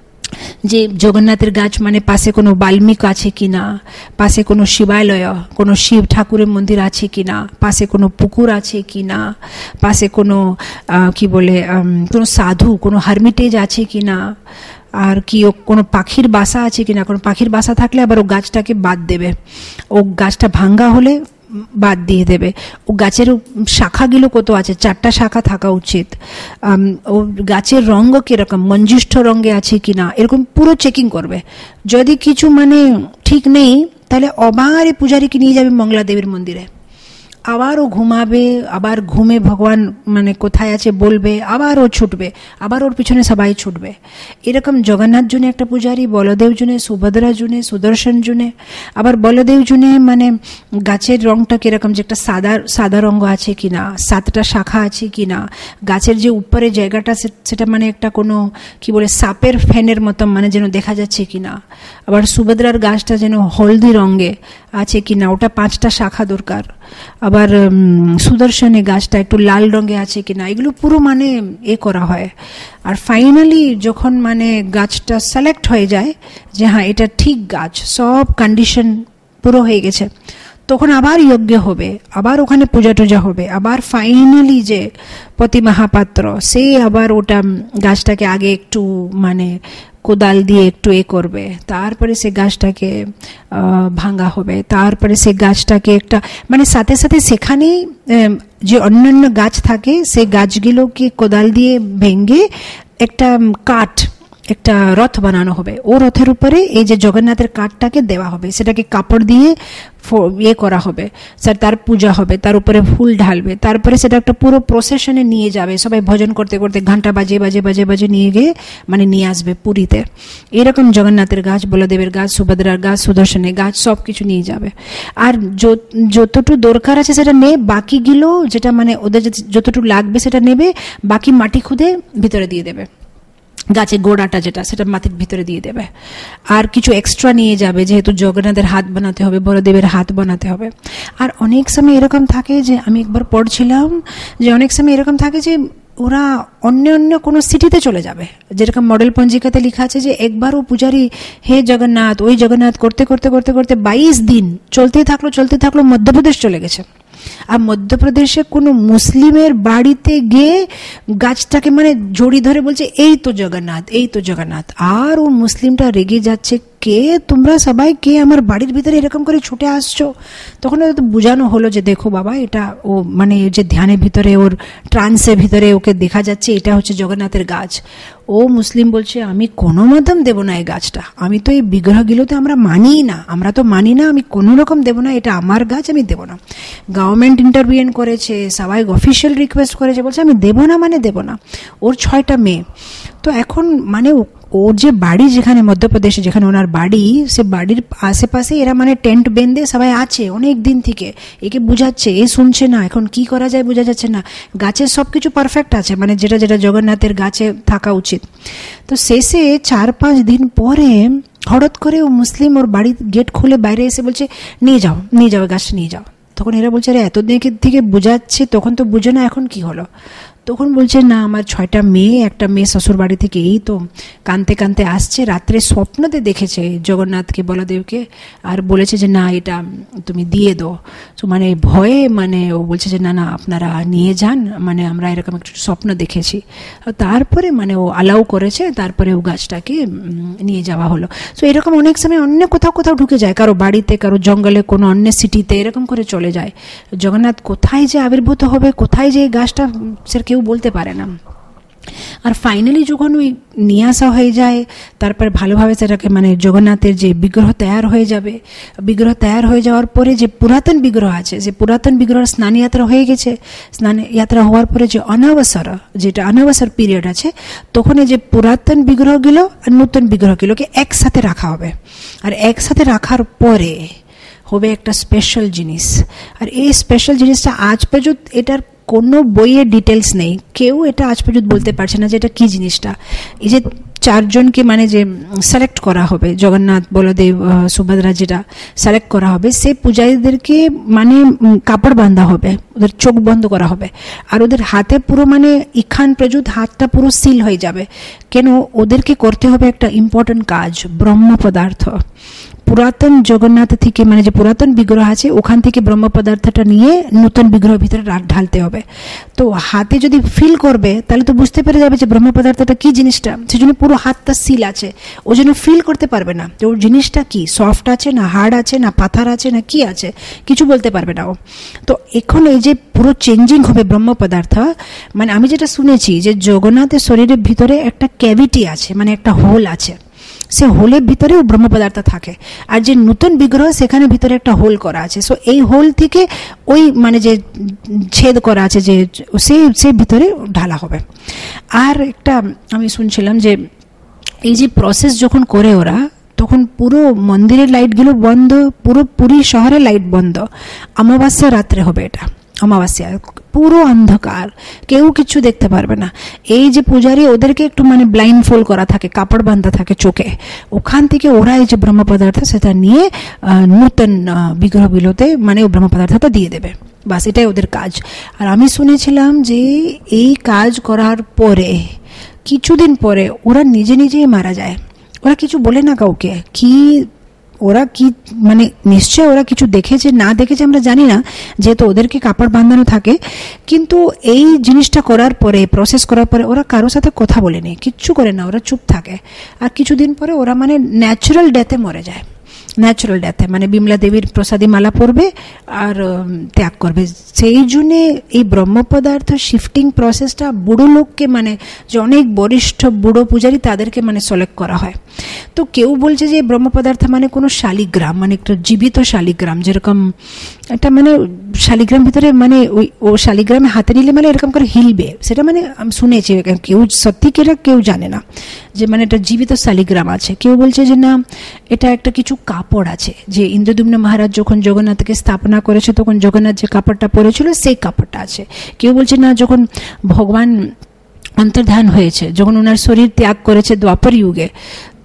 যে জগন্নাথের গাছ মানে পাশে কোনো বাল্মীক আছে কিনা, পাশে কোনো শিবালয়, কোনো শিব ঠাকুরের মন্দির আছে কিনা, পাশে কোনো পুকুর আছে কিনা, পাশে কোনো কি বলে কোনো সাধু, কোনো হারমিটেজ আছে কিনা, আর কি কোনো পাখির বাসা আছে কিনা। কোনো পাখির বাসা থাকলে আবার ও গাছটাকে বাদ দেবে, ও গাছটা ভাঙ্গা হলে বাদ দিয়ে দেবে। ও গাছের শাখাগুলো কত আছে, চারটা শাখা থাকা উচিত। ও গাছের রঙ কিরকম, মঞ্জুষ্ঠ রঙে আছে কিনা, এরকম পুরো চেকিং করবে। যদি কিছু মানে ঠিক নেই, তাহলে আবার এই পূজারীকে নিয়ে যাবে মঙ্গলা দেবীর মন্দিরে, আবার ও ঘুমাবে, আবার ঘুমে ভগবান মানে কোথায় আছে বলবে, আবার ও ছুটবে, আবার ওর পিছনে সবাই ছুটবে। এরকম জগন্নাথ জুনে একটা পূজারী, বলদেব জুনে, সুভদ্রা জুনে, সুদর্শন জুনে। আবার বলদেব জুনে মানে গাছের রংটা কিরকম, যে একটা সাদা সাদা রঙ আছে কিনা, সাতটা শাখা আছে কিনা, গাছের যে উপরে জায়গাটা সেটা মানে একটা কোনো কি বলে সাপের ফ্যানের মতো মানে যেন দেখা যাচ্ছে কিনা। আবার সুভদ্রার গাছটা যেন হলদি রঙে আছে কিনা, ওটা পাঁচটা শাখা দরকার। আবার সুদর্শনের গাছটা একটু লাল রঙে আছে কিনা, এগুলো পুরো মানে এ করা হয়। আর ফাইনালি যখন মানে গাছটা সিলেক্ট হয়ে যায় যে হ্যাঁ এটা ঠিক গাছ, সব কন্ডিশন পুরো হয়ে গেছে, তখন আবার যজ্ঞ হবে, আবার ওখানে পূজা টুজা হবে। আবার ফাইনালি যে পতি মহাপাত্র, সে আবার ওটা গাছটাকে আগে একটু মানে কোদাল দিয়ে একটু এ করবে, তারপরে সে গাছটাকে ভাঙা হবে, তারপরে সে গাছটাকে একটা মানে সাথে সাথে সেখানেই যে অন্যান্য গাছ থাকে সেই গাছগুলোকে কোদাল দিয়ে ভেঙে একটা কাঠ, একটা রথ বানানো হবে। ও রথের উপরে এই যে জগন্নাথের কাঠটাকে দেওয়া হবে, সেটাকে কাপড় দিয়ে ইয়ে করা হবে, স্যার তার পূজা হবে, তার উপরে ফুল ঢালবে, তারপরে সেটা একটা পুরো প্রসেশনে নিয়ে যাবে, সবাই ভজন করতে করতে ঘন্টা বাজে বাজে বাজে বাজে নিয়ে গিয়ে মানে নিয়ে আসবে পুরীতে। এরকম জগন্নাথের গাছ, বলদেবের গাছ, সুভদ্রার গাছ, সুদর্শনের গাছ সব কিছু নিয়ে যাবে। আর যতটুকু দরকার আছে সেটা নে, বাকিগুলো যেটা মানে ওদের যতটুকু লাগবে সেটা নেবে, বাকি মাটি খুদে ভিতরে দিয়ে দেবে, গাছের গোড়াটা যেটা সেটা মাটির ভিতরে দিয়ে দেবে। আর কিছু এক্সট্রা নিয়ে যাবে, যেহেতু জগন্নাথের হাত বানাতে হবে, বলদেবের হাত বানাতে হবে। আর অনেক সময় এরকম থাকে যে আমি একবার পড়ছিলাম যে অনেক সময় এরকম থাকে যে ওরা অন্য অন্য কোনো সিটিতে চলে যাবে, যেরকম মডেল পঞ্জিকাতে লেখা আছে যে একবারও পূজারী হে জগন্নাথ ওই জগন্নাথ করতে করতে করতে করতে বাইশ দিন চলতে থাকলো চলতে থাকলো মধ্যপ্রদেশ চলে গেছে। আর মধ্যপ্রদেশে কোনো মুসলিমের বাড়িতে গিয়ে গাছটাকে মানে জড়ি ধরে বলছে এই তো জগন্নাথ এই তো জগন্নাথ। আর ও মুসলিমটা রেগে যাচ্ছে, কে তোমরা সবাই, কে আমার বাড়ির ভিতরে এরকম করে ছুটে আসছো। তখন তো বোঝানো হলো যে দেখো বাবা, এটা ও মানে যে ধ্যানের ভিতরে ওর ট্রান্সের ভিতরে ওকে দেখা যাচ্ছে এটা হচ্ছে জগন্নাথের গাছ। ও মুসলিম বলছে আমি কোনো মাধ্যম দেবো না এই গাছটা, আমি তো এই বিগ্রহগুলোতে আমরা মানি না, আমরা তো মানি না, আমি কোনো রকম দেবো না, এটা আমার গাছ, আমি দেবো না। গভর্নমেন্ট ইন্টারভিউন করেছে, সবাই অফিসিয়াল রিকোয়েস্ট করেছে, বলছে আমি দেবো না মানে দেবো না। ওর ছয়টা মেয়ে, তো এখন মানে ওর যে বাড়ি যেখানে মধ্যপ্রদেশে যেখানে ওনার বাড়ি, সে বাড়ির আশেপাশে এরা মানে টেন্ট বেঁধে সবাই আছে অনেক দিন থেকে, একে বুঝাচ্ছে, এ শুনছে না, এখন কি করা যায় বোঝা যাচ্ছে না। গাছের সব কিছু পারফেক্ট আছে, মানে যেটা যেটা জগন্নাথের গাছে থাকা উচিত। তো শেষে চার পাঁচ দিন পরে হঠাৎ করে ও মুসলিম ওর বাড়ির গেট খুলে বাইরে এসে বলছে নিয়ে যাও নিয়ে যাও গাছটা নিয়ে যাও। তখন এরা বলছে আরে এতদিন থেকে বোঝাচ্ছে, তখন তো বুঝো না, এখন কি হলো? তখন বলছে না আমার ছয়টা মেয়ে, একটা মেয়ে শ্বশুর বাড়ি থেকে এই তো কানতে কানতে আসছে, রাত্রে স্বপ্নতে দেখেছে জগন্নাথকে বলদেবকে, আর বলেছে যে না এটা তুমি দিয়ে দাও। তো মানে ভয়ে মানে ও বলছে যে না না আপনারা নিয়ে যান, মানে আমরা এরকম একটু স্বপ্ন দেখেছি। তারপরে মানে ও অ্যালাউ করেছে, তারপরে ও গাছটাকে নিয়ে যাওয়া হলো। তো এরকম অনেক সময় অন্য কোথাও কোথাও ঢুকে যায়, কারো বাড়িতে, কারো জঙ্গলে, কোনো অন্য সিটিতে, এরকম করে চলে যায়। জগন্নাথ কোথায় যে আবির্ভূত হবে, কোথায় যে এই গাছটা, সে কেউ বলতে পারে না। আর ফাইনালি যখন ওই নিয়ে আসা হয়ে যায়, তারপর ভালোভাবে সেটাকে মানে জগন্নাথের যে বিগ্রহ তৈরি হয়ে যাবে, বিগ্রহ তৈরি হয়ে যাওয়ার পরে যে পুরাতন বিগ্রহ আছে, যে পুরাতন বিগ্রহ স্নান যাত্রা হয়ে গেছে, স্নান যাত্রা হওয়ার পরে যে অনাবসর, যেটা অনাবসর পিরিয়ড আছে, তখন যে পুরাতন বিগ্রহগুলো আর নতুন বিগ্রহগুলোকে একসাথে রাখা হবে। আর একসাথে রাখার পরে হবে একটা স্পেশাল জিনিস। আর এই স্পেশাল জিনিসটা আজ পর্যন্ত এটার কোনো বইয়ের ডিটেলস নেই, কেউ এটা আজ পর্যন্ত বলতে পারছে না যে এটা কি জিনিসটা। এই যে চারজনকে মানে যে সিলেক্ট করা হবে, জগন্নাথ বলদেব সুভদ্রা যেটা সিলেক্ট করা হবে, সে পূজারীদেরকে মানে কাপড় বাঁধা হবে, ওদের চোখ বন্ধ করা হবে, আর ওদের হাতে পুরো মানে ইখান পর্যন্ত হাতটা পুরো সিল হয়ে যাবে। কেন? ওদেরকে করতে হবে একটা ইম্পর্টেন্ট কাজ, ব্রহ্ম পদার্থ পুরাতন জগন্নাথ থেকে, মানে যে পুরাতন বিগ্রহ আছে ওখান থেকে ব্রহ্ম পদার্থটা নিয়ে নতুন বিগ্রহের ভিতরে ঢালতে হবে। তো হাতে যদি ফিল করবে তাহলে তো বুঝতে পেরে যাবে যে ব্রহ্ম পদার্থটা কি জিনিসটা, সেজন্য পুরো হাতটা সিল আছে, ওই জন্য ফিল করতে পারবে না যে ওর জিনিসটা কি, সফট আছে না হার্ড আছে না পাথর আছে না কি আছে, কিছু বলতে পারবে না ও। তো এখন এই যে পুরো চেঞ্জিং হবে ব্রহ্ম পদার্থ, মানে আমি যেটা শুনেছি যে জগন্নাথের শরীরের ভিতরে একটা ক্যাভিটি আছে, মানে একটা হোল আছে, সে হোলের ভিতরেও ব্রহ্ম পদার্থ থাকে। আর যে নতুন বিগ্রহ সেখানে ভিতরে একটা হোল করা আছে, সো এই হোল থেকে ওই মানে যে ছেদ করা আছে যে সেই সে ভিতরে ঢালা হবে। আর একটা আমি শুনছিলাম যে এই যে প্রসেস যখন করে ওরা, তখন পুরো মন্দিরের লাইটগুলো বন্ধ, পুরো পুরী শহরে লাইট বন্ধ, অমাবস্যা রাত্রে হবে এটা, অমাবস্যা পুরো অন্ধকার, কেউ কিছু দেখতে পারবে না। এই যে পূজারী ওদেরকে একটু মানে ব্লাইন্ড ফোল্ড করা থাকে, কাপড় বাঁধা থাকে চোখে, ওখান থেকে ওরা এই যে ব্রহ্ম পদার্থ সেটা নিয়ে নূতন বিগ্রহগুলোতে মানে ও ব্রহ্ম পদার্থটা দিয়ে দেবে, বাস এটাই ওদের কাজ। আর আমি শুনেছিলাম যে এই কাজ করার পরে কিছুদিন পরে ওরা নিজে নিজেই মারা যায়, ওরা কিছু বলে না কাউকে। কি ওরা কি মানে নিশ্চয় ওরা কিছু দেখেছে না দেখেছে আমরা জানি না, যেহেতু ওদেরকে কাপড় বাঁধানো থাকে, কিন্তু এই জিনিসটা করার পরে, প্রসেস করার পরে ওরা কারোর সাথে কথা বলেনি, কিচ্ছু করে না, ওরা চুপ থাকে। আর কিছুদিন পরে ওরা মানে ন্যাচারাল ডেথে মরে যায়, ন্যাচারাল ডেথে, মানে বিমলা দেবীর প্রসাদী মালা পরবে আর ত্যাগ করবে। সেই জন্যে এই ব্রহ্ম পদার্থ শিফটিং প্রসেসটা বুড়ো লোককে, মানে যে অনেক বরিষ্ঠ বুড়ো পূজারী তাদেরকে মানে সিলেক্ট করা হয়। তো কেউ বলছে যে ব্রহ্ম পদার্থ মানে কোনো শালিগ্রাম, মানে একটা জীবিত শালিগ্রাম, যেরকম একটা মানে শালিগ্রাম ভিতরে মানে ওই ও শালিগ্রামে হাতে নিলে মানে এরকম করে হিলবে, সেটা মানে আমি শুনেছি, কেউ সত্যি কেটা কেউ জানে না যে মানে একটা জীবিত শালিগ্রাম আছে। কেউ বলছে যে না এটা একটা কিছু কাপড় আছে, যে ইন্দ্রদ্যুম্ন মহারাজ যখন জগন্নাথকে স্থাপনা করেছে তখন জগন্নাথ যে কাপড়টা পরেছিল সেই কাপড়টা আছে। কেউ বলছে না যখন ভগবান অন্তর্ধান হয়েছে, যখন ওনার শরীর ত্যাগ করেছে দ্বাপর যুগে,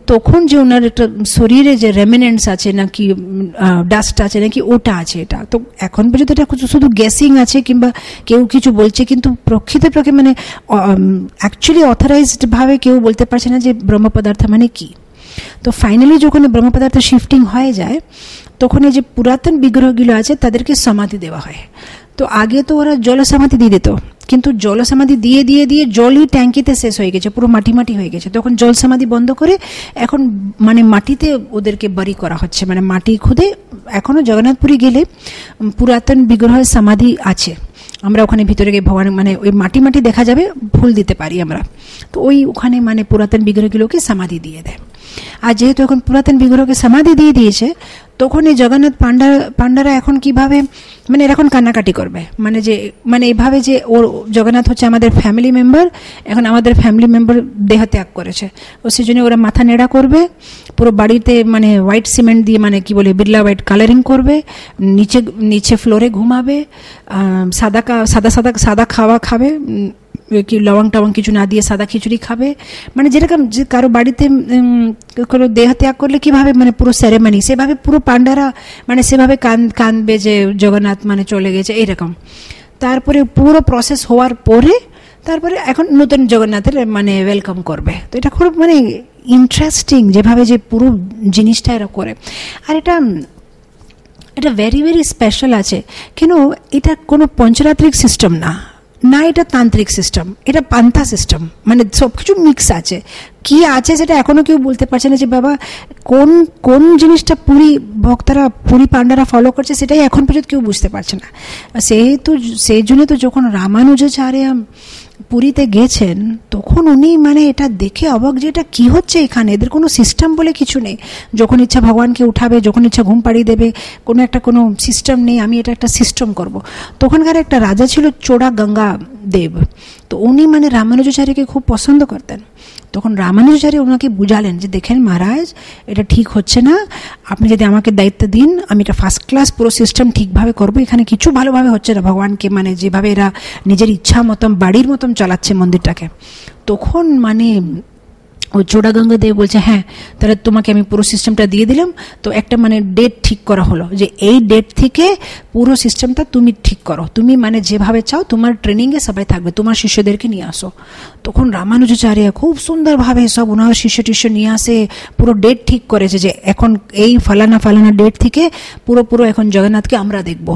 তখন যে ওনার একটা শরীরে যে রেমিনেন্টস আছে নাকি ডাস্ট আছে নাকি ওটা আছে, এটা তো এখন পর্যন্ত এটা শুধু গেসিং আছে কিংবা কেউ কিছু বলছে, কিন্তু প্রকৃত প্রকৃত মানে অ্যাকচুয়ালি অথরাইজড ভাবে কেউ বলতে পারছে না যে ব্রহ্ম পদার্থ মানে কি। তো ফাইনালি যখন ব্রহ্ম পদার্থ শিফটিং হয়ে যায় তখন এই যে পুরাতন বিগ্রহগুলো আছে তাদেরকে সমাধি দেওয়া হয়। তো আগে তো ওরা জল সমাধি দিয়ে দিত, কিন্তু জল সমাধি দিয়ে দিয়ে দিয়ে জলই ট্যাঙ্কিতে শেষ হয়ে গেছে, পুরো মাটি মাটি হয়ে গেছে। তখন জল সমাধি বন্ধ করে এখন মানে মাটিতে ওদেরকে বাড়ি করা হচ্ছে, মানে মাটি খুদে। এখনো জগন্নাথপুরী গেলে পুরাতন বিগ্রহের সমাধি আছে, আমরা ওখানে ভিতরে গিয়ে ভগবান মানে ওই মাটি মাটি দেখা যাবে, ফুল দিতে পারি আমরা। তো ওই ওখানে মানে পুরাতন বিগ্রহগুলোকে সমাধি দিয়ে দেয়। আর যেহেতু এখন পুরাতন বিগ্রহকে সমাধি দিয়ে দিয়েছে তখন এই জগন্নাথ পান্ডা পান্ডারা এখন কিভাবে মানে এখন কান্নাকাটি করবে, মানে যে মানে এইভাবে যে ওর জগন্নাথ হচ্ছে আমাদের ফ্যামিলি মেম্বার, এখন আমাদের ফ্যামিলি মেম্বার দেহ ত্যাগ করেছে, ও সেই জন্য ওরা মাথা নেড়া করবে, পুরো বাড়িতে মানে হোয়াইট সিমেন্ট দিয়ে মানে কি বলে বিড়লা হোয়াইট কালারিং করবে, নিচে নিচে ফ্লোরে ঘুমাবে, সাদা সাদা সাদা সাদা খাওয়া খাবে, কি লবং টবং কিছু না দিয়ে সাদা খিচুড়ি খাবে। মানে যেরকম যে কারো বাড়িতে কোনো দেহ ত্যাগ করলে কিভাবে মানে পুরো সেরেমনি, সেভাবে পুরো পান্ডারা মানে সেভাবে কান কানবে যে জগন্নাথ মানে চলে গেছে এইরকম। তারপরে পুরো প্রসেস হওয়ার পরে তারপরে এখন নতুন জগন্নাথের মানে ওয়েলকাম করবে। তো এটা খুব মানে ইন্টারেস্টিং যেভাবে যে পুরো জিনিসটা এরা করে। আর এটা এটা ভেরি ভেরি স্পেশাল আছে কেন, এটা কোনো পঞ্চরাত্রিক সিস্টেম না, না এটা তান্ত্রিক সিস্টেম, এটা পান্থা সিস্টেম, মানে সব কিছু মিক্স আছে। কি আছে সেটা এখনো কেউ বলতে পারছে না যে বাবা কোন কোন জিনিসটা পুরী ভক্তরা পুরী পান্ডারা ফলো করছে, সেটাই এখন পর্যন্ত কেউ বুঝতে পারছে না। সেহেতু সেই জন্য তো যখন রামানুজাচার্য পুরীতে গেছেন তখন উনি মানে এটা দেখে অবাক যে এটা কি হচ্ছে এখানে, এদের কোনো সিস্টেম বলে কিছু নেই, যখন ইচ্ছা ভগবানকে উঠাবে, যখন ইচ্ছা ঘুম পাড়িয়ে দেবে, কোনো একটা কোনো সিস্টেম নেই, আমি এটা একটা সিস্টেম করব। তখনকার একটা রাজা ছিল চোড়া গঙ্গা দেব, তো উনি মানে রামানুজাচার্যকে খুব পছন্দ করতেন। তখন রামানুজাচার্য ওনাকে বুঝালেন যে দেখেন মহারাজ এটা ঠিক হচ্ছে না, আপনি যদি আমাকে দায়িত্ব দিন আমি এটা ফার্স্ট ক্লাস পুরো সিস্টেম ঠিকভাবে করবো, এখানে কিছু ভালোভাবে হচ্ছে না, ভগবানকে মানে যেভাবে এরা নিজের ইচ্ছা মতন বাড়ির মতন চালাচ্ছে মন্দিরটাকে। তখন মানে ও চোড়াগঙ্গা দেব বলছে হ্যাঁ তাহলে তোমাকে আমি পুরো সিস্টেমটা দিয়ে দিলাম। তো একটা মানে ডেট ঠিক করা হলো যে এই ডেট থেকে পুরো সিস্টেমটা তুমি ঠিক করো, তুমি মানে যেভাবে চাও তোমার ট্রেনিংয়ে সবাই থাকবে, তোমার শিষ্যদেরকে নিয়ে আসো। তখন রামানুজাচার্য খুব সুন্দরভাবে সব ওনার শিষ্য টিষ্য নিয়ে আসে, পুরো ডেট ঠিক করেছে যে এখন এই ফালানা ফালানা ডেট থেকে পুরো পুরো এখন জগন্নাথকে আমরা দেখবো।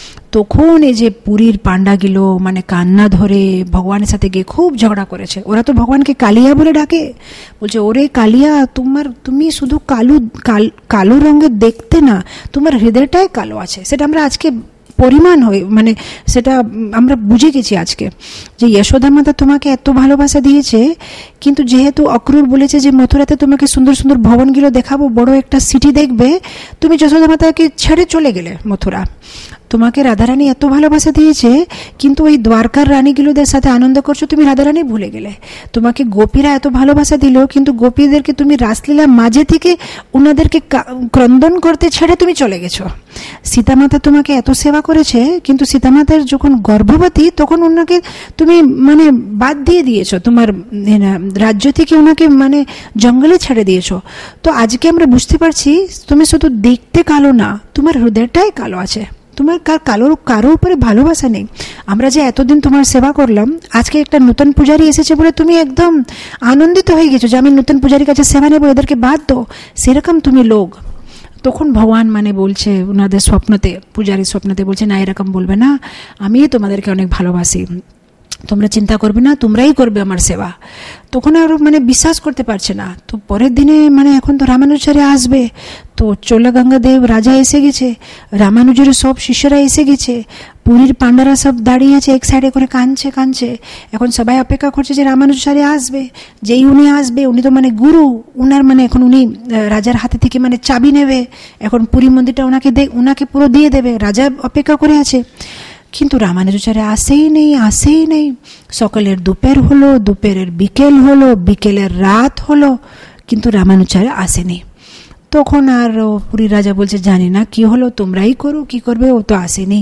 তখন এই যে পুরীর পান্ডাগুলো মানে কান্না ধরে ভগবানের সাথে গিয়ে খুব ঝগড়া করেছে। ওরা তো ভগবানকে কালিয়া বলে ডাকে, বলছে ওরে কালিয়া তোমার তুমি শুধু কালো কালো রঙের দেখতে না, তোমার হৃদয়টাই কালো আছে। সেটা আমরা আজকে পরিমাণ হয়ে মানে সেটা আমরা বুঝে গেছি আজকে যে যশোদা মাতা তোমাকে এত ভালোবাসা দিয়েছে, কিন্তু যেহেতু অক্রুর বলেছে যে মথুরাতে তোমাকে সুন্দর সুন্দর ভবনগুলো দেখাবো, বড় একটা সিটি দেখবে, তুমি যশোদা মাতাকে ছেড়ে চলে গেলে মথুরা। তোমাকে রাধারানী এত ভালোবাসা দিয়েছে, কিন্তু ওই দ্বারকার রানীগুলোদের সাথে আনন্দ করছো, তুমি রাধারানী ভুলে গেলে। তোমাকে গোপীরা এত ভালোবাসা দিল, কিন্তু গোপীদেরকে তুমি রাসলীলা মাঝে থেকে ওনাদেরকে ক্রন্দন করতে ছেড়ে তুমি চলে গেছো। সীতামাতা তোমাকে এত সেবা করেছে, কিন্তু সীতামাতার যখন গর্ভবতী তখন ওনাকে তুমি মানে বাদ দিয়ে দিয়েছো, তোমার রাজ্য থেকে ওনাকে মানে জঙ্গলে ছেড়ে দিয়েছো। তো আজকে আমরা বুঝতে পারছি তুমি শুধু দেখতে কালো না, তোমার হৃদয়টাই কালো আছে, তোমার কারোর কারো উপরে ভালোবাসা নেই। আমরা যে এতদিন তোমার সেবা করলাম, আজকে একটা নতুন পূজারী এসেছে বলে তুমি একদম আনন্দিত হয়ে গেছো যে আমি নতুন পূজারীর কাছে সেবা নেবো, এদেরকে বাদ দো, সেরকম তুমি লোক। তখন ভগবান মানে বলছে ওনাদের স্বপ্নতে, পূজারীর স্বপ্নতে বলছে না এরকম বলবে না, আমি তোমাদেরকে অনেক ভালোবাসি, তোমরা চিন্তা করবে না, তোমরাই করবে আমার সেবা। তখন আর মানে বিশ্বাস করতে পারছে না। তো পরের দিনে মানে এখন তো রামানুজাচার্য আসবে, তো চোলাগঙ্গা দেব রাজা এসে গেছে, রামানুজের সব শিষ্যরা এসে গেছে, পুরীর পান্ডারা সব দাঁড়িয়ে আছে এক সাইডে করে কাঁদছে কাঁদছে। এখন সবাই অপেক্ষা করছে যে রামানুজাচার্য আসবে, যেই উনি আসবে উনি তো মানে গুরু, উনার মানে এখন উনি রাজার হাতে থেকে মানে চাবি নেবে, এখন পুরী মন্দিরটা ওনাকে দে ওনাকে পুরো দিয়ে দেবে। রাজা অপেক্ষা করে আছে, কিন্তু রামানুজাচার্য আসেই নেই আসেই নেই। সকালের দুপুর হলো, দুপুরের বিকেল হলো, বিকেলের রাত হলো, কিন্তু রামানুজাচার্য আসেনি। তখন আর পুরীর রাজা বলছে জানি না কি হলো, তোমরাই করো কি করবে, ও তো আসেনি।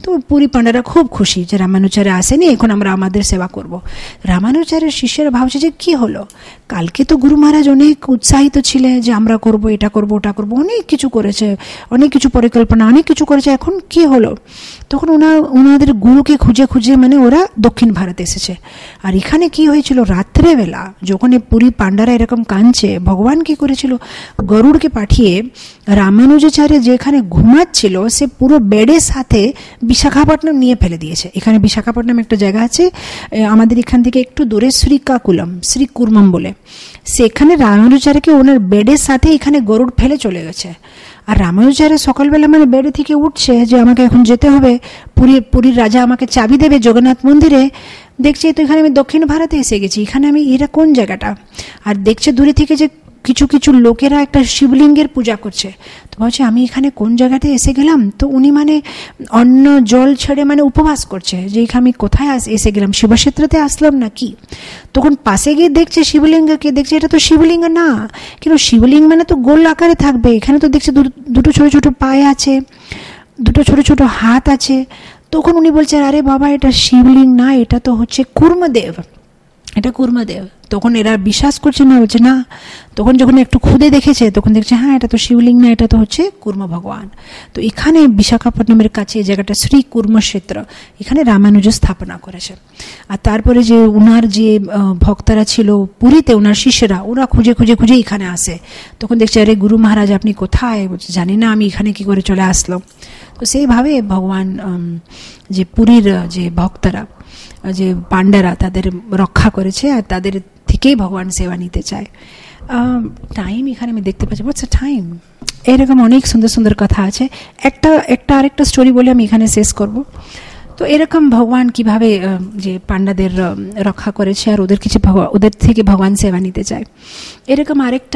তো পুরী পাণ্ডারা খুব খুশি যে রামানুচার্য আসেনি, এখন আমরা আমাদের সেবা করব। রামানুচার্যের শিষ্যরা ভাবছে যে কি হলো, কালকে তো গুরু মহারাজ অনেক উৎসাহিত ছিলেন যে আমরা করব, এটা করব, ওটা করব, অনেক কিছু করেছে, অনেক কিছু পরিকল্পনা, অনেক কিছু করেছে, এখন কি হলো? তখন ওনা ওনাদের গুরুকে খুঁজে খুঁজে মানে ওরা দক্ষিণ ভারতে এসেছে। আর এখানে কি হয়েছিল, রাত্রেবেলা যখন এই পুরী পাণ্ডারা এরকম কাঁদছে, ভগবান কি করেছিল, গরুড়কে পাঠিয়ে রামানুজাচার্য যেখানে ঘুমাচ্ছিল সে পুরো বেডের সাথে বিশাখাপট্টনম নিয়ে ফেলে দিয়েছে। এখানে বিশাখাপট্টনম একটা জায়গা আছে আমাদের এখান থেকে একটু দূরে, শ্রীকাকুলম, শ্রীকুর্মম বলে, সেখানে রামানুজাচার্যকে ওনার বেডের সাথে এখানে গরুড় ফেলে চলে গেছে। আর রামানুজাচার্য সকালবেলা মানে বেডে থেকে উঠছে যে আমাকে এখন যেতে হবে, পুরী পুরীর রাজা আমাকে চাবি দেবে জগন্নাথ মন্দিরে। দেখছি তো এখানে আমি দক্ষিণ ভারতে এসে গেছি, এখানে আমি এরা কোন জায়গাটা? আর দেখছে দূরে থেকে যে কিছু কিছু লোকেরা একটা শিবলিঙ্গের পূজা করছে। তো ভাবছে আমি এখানে কোন জায়গাতে এসে গেলাম? তো উনি মানে অন্ন জল ছেড়ে মানে উপবাস করছে যে এখানে আমি কোথায় এসে গেলাম, শিবক্ষেত্রতে আসলাম না কি? তখন পাশে গিয়ে দেখছে শিবলিঙ্গকে, দেখছে এটা তো শিবলিঙ্গ না, কিন্তু শিবলিঙ্গ মানে তো গোল আকারে থাকবে, এখানে তো দেখছে দুটো ছোট ছোট পায়ে আছে, দুটো ছোট ছোট হাত আছে। তখন উনি বলছে আরে বাবা এটা শিবলিঙ্গ না, এটা তো হচ্ছে কুর্মদেব, এটা কুর্মদেব। তখন এরা বিশ্বাস করছে না, বলছে না। তখন যখন একটু খুদে দেখেছে তখন দেখছে হ্যাঁ এটা তো শিবলিঙ্গ না, এটা তো হচ্ছে কুর্ম ভগবান। তো এখানে বিশাখাপট্টনমের কাছে এই জায়গাটা শ্রী কুর্মক্ষেত্র, এখানে রামানুজ স্থাপনা করেছে। আর তারপরে যে উনার যে ভক্তরা ছিল পুরীতে, ওনার শিষ্যরা, ওরা খুঁজে খুঁজে খুঁজে এখানে আসে। তখন দেখছে আরে গুরু মহারাজ আপনি কোথায়? বলছে জানি না, আমি এখানে কি করে চলে আসলো। তো সেইভাবে ভগবান যে পুরীর যে ভক্তরা, যে পাণ্ডারা, তাদের রক্ষা করেছে আর তাদের থেকেই ভগবান সেবা নিতে চায়। টাইম এখানে আমি দেখতে পাচ্ছি, হোয়াটস আ টাইম। এরকম অনেক সুন্দর সুন্দর কথা আছে, একটা একটা আরেকটা স্টোরি বলে আমি এখানে শেষ করব। তো এরকম ভগবান কিভাবে যে পাণ্ডাদের রক্ষা করেছে আর ওদের কিছু ওদের থেকে ভগবান সেবা নিতে চায়। এরকম আরেকটা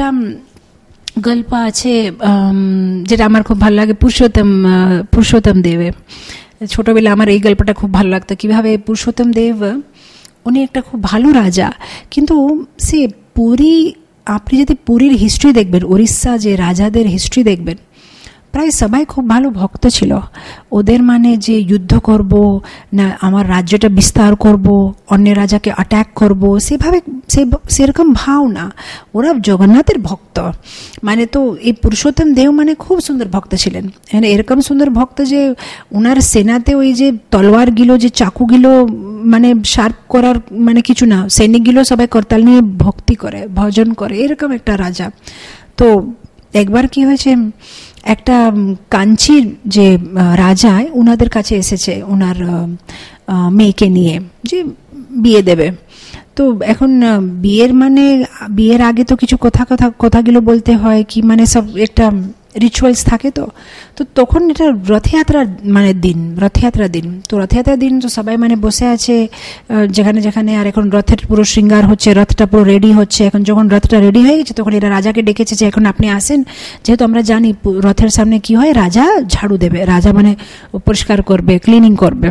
গল্প আছে যেটা আমার খুব ভালো লাগে, পুরুষোত্তম পুরুষোত্তম দেবের। ছোটবেলা আমার এই গল্পটা খুব ভালো লাগতো, কিভাবে পুরুষোত্তম দেব উনি একটা খুব ভালো রাজা, কিন্তু সে পুরী, আপনি যদি পুরীর হিস্ট্রি দেখবেন, উড়িষ্যা যে রাজাদের হিস্ট্রি দেখবেন, প্রায় সবাই খুব ভালো ভক্ত ছিল। ওদের মানে যে যুদ্ধ করব না, আমার রাজ্যটা বিস্তার করব, অন্য রাজাকে অ্যাটাক করব, সেভাবে সে সেরকম ভাও না, ওরা জগন্নাথের ভক্ত। মানে তো এই পুরুষোত্তম দেব মানে খুব সুন্দর ভক্ত ছিলেন, এরকম সুন্দর ভক্ত যে ওনার সেনাতে ওই যে তলোয়ারগুলো, যে চাকুগুলো মানে শার্প করার মানে কিছু না, সৈনিকগুলো সবাই করতাল নিয়ে ভক্তি করে, ভজন করে, এরকম একটা রাজা। তো একবার কি হয়েছে, একটা কাঞ্চির যে রাজা ওনাদের কাছে এসেছে ওনার মেয়েকে নিয়ে যে বিয়ে দেবে। তো এখন বিয়ের মানে বিয়ের আগে তো কিছু কথা কথা কথাগুলো বলতে হয়, কি মানে সব একটা রিচুয়ালস থাকে। তো তো তখন এটা রথযাত্রার মানে দিন, রথযাত্রার দিন। তো রথযাত্রার দিন তো সবাই মানে বসে আছে যেখানে যেখানে, আর এখন রথের পুরো শৃঙ্গার হচ্ছে, রথটা পুরো রেডি হচ্ছে। এখন যখন রথটা রেডি হয়ে গেছে তখন এরা রাজাকে ডেকেছে যে এখন আপনি আসেন, যেহেতু আমরা জানি রথের সামনে কি হয়, রাজা ঝাড়ু দেবে, রাজা মানে পরিষ্কার করবে, ক্লিনিং করবে।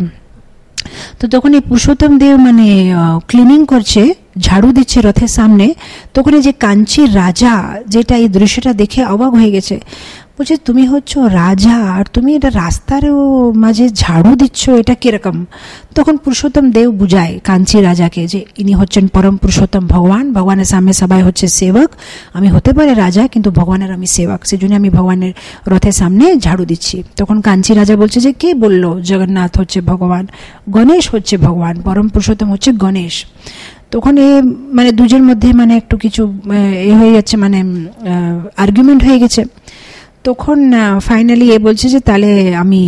তো তখন এই পুরুষোত্তম দেব মানে ক্লিনিং করছে, ঝাড়ু দিচ্ছে রথের সামনে। তখন এই যে কাঞ্চির রাজা, যেটা এই দৃশ্যটা দেখে অবাক হয়ে গেছে, বলছে তুমি হচ্ছ রাজা আর তুমি এটা রাস্তারও মাঝে ঝাড়ু দিচ্ছ, এটা কিরকম? তখন পুরুষোত্তম দেব বুঝায় কাঞ্চি রাজাকে যে ইনি হচ্ছেন পরম পুরুষোত্তম ভগবান, ভগবানের সামনে সবাই হচ্ছে সেবক, আমি হতে পারে রাজা কিন্তু ভগবানের আমি সেবক, সেজন্য আমি ভগবানের রথের সামনে ঝাড়ু দিচ্ছি। তখন কাঞ্চি রাজা বলছে যে কে বললো জগন্নাথ হচ্ছে ভগবান, গণেশ হচ্ছে ভগবান, পরম পুরুষোত্তম হচ্ছে গণেশ। তখন এ মানে দুজনের মধ্যে মানে একটু কিছু এ হয়ে যাচ্ছে, মানে আর্গুমেন্ট হয়ে গেছে। তখন ফাইনালি এ বলছে যে তাহলে আমি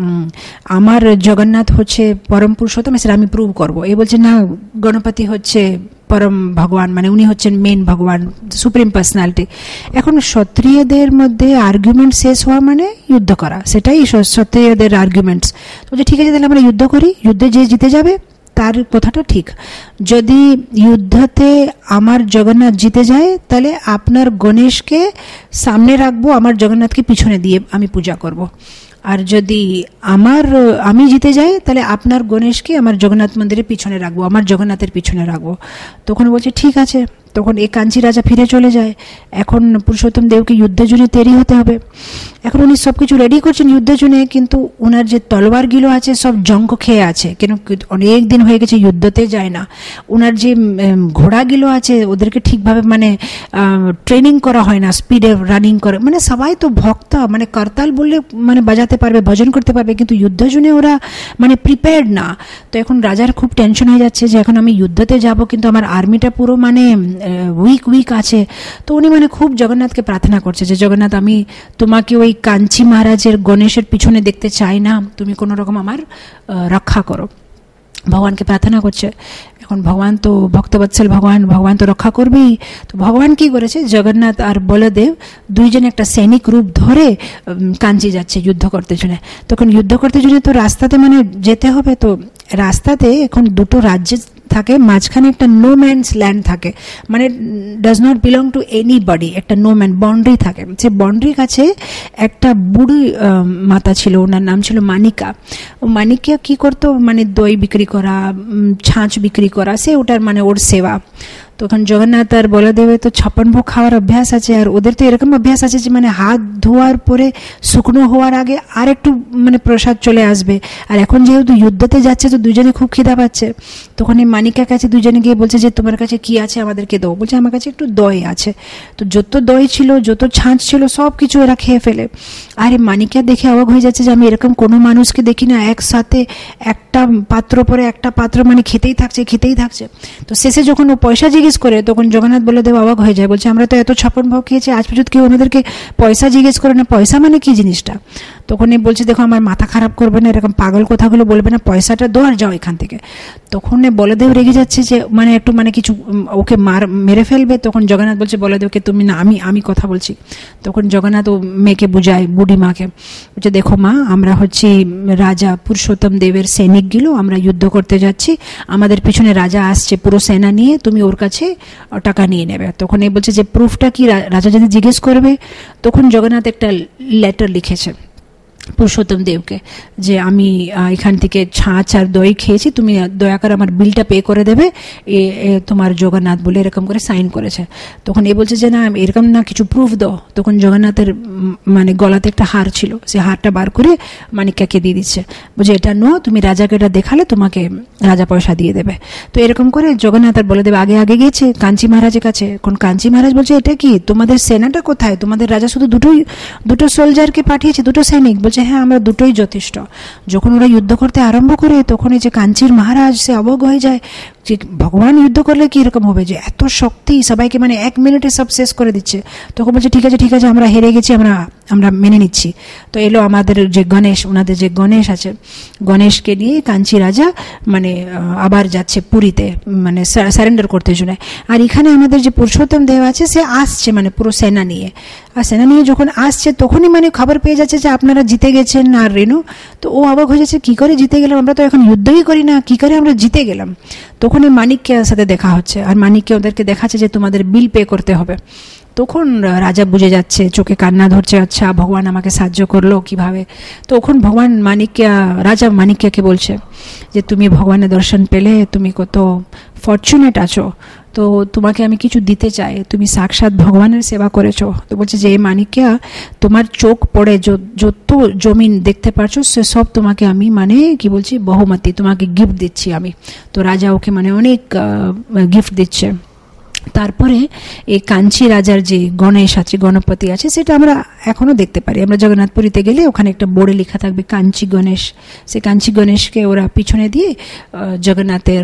আমার জগন্নাথ হচ্ছে পরম পুরুষোত্তম, সেটা আমি প্রুভ করবো। এ বলছে না, গণপতি হচ্ছে পরম ভগবান, মানে উনি হচ্ছেন মেন ভগবান, সুপ্রিম পার্সোনালিটি। এখন ক্ষত্রিয়দের মধ্যে আর্গুমেন্ট শেষ হওয়া মানে যুদ্ধ করা, সেটাই ক্ষত্রিয়দের আর্গুমেন্টস। বলছে ঠিক আছে তাহলে আমরা যুদ্ধ করি, যুদ্ধে যে জিতে যাবে তার কথাটা ঠিক। যদি যুদ্ধতে আমার জগন্নাথ জিতে যায় তাহলে আপনার গণেশকে সামনে রাখবো, আমার জগন্নাথকে পিছনে দিয়ে আমি পূজা করব। আর যদি আমার আমি জিতে যাই তাহলে আপনার গণেশকে আমার জগন্নাথ মন্দিরের পিছনে রাখবো, আমার জগন্নাথের পিছনে রাখবো। তখন বলছে ঠিক আছে। তখন এই কাঞ্চি রাজা ফিরে চলে যায়। এখন পুরুষোত্তম দেবকে যুদ্ধের জন্য তৈরি হতে হবে। এখন উনি সব কিছু রেডি করছেন যুদ্ধের জন্য, কিন্তু ওনার যে তলোয়ারগুলো আছে সব জঙ্ক খেয়ে আছে, কেন অনেক দিন হয়ে গেছে যুদ্ধতে যায় না। ওনার যে ঘোড়াগুলো আছে ওদেরকে ঠিকভাবে মানে ট্রেনিং করা হয় না, স্পিডে রানিং করে, মানে সবাই তো ভক্ত, মানে করতাল বললে মানে বাজাতে পারবে, ভজন করতে পারবে, কিন্তু যুদ্ধের জন্য ওরা মানে প্রিপেয়ার্ড না। তো এখন রাজার খুব টেনশন হয়ে যাচ্ছে যে এখন আমি যুদ্ধতে যাব, কিন্তু আমার আর্মিটা পুরো মানে উইক উইক আছে। তো উনি মানে খুব জগন্নাথকে প্রার্থনা করছে যে জগন্নাথ, আমি তোমাকে ওই কাঞ্চি মহারাজের গণেশের পিছনে দেখতে চাই না, তুমি কোনো রকম আমার রক্ষা করো। ভগবানকে প্রার্থনা করছে। এখন ভগবান তো ভক্তবৎসল ভগবান, ভগবান তো রক্ষা করবেই। তো ভগবান কি করেছে, জগন্নাথ আর বলদেব দুইজন একটা সৈনিক রূপ ধরে কাঞ্চি যাচ্ছে যুদ্ধ করতে জন্য। তখন যুদ্ধ করতে জন্য তো রাস্তাতে মানে যেতে হবে, তো রাস্তাতে এখন দুটো রাজ্য থাকে, মাঝখানে একটা নো ম্যানস ল্যান্ড থাকে, মানে does not belong to anybody, একটা নো ম্যান বাউন্ডারি থাকে। সে বাউন্ডারির কাছে একটা বুড়ি মাতা ছিল, ওনার নাম ছিল মানিকা। ও মানিকা কি করতো, মানে দই বিক্রি করা, ছাঁচ বিক্রি করা, সে ওটার মানে ওর সেবা। তখন জগন্নাথ আর বলদেবের তো ছাপ্পান ভোগ খাওয়ার অভ্যাস আছে, আর ওদের তো এরকম অভ্যাস আছে যে মানে হাত ধোয়ার পরে শুকনো হওয়ার আগে আর একটু মানে প্রসাদ চলে আসবে। আর এখন যেহেতু যুদ্ধতে যাচ্ছে তো দুজনে খুব খিদা পাচ্ছে। তখন এই মানিকার কাছে দুজনে গিয়ে বলছে যে তোমার কাছে কি আছে আমাদেরকে দাও। বলছে আমার কাছে একটু দই আছে। তো যত দই ছিল, যত ছাঁচ ছিল, সব কিছু এরা খেয়ে ফেলে। আর এই মানিকা দেখে অবাক হয়ে যাচ্ছে যে আমি এরকম কোনো মানুষকে দেখি না, একসাথে একটা পাত্র পরে একটা পাত্র মানে খেতেই থাকছে খেতেই থাকছে। তো শেষে যখন ও পয়সা জিজ্ঞেস করে, তখন জগন্নাথ বলদেব অবাক হয়ে যায়, বলছে আমরা তো এত ছাপ্পান ভোগ খেয়েছি, আজ পর্যন্ত কেউ ওনাদেরকে পয়সা জিজ্ঞেস করে না, পয়সা মানে কি জিনিসটা। তখন এ বলছে দেখো আমার মাথা খারাপ করবে না, এরকম পাগল কথাগুলো বলবে না, পয়সাটা দো আর যাও এখান থেকে। তখন বলদেব রেগে যাচ্ছে যে মানে একটু মানে কিছু ওকে মার মেরে ফেলবে। তখন জগন্নাথ বলছে বলদেবকে তুমি না, আমি আমি কথা বলছি। তখন জগন্নাথ ও মেয়েকে বুঝায়, বুড়ি মাকে, বলছে দেখো মা, আমরা হচ্ছি রাজা পুরুষোত্তম দেবের সৈনিকগুলো, আমরা যুদ্ধ করতে যাচ্ছি, আমাদের পিছনে রাজা আসছে পুরো সেনা নিয়ে, তুমি ওর কাছে টাকা নিয়ে নেবে। তখন এই বলছে যে প্রুফটা কি, রাজা যদি জিজ্ঞেস করবে। তখন জগন্নাথ একটা লেটার লিখেছে পুরুষোত্তম দেবকে যে আমি এখান থেকে ছাঁচ আর দই খেয়েছি, তুমি দয়া করে আমার বিলটা পে করে দেবে, এ তোমার জগন্নাথ বলে এরকম করে সাইন করেছে। তখন এ বলছে যে না এরকম না, কিছু প্রুফ দাও। তখন জগন্নাথের মানে গলাতে একটা হার ছিল, সে হারটা বার করে মানিকাকে দিয়ে দিচ্ছে, বলছে এটা নো, তুমি রাজাকে এটা দেখালে তোমাকে রাজা পয়সা দিয়ে দেবে। তো এরকম করে জগন্নাথ আর বলে দেবে আগে আগে গেছে কাঞ্চি মহারাজের কাছে। এখন কাঞ্চি মহারাজ বলছে এটা কি, তোমাদের সেনাটা কোথায়, তোমাদের রাজা শুধু দুটোই দুটো সোলজারকে পাঠিয়েছে, দুটো সৈনিক। বলছে হ্যাঁ আমরা দুটোই যথেষ্ট। যখন ওরা যুদ্ধ করতে আরম্ভ করে, তখন এই যে কাঞ্চির মহারাজ সে অবাক হয়ে যায় যে ভগবান যুদ্ধ করলে কি এরকম হবে, যে এত শক্তি সবাইকে মানে এক মিনিটে সব শেষ করে দিচ্ছে। তখন বলছে ঠিক আছে ঠিক আছে, আমরা হেরে গেছি, আমরা আমরা মেনে নিচ্ছি। তো এলো আমাদের যে গণেশ, ওনাদের যে গণেশ আছে, গণেশকে নিয়ে কাঞ্চি রাজা মানে আবার যাচ্ছে পুরীতে, মানে সারেন্ডার করতে জন্য। আর এখানে আমাদের যে পুরুষোত্তম দেব আছে সে আসছে মানে পুরো সেনা নিয়ে। আর সেনা নিয়ে যখন আসছে তখনই মানে খবর পেয়ে যাচ্ছে যে আপনারা জিতে গেছেন। আর রেণু তো ও অবাক হয়ে যাচ্ছে, কি করে জিতে গেলাম, আমরা তো এখন যুদ্ধই করি না, কি করে আমরা জিতে গেলাম। তখন এই মানিককে সাথে দেখা হচ্ছে, আর মানিককে ওদেরকে দেখাচ্ছে যে তোমাদের বিল পে করতে হবে। তখন রাজা বুঝে যাচ্ছে, চোখে কান্না ধরছে, আচ্ছা ভগবান আমাকে সাহায্য করলো কিভাবে। তখন ভগবান মানিক্য, রাজা মানিক্যকে বলছে যে তুমি ভগবানের দর্শন পেলে, তুমি কত ফরচুনেট আছো, তো তোমাকে আমি কিছু দিতে চাই, তুমি সাক্ষাৎ ভগবানের সেবা করেছো। তো বলছে যে মানিক্য, তোমার চোখ পড়ে যত জমিন দেখতে পারছো সে সব তোমাকে আমি মানে কি বলছি বহুমতি, তোমাকে গিফট দিচ্ছি আমি। তো রাজা ওকে মানে অনেক গিফট দিচ্ছে। তারপরে এই কাঞ্চি রাজার যে গণেশ আছে, গণপতি আছে, সেটা আমরা এখনো দেখতে পারি। আমরা জগন্নাথপুরীতে গেলে ওখানে একটা বোর্ডে লেখা থাকবে কাঞ্চি গণেশ। সে কাঞ্চি গণেশকে ওরা পিছনে দিয়ে জগন্নাথের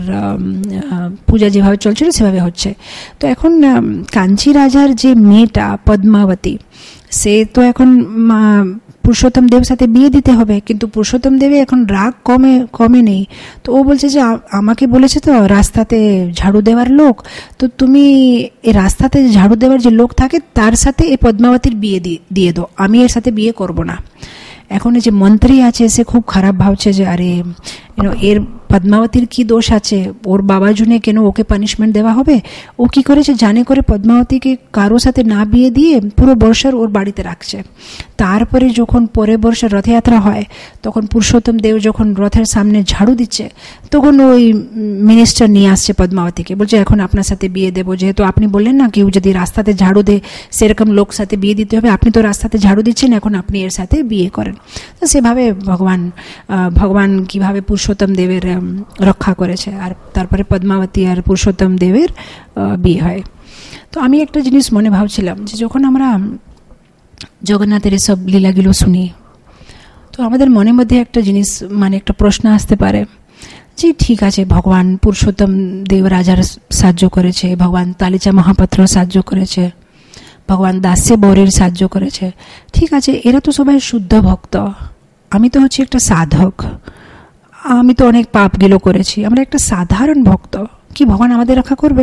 পূজা যেভাবে চলছিল সেভাবে হচ্ছে। তো এখন কাঞ্চি রাজার যে মেয়েটা পদ্মাবতী, সে তো এখন পুরুষোত্তম দেব সাথে বিয়ে দিতে হবে, কিন্তু পুরুষোত্তম দেবে এখন রাগ কমে কমে নেই। তো ও বলছে যে আমাকে বলেছে তো রাস্তাতে ঝাড়ু দেওয়ার লোক, তো তুমি এই রাস্তাতে ঝাড়ু দেওয়ার যে লোক থাকে তার সাথে এই পদ্মাবতীর বিয়ে দিয়ে দাও, আমি এর সাথে বিয়ে করব না। এখন এই যে মন্ত্রী আছে সে খুব খারাপ ভাবছে যে আরে এর পদ্মাবতীর কি দোষ আছে, ওর বাবার জন্য কেন ওকে পানিশমেন্ট দেওয়া হবে? ও কি করেছে, জানে করে পদ্মাবতীকে কারোর সাথে না বিয়ে দিয়ে পুরো বর্ষর ওর বাড়িতে রাখছে। তারপরে যখন পরের বর্ষের রথযাত্রা হয়, তখন পুরুষোত্তম দেব যখন রথের সামনে ঝাড়ু দিচ্ছে, তখন ওই মিনিস্টার নিয়ে আসছে পদ্মাবতীকে, বলছে এখন আপনার সাথে বিয়ে দেবো, যেহেতু আপনি বললেন না কেউ যদি রাস্তাতে ঝাড়ু দেয় সেরকম লোক সাথে বিয়ে দিতে হবে, আপনি তো রাস্তাতে ঝাড়ু দিচ্ছেন, এখন আপনি এর সাথে বিয়ে করেন। তো সেভাবে ভগবান ভগবান কিভাবে পুরুষোত্তম দেবের রক্ষা করেছে, আর তারপরে পদ্মাবতী আর পুরুষোত্তম দেবের বিয়ে হয়। তো আমি একটা জিনিস মনে ভাবছিলাম যে যখন আমরা জগন্নাথের এসব লীলাগুলো শুনি, তো আমাদের মনের মধ্যে একটা জিনিস মানে একটা প্রশ্ন আসতে পারে যে ঠিক আছে, ভগবান পুরুষোত্তম দেব রাজার সাহায্য করেছে, ভগবান তালিচা মহাপাত্র সাহায্য করেছে, ভগবান দাস্য বৌরের সাহায্য করেছে, ঠিক আছে, এরা তো সবাই শুদ্ধ ভক্ত, আমি তো হচ্ছি একটা সাধক, আমি তো অনেক পাপগুলো করেছি, আমরা একটা সাধারণ ভক্ত, কি ভগবান আমাদের রক্ষা করবে?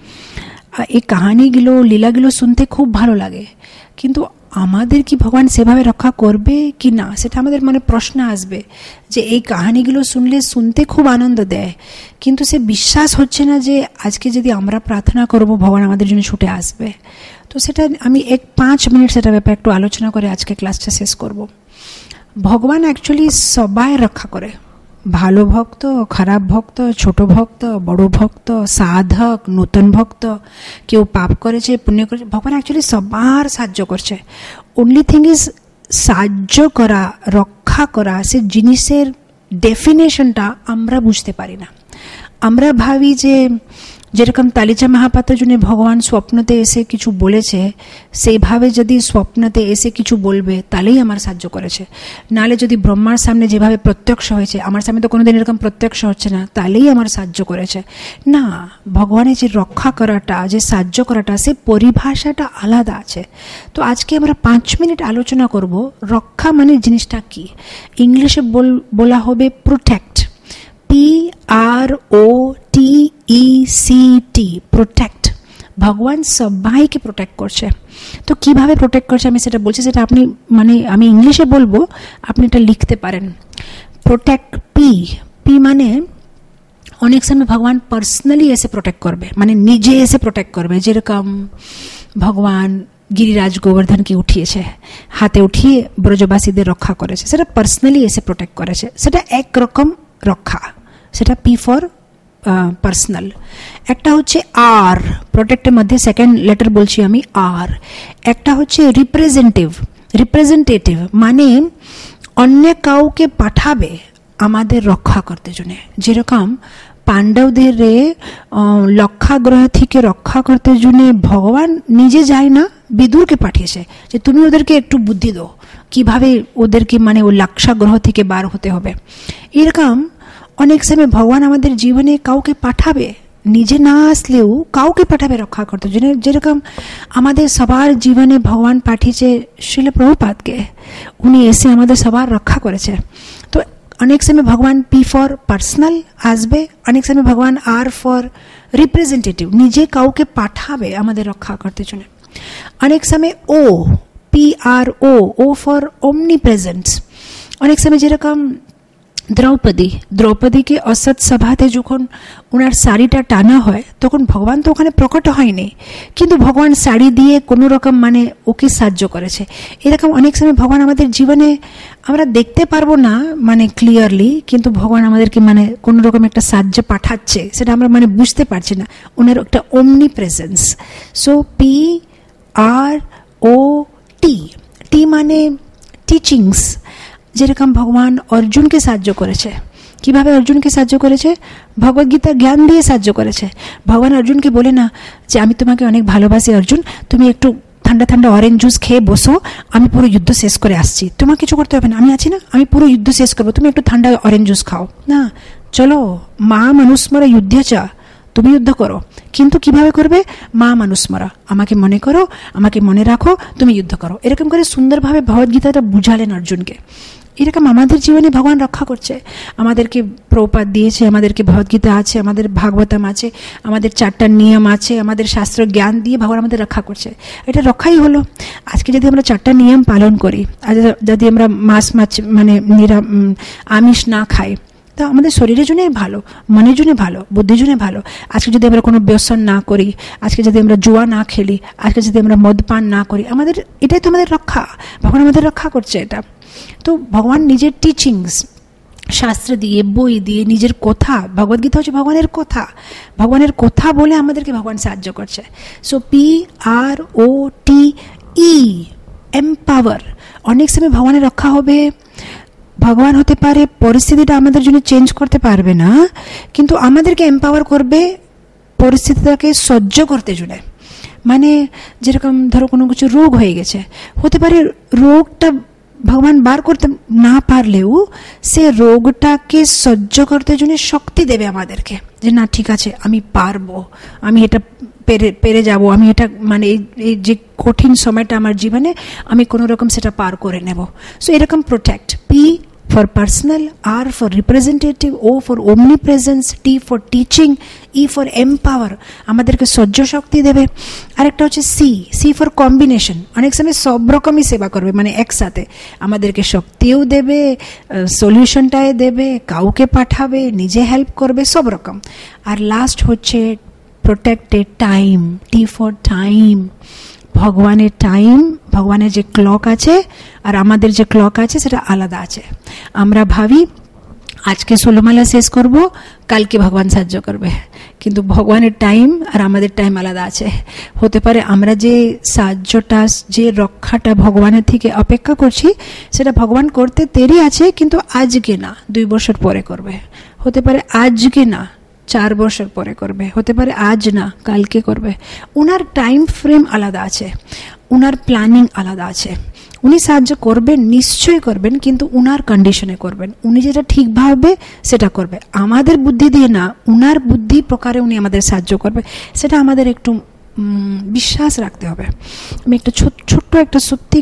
এই কাহানিগুলো লীলাগুলো শুনতে খুব ভালো লাগে, কিন্তু আমাদের কি ভগবান সেভাবে রক্ষা করবে কি না, সেটা আমাদের মনে প্রশ্ন আসবে। যে এই কাহানিগুলো শুনলে শুনতে খুব আনন্দ দেয়, কিন্তু সে বিশ্বাস হচ্ছে না যে আজকে যদি আমরা প্রার্থনা করব ভগবান আমাদের জন্য ছুটে আসবে। তো সেটা আমি এক পাঁচ মিনিট সেটা ব্যাপারে একটু আলোচনা করে আজকে ক্লাসটা শেষ করব। ভগবান অ্যাকচুয়ালি সবাই রক্ষা করে, ভালো ভক্ত, খারাপ ভক্ত, ছোট ভক্ত, বড় ভক্ত, সাধক, নতুন ভক্ত, কেউ পাপ করেছে, পুণ্য করেছে, ভগবান অ্যাকচুয়ালি সবার সাহায্য করছে। অনলি থিং ইজ সাহায্য করা, রক্ষা করা, সে জিনিসের ডেফিনেশনটা আমরা বুঝতে পারি না। আমরা ভাবি যে যেরকম তালিচা মহাপাত্রের জন্য ভগবান স্বপ্নতে এসে কিছু বলেছে, সেইভাবে যদি স্বপ্নতে এসে কিছু বলবে তাহলেই আমার সাহায্য করেছে, নাহলে যদি ব্রহ্মার সামনে যেভাবে প্রত্যক্ষ হয়েছে, আমার সামনে তো কোনোদিন এরকম প্রত্যক্ষ হচ্ছে না, তাহলেই আমার সাহায্য করেছে না। ভগবানের যে রক্ষা করাটা, যে সাহায্য করাটা, সে পরিভাষাটা আলাদা আছে। তো আজকে আমরা পাঁচ মিনিট আলোচনা করব রক্ষা মানে জিনিসটা কি। ইংলিশে বলা হবে protect, P R O T E C T, protect. ভগবান সবাইকে প্রোটেক্ট করছে। তো কিভাবে প্রোটেক্ট করছে আমি সেটা বলছি, সেটা আপনি মানে আমি ইংলিশে বলবো, আপনি এটা লিখতে পারেন। প্রোটেক্ট, পি পি মানে অনেক সময় ভগবান পার্সোনালি এসে প্রোটেক্ট করবে, মানে নিজে এসে প্রোটেক্ট করবে। যেরকম ভগবান গিরিরাজ গোবর্ধনকে উঠিয়েছে, হাতে উঠিয়ে ব্রজবাসীদের রক্ষা করেছে, সেটা পার্সোনালি এসে প্রোটেক্ট করেছে, সেটা একরকম রক্ষা, সেটা পি ফর পার্সোনাল। একটা হচ্ছে আর, প্রোটেক্টের মধ্যে সেকেন্ড লেটার বলছি আমি আর। একটা হচ্ছে রিপ্রেজেন্টেটিভ, রিপ্রেজেন্টেটিভ মানে অন্য কাউকে পাঠাবে আমাদের রক্ষা করতে জন্য। যেরকম পাণ্ডবদের লক্ষাগ্রহ থেকে রক্ষা করতে জন্য ভগবান নিজে যায় না, বিদুরকে পাঠিয়েছে যে তুমি ওদেরকে একটু বুদ্ধি দাও কিভাবে ওদেরকে মানে ও লক্ষাগ্রহ থেকে বার হতে হবে। এরকম অনেক সময় ভগবান আমাদের জীবনে কাউকে পাঠাবে, নিজে না আসলেও কাউকে পাঠাবে রক্ষা করতে জন্য। যেরকম আমাদের সবার জীবনে ভগবান পাঠিয়েছে শ্রীল প্রভুপাদকে, উনি এসে আমাদের সবার রক্ষা করেছে। তো অনেক সময় ভগবান পি ফর পার্সোনাল আসবে, অনেক সময় ভগবান আর ফর রিপ্রেজেন্টেটিভ, নিজে কাউকে পাঠাবে আমাদের রক্ষা করতে জন্য। অনেক সময় O, P R O, O for omnipresence. অনেক সময় যেরকম দ্রৌপদী, দ্রৌপদীকে অসৎ সভাতে যখন ওনার শাড়িটা টানা হয়, তখন ভগবান তো ওখানে প্রকট হয়নি, কিন্তু ভগবান শাড়ি দিয়ে কোনো রকম মানে ওকে সাহায্য করেছে। এরকম অনেক সময় ভগবান আমাদের জীবনে আমরা দেখতে পারবো না মানে ক্লিয়ারলি, কিন্তু ভগবান আমাদেরকে মানে কোনো রকম একটা সাহায্য পাঠাচ্ছে, সেটা আমরা মানে বুঝতে পারছি না, ওনার একটা omnipresence. So P R O T, T মানে টিচিংস। যেরকম ভগবান অর্জুনকে সাহায্য করেছে, কিভাবে অর্জুনকে সাহায্য করেছে? ভগবদ্গীতা জ্ঞান দিয়ে সাহায্য করেছে। ভগবান অর্জুনকে বলে না যে আমি তোমাকে অনেক ভালোবাসি অর্জুন, তুমি একটু ঠান্ডা ঠান্ডা অরেঞ্জ জুস খেয়ে বসো, আমি পুরো যুদ্ধ শেষ করে আসছি, তোমার কিছু করতে হবে না, আমি আছি না, আমি পুরো যুদ্ধ শেষ করবো, তুমি একটু ঠান্ডা অরেঞ্জ জুস খাও না। চলো মা মানুষমরা যুদ্ধে চা, তুমি যুদ্ধ করো, কিন্তু কিভাবে করবে? মা মানুষমরা, আমাকে মনে করো, আমাকে মনে রাখো, তুমি যুদ্ধ করো। এরকম করে সুন্দরভাবে ভগবদ্গীতাটা বুঝালেন অর্জুনকে। এরকম আমাদের জীবনে ভগবান রক্ষা করছে, আমাদেরকে প্রভুপাদ দিয়েছে, আমাদেরকে ভগবদ্গীতা আছে, আমাদের ভাগবতম আছে, আমাদের চারটা নিয়ম আছে, আমাদের শাস্ত্র জ্ঞান দিয়ে ভগবান আমাদের রক্ষা করছে। এটা রক্ষাই হলো। আজকে যদি আমরা চারটা নিয়ম পালন করি, আর যদি আমরা মাছ মাছ মানে নিরা আমিষ না খাই, তা আমাদের শরীরের জন্য ভালো, মনের জন্য ভালো, বুদ্ধির জন্য ভালো। আজকে যদি আমরা কোনো ব্যসন না করি, আজকে যদি আমরা জুয়া না খেলি, আজকে যদি আমরা মদ পান না করি, আমাদের এটাই তো আমাদের রক্ষা। ভগবান আমাদের রক্ষা করছে এটা। তো ভগবান নিজের টিচিংস, শাস্ত্র দিয়ে, বই দিয়ে, নিজের কথা, ভগবদ্গীতা হচ্ছে ভগবানের কথা, ভগবানের কথা বলে আমাদেরকে ভগবান সাহায্য করছে। So P R O T E, empower. অনেক সময় ভগবানের রক্ষা হবে, ভগবান হতে পারে পরিস্থিতিটা আমাদের জন্য চেঞ্জ করতে পারবে না, কিন্তু আমাদেরকে এম্পাওয়ার করবে পরিস্থিতিটাকে সহ্য করতে জন্য। মানে যেরকম ধরো কোনো কিছু রোগ হয়ে গেছে, হতে পারে রোগটা ভগবান বার করতে না পারলেও সে রোগটাকে সহ্য করতে জন্য শক্তি দেবে আমাদেরকে, যে না ঠিক আছে আমি পারবো, আমি এটা পেরে পেরে যাব, আমি এটা মানে এই যে কঠিন সময়টা আমার জীবনে আমি কোনো রকম সেটা পার করে নেব। সো এরকম protect. P for personal, R for representative, O for omnipresence, T for teaching, E for empower, আমাদেরকে সহ্য শক্তি দেবে। আরেকটা হচ্ছে সি, সি ফর কম্বিনেশন। অনেক সময় সব রকমই সেবা করবে, মানে একসাথে আমাদেরকে শক্তিও দেবে, সলিউশনটাই দেবে, কাউকে পাঠাবে, নিজে হেল্প করবে, সব রকম। আর লাস্ট হচ্ছে protected time, T for time. ভগবানের টাইম, ভগবানের যে ক্লক আছে আর আমাদের যে ক্লক আছে সেটা আলাদা আছে। আমরা ভাবি আজকে ষোলোমালা শেষ করব, কালকে ভগবান সাহায্য করবে, কিন্তু ভগবানের টাইম আর আমাদের টাইম আলাদা আছে। হতে পারে আমরা যে সাহায্যটা, যে রক্ষাটা ভগবানের থেকে অপেক্ষা করছি সেটা ভগবান করতে দেরি আছে, কিন্তু আজকে না, দুই বছর পরে করবে। হতে পারে আজকে না, চার বছর পরে করবে। হতে পারে আজ না, কালকে করবে। ওনার টাইম ফ্রেম আলাদা আছে, ওনার প্ল্যানিং আলাদা আছে। উনি সাহায্য করবেন, নিশ্চয়ই করবেন, কিন্তু উনার কন্ডিশনে করবেন। উনি যেটা ঠিক ভাববে সেটা করবে, আমাদের বুদ্ধি দিয়ে না, উনার বুদ্ধি প্রকারে উনি আমাদের সাহায্য করবে। সেটা আমাদের একটু বিশ্বাস রাখতে হবে। আমি একটা ছোট্ট একটা সত্যি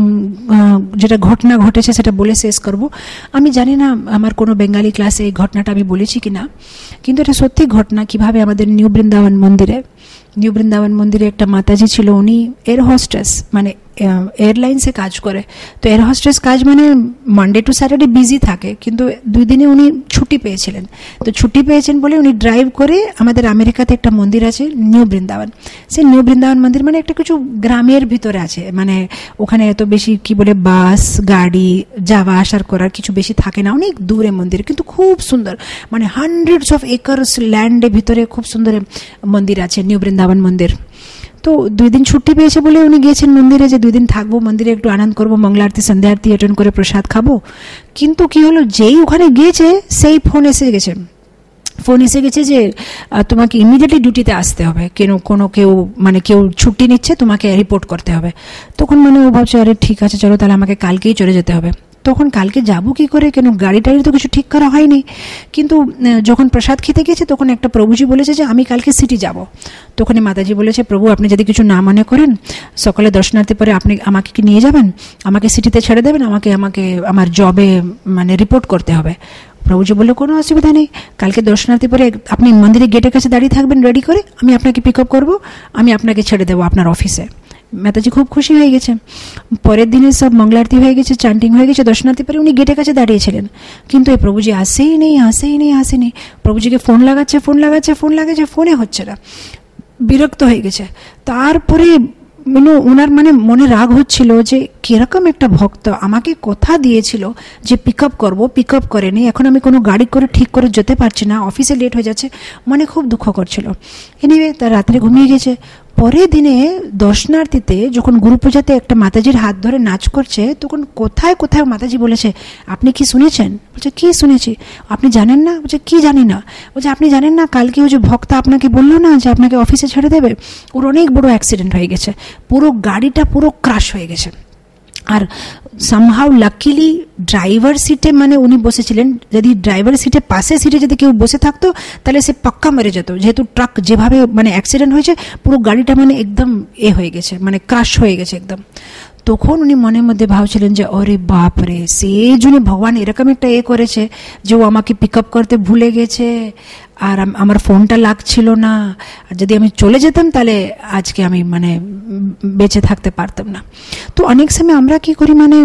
যেটা ঘটনা ঘটেছে সেটা বলে শেষ করব। আমি জানি না আমার কোনো বেঙ্গালি ক্লাসে এই ঘটনাটা আমি বলেছি কি না, কিন্তু এটা সত্যি ঘটনা। কিভাবে আমাদের নিউ বৃন্দাবন মন্দিরে নিউ বৃন্দাবন মন্দিরে একটা মাতাজি ছিল, উনি এয়ার হোস্টেস, মানে এয়ারলাইন্সে কাজ করে। তো এয়ার হোস্টেস কাজ মানে মানডে টু স্যাটারডে বিজি থাকে, কিন্তু দুই দিনে উনি ছুটি পেয়েছিলেন। তো ছুটি পেয়েছেন বলে উনি ড্রাইভ করে, আমাদের আমেরিকাতে একটা মন্দির আছে নিউ বৃন্দাবন, সেই নিউ বৃন্দাবন মন্দির মানে একটা কিছু গ্রামের ভিতরে আছে, মানে ওখানে এত বেশি কি বলে বাস গাড়ি যাওয়া আসার করার কিছু বেশি থাকে না, অনেক দূরে মন্দির, কিন্তু খুব সুন্দর, মানে হান্ড্রেডস অফ একর্স ল্যান্ডের ভিতরে খুব সুন্দর মন্দির আছে নিউ বৃন্দাবন মন্দির। তো দুই দিন ছুটি পেয়েছে বলে উনি গিয়েছেন মন্দিরে, যে দুই দিন থাকবো মন্দিরে, একটু আনন্দ করবো, মঙ্গলা আরতি সন্ধ্যা আরতি অ্যাটেন্ড করে প্রসাদ খাবো। কিন্তু কি হলো, যেই ওখানে গিয়েছে সেই ফোন এসে গেছে, ফোন এসে গেছে যে তোমাকে ইমিডিয়েটলি ডিউটিতে আসতে হবে, কেন কোনো কেউ মানে কেউ ছুটি নিচ্ছে, তোমাকে রিপোর্ট করতে হবে। তখন মানে ও ভাবছে আরে ঠিক আছে চলো তাহলে আমাকে কালকেই চলে যেতে হবে। তখন কালকে যাবো কি করে, কেন গাড়ি টাড়ি তো কিছু ঠিক করা হয়নি। কিন্তু যখন প্রসাদ খেতে গেছে তখন একটা প্রভুজি বলেছে যে আমি কালকে সিটি যাব। তখনই মাতাজি বলেছে প্রভু আপনি যদি কিছু না মনে করেন, সকালে দর্শনার্থী পরে আপনি আমাকে কি নিয়ে যাবেন, আমাকে সিটিতে ছেড়ে দেবেন, আমাকে আমাকে আমার জবে মানে রিপোর্ট করতে হবে। প্রভুজি বললো কোনো অসুবিধা নেই, কালকে দর্শনার্থী পরে আপনি মন্দিরের গেটের কাছে দাঁড়িয়ে থাকবেন রেডি করে, আমি আপনাকে পিক আপ করবো, আমি আপনাকে ছেড়ে দেবো আপনার অফিসে। মাতাজি খুব খুশি হয়ে গেছে। পরের দিনে সব মঙ্গলারতি হয়ে গেছে, চান্টিং হয়ে গেছে, দর্শনার্থী পরে উনি গেটের কাছে দাঁড়িয়েছিলেন, কিন্তু এই প্রভুজি আসেই নেই আসেই নেই আসেনি। প্রভুজিকে ফোন লাগাচ্ছে ফোন লাগাচ্ছে ফোন লাগাচ্ছে ফোনে হচ্ছে না, বিরক্ত হয়ে গেছে। তারপরে মানে ওনার মানে মনে রাগ হচ্ছিল যে কিরকম একটা ভক্ত আমাকে কথা দিয়েছিল যে পিক আপ করবো, পিক আপ করেনি, এখন আমি কোনো গাড়ি করে ঠিক করে যেতে পারছি না, অফিসে লেট হয়ে যাচ্ছে, মনে খুব দুঃখ করছিল। এনিওয়ে তার রাত্রে ঘুমিয়ে গেছে। পরের দিনে দর্শনার্থীতে যখন গুরু পূজাতে একটা মাতাজির হাত ধরে নাচ করছে, তখন কোথায় কোথায় মাতাজি বলেছে আপনি কি শুনেছেন? বলছে কি শুনেছি? আপনি জানেন না? বলছে কি জানি না? বলছে আপনি জানেন না কালকে ওই যে ভক্তা আপনাকে বললো না যে আপনাকে অফিসে ছেড়ে দেবে, ওর অনেক বড় অ্যাক্সিডেন্ট হয়ে গেছে, পুরো গাড়িটা পুরো ক্রাশ হয়ে গেছে। আর সামহাউ লাকিলি ড্রাইভার সিটে মানে উনি বসেছিলেন, যদি ড্রাইভার সিটে পাশে সিটে যদি কেউ বসে থাকতো তাহলে সে পাক্কা মেরে যেত, যেহেতু ট্রাক যেভাবে মানে অ্যাক্সিডেন্ট হয়েছে পুরো গাড়িটা মানে একদম এ হয়ে গেছে, মানে ক্রাশ হয়ে গেছে একদম। তখন উনি মনের মধ্যে ভাবছিলেন যে ওরে বাপরে, সেই জন্য ভগবান এরকম একটা এ করেছে যে ও আমাকে পিক আপ করতে ভুলে গেছে, আর আমার ফোনটা লাগছিল না, আর যদি আমি চলে যেতাম তাহলে আজকে আমি মানে বেঁচে থাকতে পারতাম না। তো অনেক সময় আমরা কি করি, মানে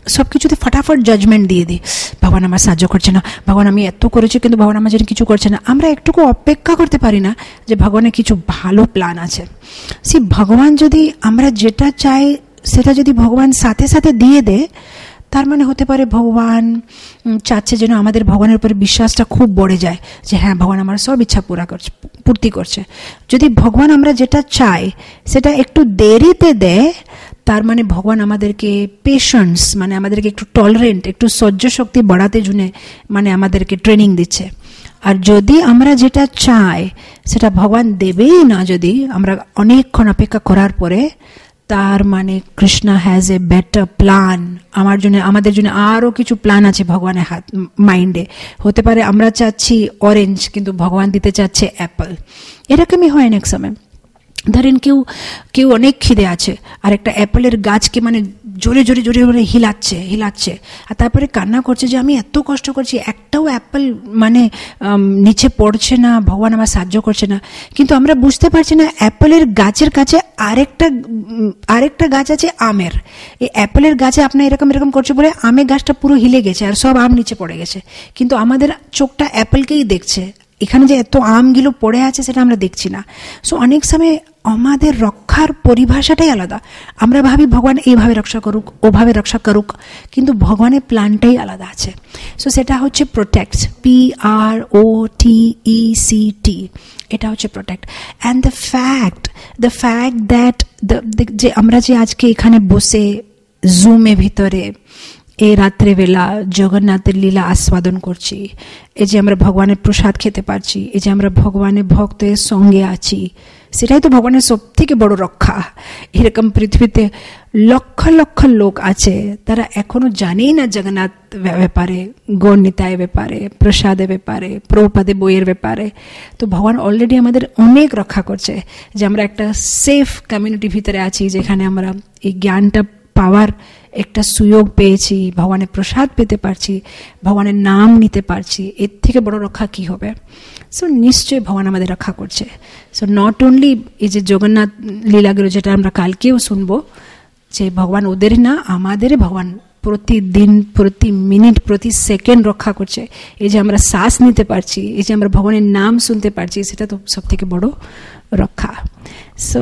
সব কিছুতে ফটাফট জাজমেন্ট দিয়ে দিই, ভগবান আমার সাহায্য করছে না, ভগবান আমি এত করেছি কিন্তু ভগবান আমার জন্য কিছু করছে না। আমরা একটুকু অপেক্ষা করতে পারি না যে ভগবানের কিছু ভালো প্ল্যান আছে। সে ভগবান যদি আমরা যেটা চাই সেটা যদি ভগবান সাথে সাথে দিয়ে দেয়, তার মানে হতে পারে ভগবান চাচ্ছে যেন আমাদের ভগবানের উপরে বিশ্বাসটা খুব বেড়ে যায়, যে হ্যাঁ ভগবান আমার সব ইচ্ছা পুরা করছে, পূর্তি করছে। যদি ভগবান আমরা যেটা চাই সেটা একটু দেরিতে দেয়, তার মানে ভগবান আমাদেরকে পেশেন্স, মানে আমাদেরকে একটু টলারেন্ট, একটু সহ্য শক্তি বাড়াতে জন্য মানে আমাদেরকে ট্রেনিং দিচ্ছে। আর যদি আমরা যেটা চাই সেটা ভগবান দেবেই না, যদি আমরা অনেকক্ষণ অপেক্ষা করার পরে, তার মানে Krishna has a better plan আমার জন্য, আমাদের জন্য আরও কিছু প্ল্যান আছে ভগবানের হাত মাইন্ডে। হতে পারে আমরা চাচ্ছি অরেঞ্জ কিন্তু ভগবান দিতে চাচ্ছে অ্যাপল। এরকমই হয় অনেক সময়। ধরেন কেউ কেউ অনেক খিদে আছে আর একটা অ্যাপেলের গাছকে মানে জোরে জোরে জোরে জোরে হিলাচ্ছে হিলাচ্ছে আর তারপরে কান্না করছে যে আমি এত কষ্ট করছি, একটাও অ্যাপেল মানে নিচে পড়ছে না, ভগবান আমার সাহায্য করছে না। কিন্তু আমরা বুঝতে পারছি না অ্যাপেলের গাছের কাছে আরেকটা আরেকটা গাছ আছে আমের। এই অ্যাপেলের গাছে আপনার এরকম এরকম করছে বলে আমের গাছটা পুরো হিলে গেছে আর সব আম নিচে পড়ে গেছে, কিন্তু আমাদের চোখটা অ্যাপেলকেই দেখছে, এখানে যে এত আমগুলো পড়ে আছে সেটা আমরা দেখছি না। সো অনেক সময় আমাদের রক্ষার পরিভাষাটাই আলাদা। আমরা ভাবি ভগবান এইভাবে রক্ষা করুক, ওভাবে রক্ষা করুক, কিন্তু ভগবানের প্ল্যানটাই আলাদা আছে। সো সেটা হচ্ছে protect, P R O T E C T, এটা হচ্ছে protect. And the fact the fact that যে আমরা যে আজকে এখানে বসে জুমে ভিতরে এই রাত্রেবেলা জগন্নাথের লীলা আস্বাদন করছি, এই যে আমরা ভগবানের প্রসাদ খেতে পারছি, এই যে আমরা ভগবানের ভক্তের সঙ্গে আছি, সেটাই তো ভগবানের সব থেকে বড় রক্ষা। এরকম পৃথিবীতে লক্ষ লক্ষ লোক আছে তারা এখনো জানেই না জগন্নাথ ব্যাপারে, গৌরনিতায় ব্যাপারে, প্রসাদের ব্যাপারে, প্রভুপাদের বইয়ের ব্যাপারে। তো ভগবান অলরেডি আমাদের অনেক রক্ষা করছে যে আমরা একটা সেফ কমিউনিটির ভিতরে আছি, যেখানে আমরা এই জ্ঞানটা পাওয়ার একটা সুযোগ পেয়েছি, ভগবানের প্রসাদ পেতে পারছি, ভগবানের নাম নিতে পারছি। এর থেকে বড় রক্ষা কি হবে? সো নিশ্চয়ই ভগবান আমাদের রক্ষা করছে। সো নট অনলি এই যে জগন্নাথ লীলাগুলো যেটা আমরা কালকেও শুনবো, যে ভগবান ওদের না আমাদের ভগবান প্রতিদিন প্রতি মিনিট প্রতি সেকেন্ড রক্ষা করছে। এই যে আমরা শ্বাস নিতে পারছি, এই যে আমরা ভগবানের নাম শুনতে পারছি, সেটা তো সব থেকে বড় রক্ষা। সো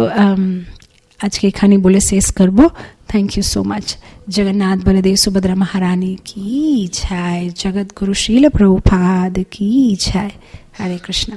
আজকে এখানে বলে শেষ করবো। Thank you so much. Jagannath Baladev Subhadra Maharani की जय, जगत गुरु शील प्रभुपाद की जय। हरे कृष्ण।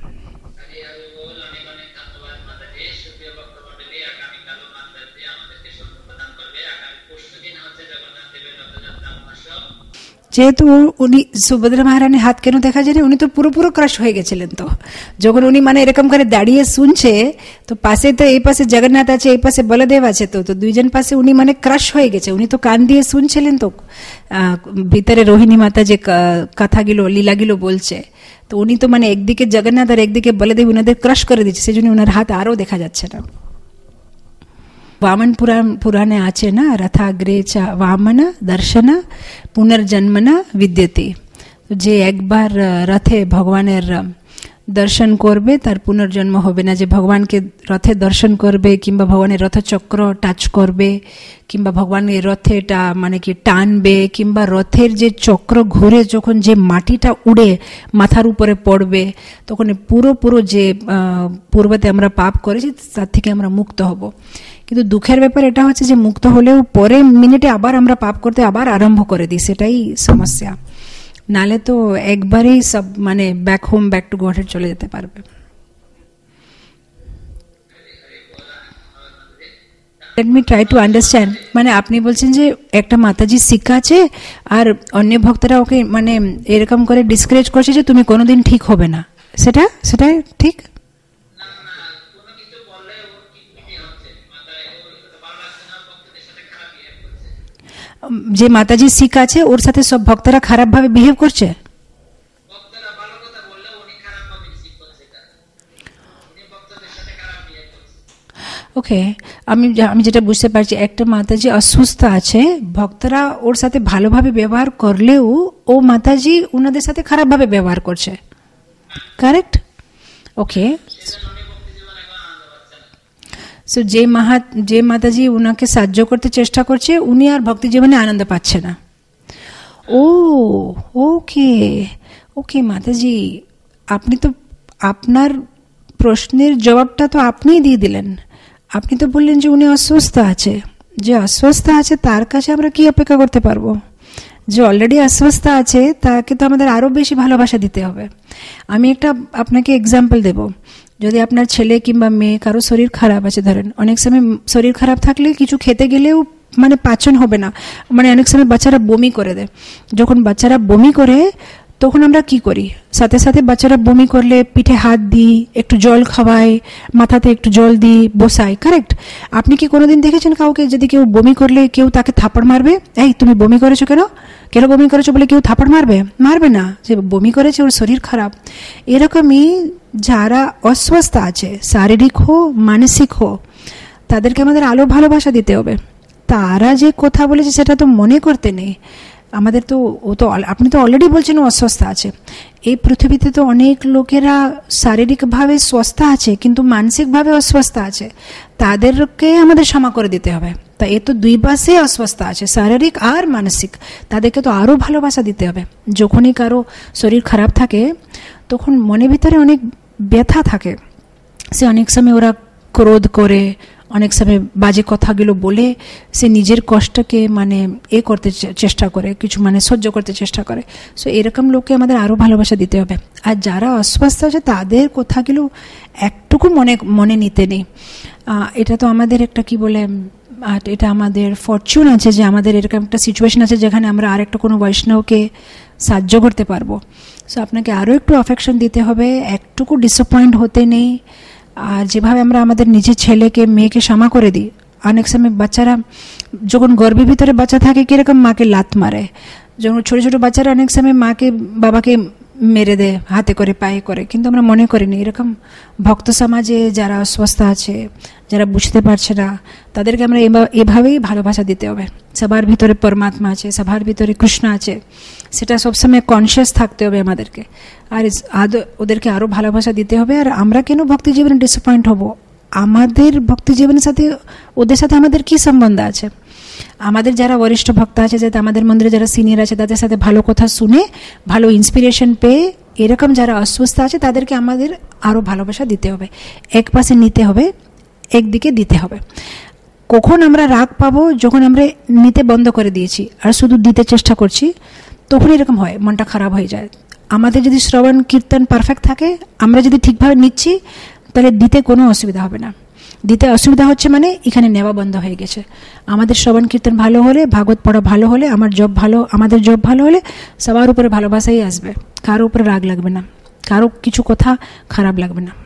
যেহেতু উনি সুভদ্রা মহারানীর হাত কেন দেখা যায় না, উনি তো পুরো পুরো ক্রাশ হয়ে গেছিলেন। তো যখন উনি মানে এরকম করে দাঁড়িয়ে শুনছে, তো পাশে তো এই পাশে জগন্নাথ আছে, এই পাশে বলদেব আছে, তো তো দুইজন পাশে উনি মানে ক্রাশ হয়ে গেছে। উনি তো কান দিয়ে শুনছিলেন, তো ভিতরে রোহিণী মাতা যে কথাগুলো লীলাগুলো বলছে, তো উনি তো মানে একদিকে জগন্নাথ আর একদিকে বলদেব উনাদের ক্রাশ করে দিচ্ছে, সেজন্য ওনার হাত আরও দেখা যাচ্ছে না। वामन पुराण पुराणे आचे ना, रथाग्रे च वामन दर्शन पुनर्जन्मना विद्यते। जे একবার রথে ভগবানের দর্শন করবে তার পুনর্জন্ম হবে না। যে ভগবানকে রথে দর্শন করবে কিংবা ভগবানের রথচক্র টাচ করবে কিংবা ভগবানের রথেটা মানে কি টানবে কিংবা রথের যে চক্র ঘুরে যখন যে মাটিটা উড়ে মাথার উপরে পড়বে, তখন পুরো পুরো যে পূর্বতে আমরা পাপ করেছি তার থেকে আমরা মুক্ত হব। কিন্তু দুঃখের ব্যাপার এটা হচ্ছে যে মুক্ত হলেও পরে মিনিটে আবার আমরা পাপ করতে আবার আরম্ভ করে দিই, সেটাই সমস্যা। নালে তো একবারেই সব মানে back home back to Godhead চলে যেতে পারবে। Let me try to understand. মানে আপনি বলছেন যে একটা মাতাজি শিখাচ্ছে আর অন্য ভক্তরা ওকে মানে এরকম করে ডিসকারেজ করছে যে তুমি কোনোদিন ঠিক হবে না, সেটা সেটাই ঠিক? যে মাতাজি শিখ আছে ওর সাথে সব ভক্তরা খারাপ ভাবে বিহেভ করছে। ওকে, আমি আমি যেটা বুঝতে পারছি, একটা মাতাজি অসুস্থ আছে, ভক্তরা ওর সাথে ভালোভাবে ব্যবহার করলেও ও মাতাজি ওনাদের সাথে খারাপভাবে ব্যবহার করছে, কারেক্ট? ওকে, সো যে মাহা যে মাতাজি উনাকে সাহায্য করতে চেষ্টা করছে উনি আর ভক্তি জীবনে আনন্দ পাচ্ছে না। ও ওকে ওকে মাতাজি, আপনি তো আপনার প্রশ্নের জবাবটা তো আপনিই দিয়ে দিলেন। আপনি তো বললেন যে উনি অসুস্থ আছে, যে অসুস্থ আছে তার কাছে আমরা কি অপেক্ষা করতে পারবো? যে অলরেডি অসুস্থ আছে তাকে তো আমাদের আরো বেশি ভালোবাসা দিতে হবে। আমি একটা আপনাকে এক্সাম্পল দেব। যদি আপনার ছেলে কিংবা মেয়ে কারো শরীর খারাপ আছে, ধরেন অনেক সময় শরীর খারাপ থাকলে কিছু খেতে গেলেও মানে পাচন হবে না, মানে অনেক সময় বাচ্চারা বমি করে দেয়। যখন বাচ্চারা বমি করে তখন আমরা কি করি? সাথে সাথে বাচ্চারা বমি করলে পিঠে হাত দিই, একটু জল খাওয়াই, মাথাতে একটু জল দিই, বসাই, কারেক্ট? আপনি কি কোনোদিন দেখেছেন কাউকে যদি কেউ বমি করলে কেউ তাকে থাপড় মারবে? এই তুমি বমি করেছো কেন, কেন বমি করেছো বলে কেউ থাপড় মারবে? মারবে না। যে বমি করেছে ওর শরীর খারাপ। এরকমই যারা অস্বস্থ আছে, শারীরিক হো মানসিক হো, তাদেরকে আমাদের আলো ভালোবাসা দিতে হবে। তারা যে কথা বলেছে সেটা তো মনে করতে নেই আমাদের। তো ও তো আপনি তো অলরেডি বলছেন ও অসুস্থ আছে। এই পৃথিবীতে তো অনেক লোকেরা শারীরিকভাবে সুস্থ আছে কিন্তু মানসিকভাবে অসুস্থ আছে, তাদেরকে আমাদের ক্ষমা করে দিতে হবে। তা এ তো দুই পাশে অসুস্থ আছে, শারীরিক আর মানসিক, তাদেরকে তো আরও ভালোবাসা দিতে হবে। যখনই কারো শরীর খারাপ থাকে তখন মনের ভিতরে অনেক ব্যথা থাকে, সে অনেক সময় ওরা ক্রোধ করে, অনেক সময় বাজে কথাগুলো বলে সে নিজের কষ্টকে মানে এ করতে চেষ্টা করে, কিছু মানে সহ্য করতে চেষ্টা করে। সো এরকম লোককে আমাদের আরও ভালোবাসা দিতে হবে। আর যারা অস্বস্থ আছে তাদের কথাগুলো একটুকু মনে মনে নিতে নেই। এটা তো আমাদের একটা কি বলে, আর এটা আমাদের ফরচুন আছে যে আমাদের এরকম একটা সিচুয়েশন আছে যেখানে আমরা আর একটা কোনো বৈষ্ণবকে সাহায্য করতে পারবো। সো আপনাকে আরও একটু অ্যাফেকশন দিতে হবে, একটুকু ডিসঅ্যাপয়েন্ট হতে নেই। আর যেভাবে আমরা আমাদের নিজের ছেলেকে মেয়েকে ক্ষমা করে দিই, অনেক সময় বাচ্চারা যখন গর্ভের ভিতরে বাচ্চা থাকে কিরকম মাকে লাত মারে, যখন ছোটো ছোটো বাচ্চারা অনেক সময় মাকে বাবাকে মেরে দেয় হাতে করে পায়ে করে, কিন্তু আমরা মনে করিনি। এরকম ভক্ত সমাজে যারা অস্বস্থ আছে, যারা বুঝতে পারছে না, তাদেরকে আমরা এভাবেই ভালোবাসা দিতে হবে। সবার ভিতরে পরমাত্মা আছে, সবার ভিতরে কৃষ্ণ আছে, সেটা সবসময় কনসিয়াস থাকতে হবে আমাদেরকে। আর ওদেরকে আরও ভালোবাসা দিতে হবে। আর আমরা কেন ভক্তি জীবনে ডিসঅ্যাপয়েন্ট হব? আমাদের ভক্তি জীবনের সাথে ওদের সাথে আমাদের কি সম্বন্ধ আছে? আমাদের যারা বরিষ্ঠ ভক্ত আছে, যাতে আমাদের মন্দিরে যারা সিনিয়র আছে, তাদের সাথে ভালো কথা শুনে ভালো ইন্সপিরেশন পেয়ে এরকম যারা অসুস্থ আছে তাদেরকে আমাদের আরও ভালোবাসা দিতে হবে। এক পাশে নিতে হবে, একদিকে দিতে হবে। কখন আমরা রাগ পাবো? যখন আমরা নিতে বন্ধ করে দিয়েছি আর শুধু দিতে চেষ্টা করছি, তখন এরকম হয়, মনটা খারাপ হয়ে যায়। আমাদের যদি শ্রবণ কীর্তন পারফেক্ট থাকে, আমরা যদি ঠিকভাবে নিচ্ছি, তাহলে দিতে কোনো অসুবিধা হবে না। দিতে অসুবিধা হচ্ছে মানে এখানে নেওয়া বন্ধ হয়ে গেছে। আমাদের শ্রবণ কীর্তন ভালো হলে, ভাগবত পড়া ভালো হলে, আমার জব ভালো আমাদের জব ভালো হলে সবার উপরে ভালোবাসাই আসবে, কারো উপরে রাগ লাগবে না, কারো কিছু কথা খারাপ লাগবে না।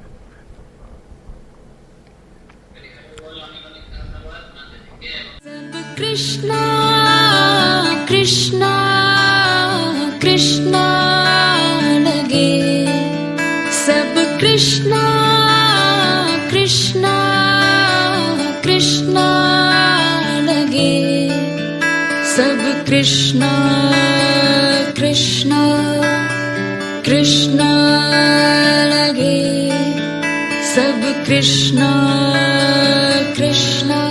কৃষ্ণা কৃষ্ণা কৃষ্ণা লগে সব কৃষ্ণা কৃষ্ণা কৃষ্ণা লগে সব কৃষ্ণা কৃষ্ণা কৃষ্ণা লগে সব কৃষ্ণা কৃষ্ণা